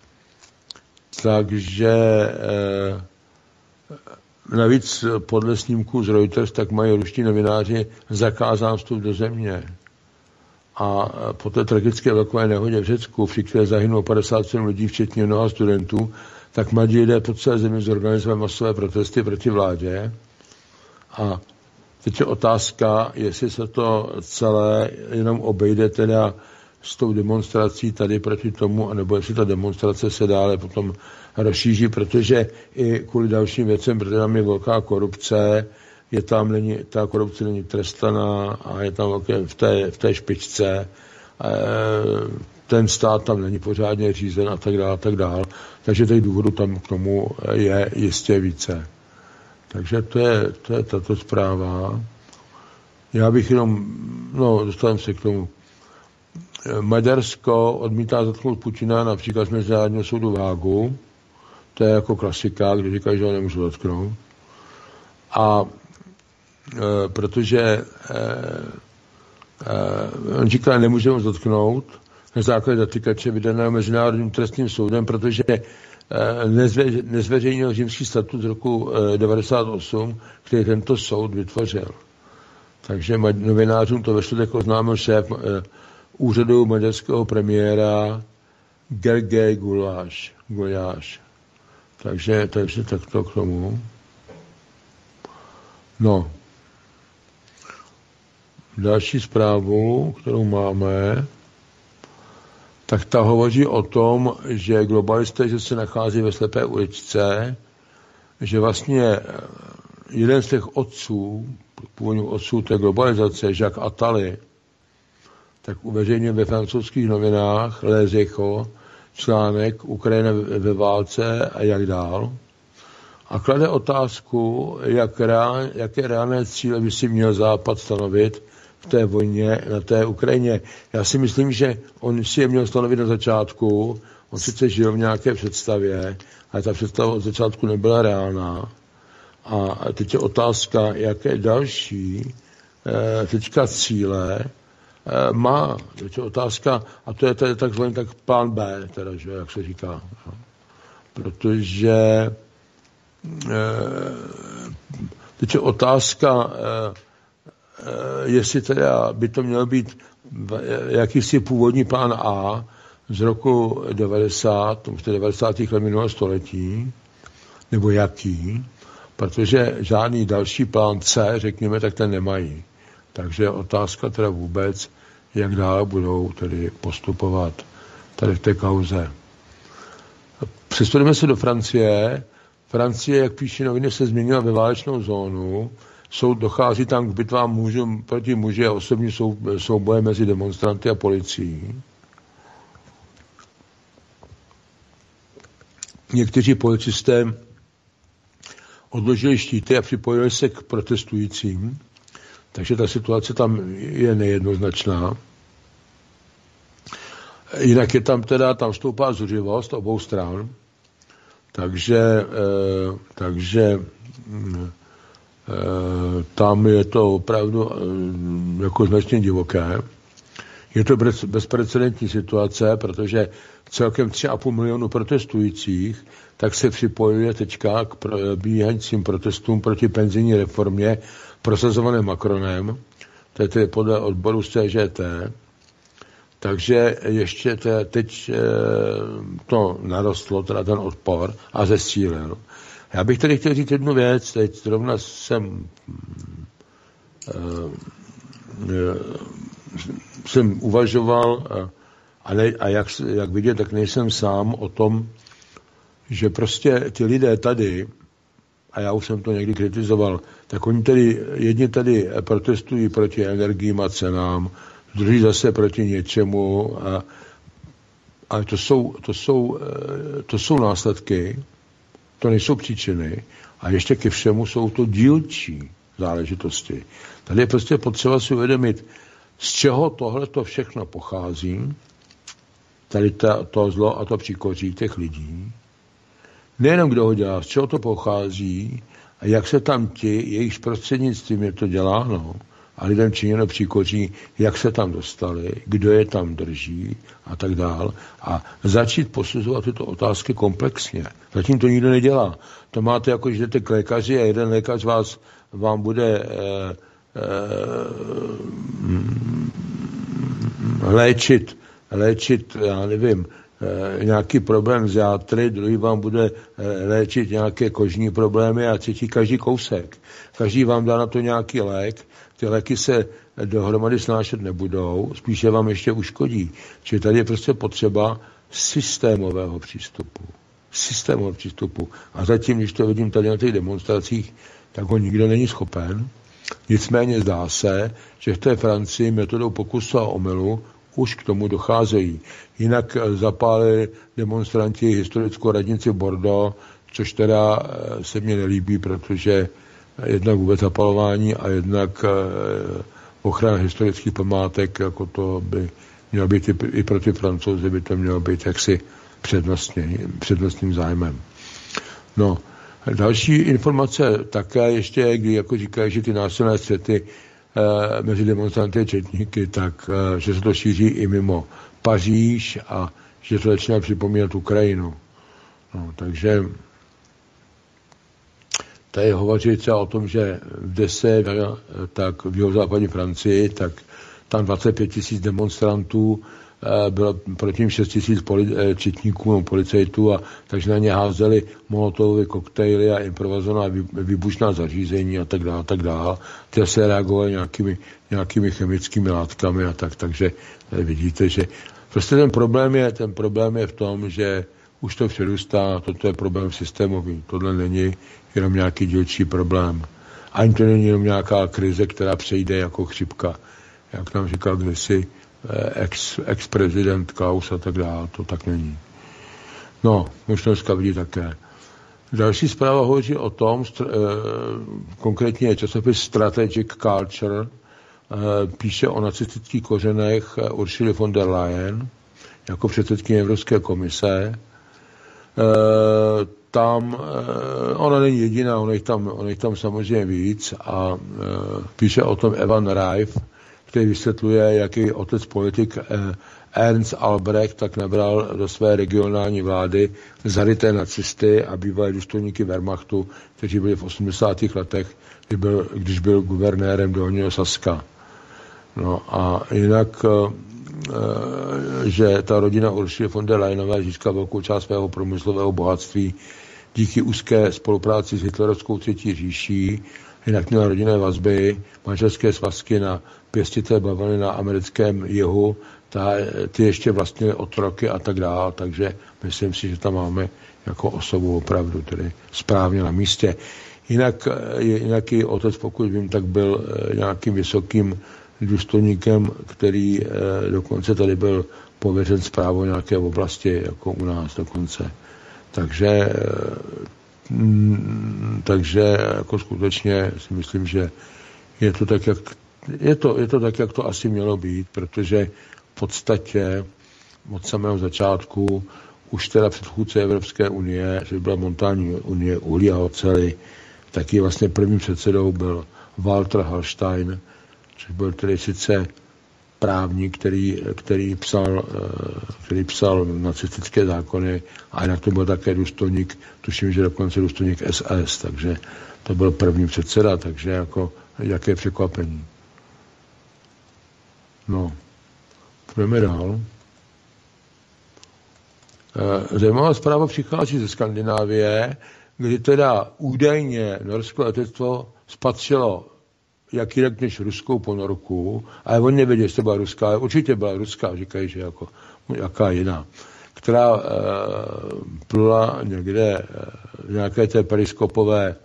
navíc podle snímků z Reuters, tak mají ruští novináři zakázán vstup do země. A po té tragické vlakové nehodě v Řecku, při které zahynulo 57 lidí, včetně mnoha studentů, tak mladí lidé po celé zemi zorganizovali masové protesty proti vládě. A teď je otázka, jestli se to celé jenom obejde teda s tou demonstrací tady proti tomu, anebo jestli ta demonstrace se dále potom rozšíří, protože i kvůli dalším věcem, protože tam je velká korupce, ta korupce není trestaná a je tam v té špičce. Ten stát tam není pořádně řízen a tak dál. Takže těch důvodů tam k tomu je jistě více. Takže to je tato zpráva. Já bych jenom, dostaneme se k tomu. Maďarsko odmítá zatknout Putina například z Mezinárodního soudu v Hágu. To je jako klasika, kdy říkají, že ho nemůžu zatknout. A protože on říká, nemůžeme ho zatknout na základě zatykače vydaného Mezinárodním trestním soudem, protože nezveřejnil Římský statut z roku 98, který tento soud vytvořil. Takže novinářům to ve čtvrtek oznámil šéf úřadu maďarského premiéra Gergely Gulyás. Takže takto k tomu. No. Další zprávu, kterou máme, tak ta hovoří o tom, že globalisté, že se nachází ve slepé uličce, že vlastně jeden z těch původních otců té globalizace, Jacques Attali, tak uveřejnil ve francouzských novinách Les Echos článek Ukrajina ve válce a jak dál. A klade otázku, jaké reálné cíle by si měl Západ stanovit v té vojně na té Ukrajině. Já si myslím, že on si je měl stanovit na začátku, on sice žil v nějaké představě, ale ta představa od začátku nebyla reálná. A teď je otázka, jaké další teďka cíle má. Teď je otázka, a to je takzvaný tak plán B, teda, že, jak se říká. Protože teď je otázka, jestli teda by to měl být jakýsi původní plán A z roku 90, 90. let minulého století, nebo jaký, protože žádný další plán C, řekněme, tak ten nemají. Takže otázka teda vůbec, jak dále budou tedy postupovat tady v té kauze. Přesuneme se do Francie. Francie, jak píše noviny, se změnila ve válečnou zónu. Dochází tam k bitvám proti muži a osobní souboje mezi demonstranty a policií. Někteří policisté odložili štíty a připojili se k protestujícím, takže ta situace tam je nejednoznačná. Jinak je tam tam stoupá zuřivost obou stran, takže tam je to opravdu jako značně divoké. Je to bezprecedentní situace, protože celkem 3,5 milionu protestujících tak se připojuje teďka k probíhajícím protestům proti penzijní reformě prosazované Macronem. To je tedy podle odboru z CŽT. Takže ještě teď to narostlo, teda ten odpor a zesílil. Já bych tady chtěl říct jednu věc. Teď zrovna jsem uvažoval a jak vidět, tak nejsem sám o tom, že prostě ty lidé tady, a já už jsem to někdy kritizoval, tak oni jedni tady protestují proti energiím a cenám, druhý zase proti něčemu, ale to jsou následky, to nejsou příčiny a ještě ke všemu jsou to dílčí záležitosti. Tady je prostě potřeba si uvědomit, z čeho tohleto všechno pochází, tady to zlo a to příkoří těch lidí. Nejenom kdo ho dělá, z čeho to pochází a jak se tam jejichž prostřednictvím je to děláno a lidem činěno příkoří, jak se tam dostali, kdo je tam drží a tak dál. A začít posuzovat tyto otázky komplexně. Zatím to nikdo nedělá. To máte jako, že jdete k lékaři a jeden lékař vám bude léčit, já nevím, nějaký problém z játry, druhý vám bude léčit nějaké kožní problémy a třetí každý kousek. Každý vám dá na to nějaký lék, ty léky se dohromady snášet nebudou, spíše vám ještě uškodí. Čili tady je prostě potřeba systémového přístupu. systémového přístupu. A zatím, když to vidím tady na těch demonstracích, tak ho nikdo není schopen. Nicméně zdá se, že v té Francii metodou pokusu a omylu už k tomu docházejí. Jinak zapálili demonstranti historickou radnici Bordeaux, což teda se mně nelíbí, protože jednak vůbec zapalování a jednak ochrana historických památek, jako to by mělo být i pro ty Francouzi, by to mělo být jaksi přednostním zájmem. No, další informace také ještě, kdy jako říkají, že ty násilné střety mezi demonstranty a četníky, tak že se to šíří i mimo Paříž a že to začíná připomínat Ukrajinu. No, takže tady hovoří třeba o tom, že v Dese, tak v jihozápadní Francii, tak tam 25 000 demonstrantů bylo proti 6 000 četníků nebo policajtů, a takže na ně házeli molotovové koktejly a improvizovaná výbušná zařízení a tak dále. Ty se reagovali nějakými chemickými látkami a tak, takže vidíte, že prostě ten problém je v tom, že už to přerůstá, toto je problém systémový, tohle není jenom nějaký dílčí problém. Ani to není jenom nějaká krize, která přejde jako chřipka, jak nám říkal kdysi ex-prezident Klaus a tak dále, to tak není. No, už dneska vidí také. Další zpráva hovoří o tom, konkrétně časopis Strategic Culture, píše o nacistických kořenech Ursuly von der Leyen jako předsedkyně Evropské komise. Tam, ona není jediná, ona jich tam samozřejmě víc a píše o tom Evan Reif, který vysvětluje, jaký otec politik Ernst Albrecht tak nabral do své regionální vlády zaryté nacisty a bývalé důstojníky Wehrmachtu, kteří byli v 80. letech, když byl guvernérem Dolního Saska. No a jinak, že ta rodina Ursuly von der Leyenové získala velkou část svého průmyslového bohatství díky úzké spolupráci s hitlerovskou třetí říší, jinak měla rodinné vazby, manželské svazky na pěstité bavlny na americkém jihu, ty ještě vlastně otroky a tak dále, takže myslím si, že tam máme jako osobu opravdu tedy správně na místě. Jinak i otec, pokud vím, tak byl nějakým vysokým důstojníkem, který dokonce tady byl pověřen správou nějaké oblasti, jako u nás dokonce. Takže jako skutečně si myslím, že je to tak, jak to asi mělo být, protože v podstatě od samého začátku už teda předchůdce Evropské unie, že byla montální unie uhlí a oceli, taky vlastně prvním předsedou byl Walter Hallstein, což byl tedy sice právník, který psal nacistické zákony, a jinak to byl také důstojník, tuším, že dokonce důstojník SS, takže to byl první předseda, takže jako jaké překvapení. No, půjdeme dál. Zajímavá zpráva přichází ze Skandinávie, kdy teda údajně norské letectvo spatřilo jak jinak než ruskou ponorku, ale oni nevědí, jestli byla ruská, ale určitě byla ruská, říkají, že jako jaká jiná, která plula někde v nějaké té periskopové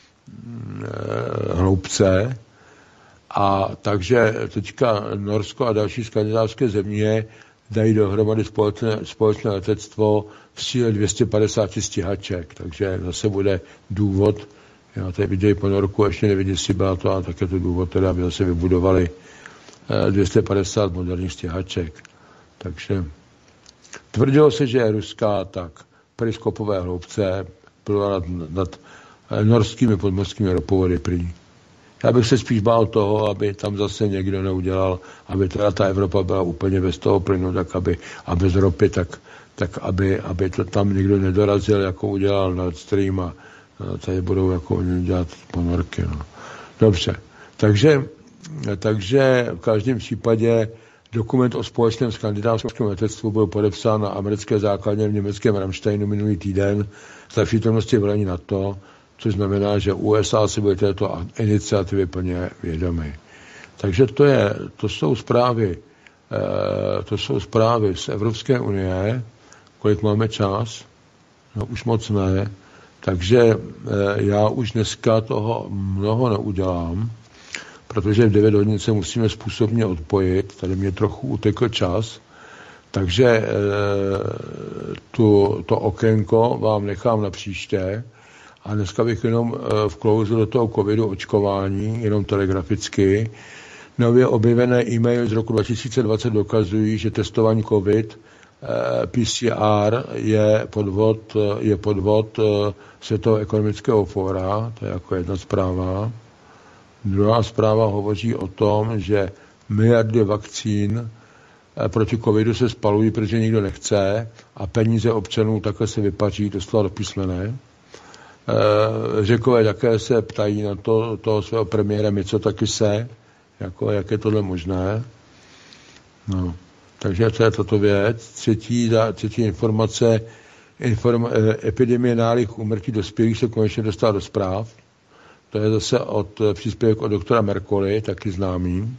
hloubce, a takže teďka Norsko a další skandinávské země dají dohromady společné letectvo v síle 250 stíhaček, takže zase bude důvod. Já tady viděli ponorku, ještě nevidím, jestli byla to, a také to důvod, teda, aby zase vybudovali 250 moderních stíhaček. Takže tvrdilo se, že je ruská, tak periskopové hloubce plula nad norskými podmořskými ropovody prý. Já bych se spíš bál toho, aby tam zase někdo neudělal, aby teda ta Evropa byla úplně bez toho plynu, tak aby, a bez ropy, tak aby to tam někdo nedorazil, jako udělal Nord Stream, a tady budou jako dělat ponorky. No. Dobře. Takže v každém případě dokument o společném skandinávském letectvu byl podepsán na americké základně v německém Ramsteinu minulý týden za přítomnosti velení NATO, což znamená, že USA si byly této iniciativy plně vědomy. Takže to jsou zprávy z Evropské unie. Kolik máme čas? No, už moc ne. Takže já už dneska toho mnoho neudělám, protože v 9 hodin se musíme způsobně odpojit. Tady mě trochu utekl čas. Takže to okénko vám nechám na příště. A dneska bych jenom vklouzl do toho covidu očkování, jenom telegraficky. Nově objevené e-maily z roku 2020 dokazují, že testování covid PCR je podvod Světového ekonomického fóra, to je jako jedna zpráva. Druhá zpráva hovoří o tom, že miliardy vakcín proti covidu se spalují, protože nikdo nechce a peníze občanů takhle se vypaří, doslova do písmene. Řekové také se ptají na toho svého premiéra Mitsotakise, jak je tohle možné. No. Takže to je tato věc. Třetí informace, epidemie nálih úmrtí dospělých se konečně dostala do zpráv. To je zase příspěvek od doktora Mercoly, taky známý.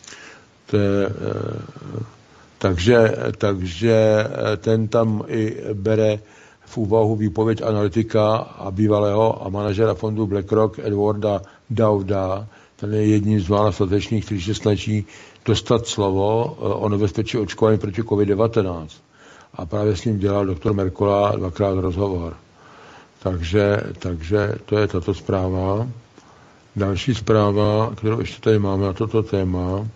Takže ten tam i bere v úvahu výpověď analytika a bývalého a manažera fondu BlackRock Edwarda Dauda. Ten je jedním z mála statečných, kteří se snaží dostat slovo o nebezpečí očkování proti COVID-19. A právě s ním dělal doktor Mercola 2krát rozhovor. Takže to je tato zpráva. Další zpráva, kterou ještě tady máme na toto téma,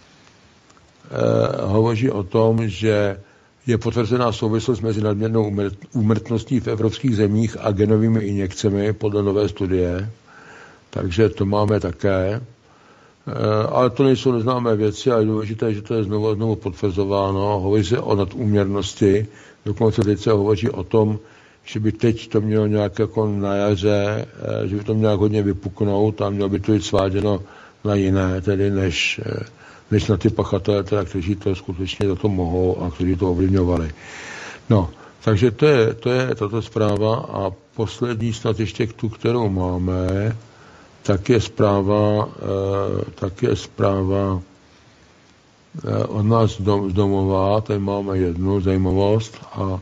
hovoří o tom, že je potvrzená souvislost mezi nadměrnou úmrtností v evropských zemích a genovými injekcemi podle nové studie. Takže to máme také. Ale to nejsou neznámé věci a je důležité, že to je znovu potvrzováno. Hovoří se o nadúměrnosti. Dokonce teď se hovoří o tom, že by teď to mělo nějak jako na jaře, že by to mělo hodně vypuknout a mělo by to jít sváděno na jiné, tedy než na ty pachatele, teda, kteří to skutečně za to mohou a kteří to ovlivňovali. No, takže to je tato zpráva a poslední snad ještě tu, kterou máme, tak je zpráva od nás z domova, tady máme jednu zajímavost a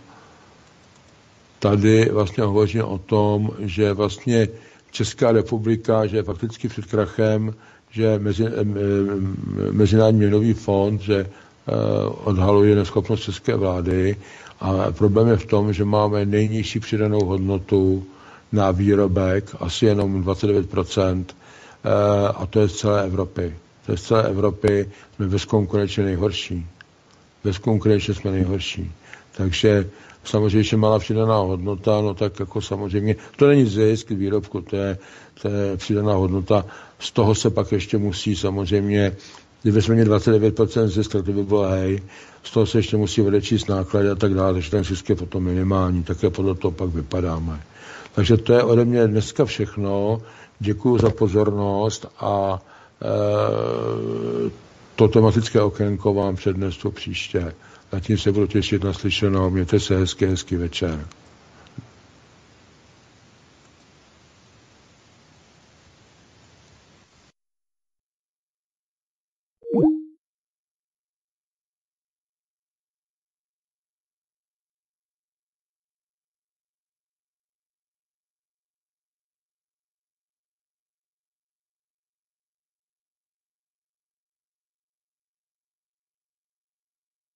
tady vlastně hovoříme o tom, že vlastně Česká republika, že je fakticky před krachem, že Mezinárodní měnový fond, že odhaluje neschopnost české vlády a problém je v tom, že máme nejnižší přidanou hodnotu na výrobek, asi jenom 29%, a to je z celé Evropy. To z celé Evropy jsme bezkonkurenčně nejhorší. Bezkonkurenčně jsme nejhorší. Takže samozřejmě, že malá přidaná hodnota, no tak jako samozřejmě, to není zisk výrobku, to je přidaná hodnota, z toho se pak ještě musí samozřejmě, kdyby jsme měli 29% zisk, tak to by bylo hej, z toho se ještě musí odečíst náklady a tak dále, takže ten zisk je potom minimální, také podle toho pak vypadáme. Takže to je ode mě dneska všechno, děkuji za pozornost a to tematické okénko vám přednesu příště. Zatím se budu těšit na slyšenou, mějte se hezký večer.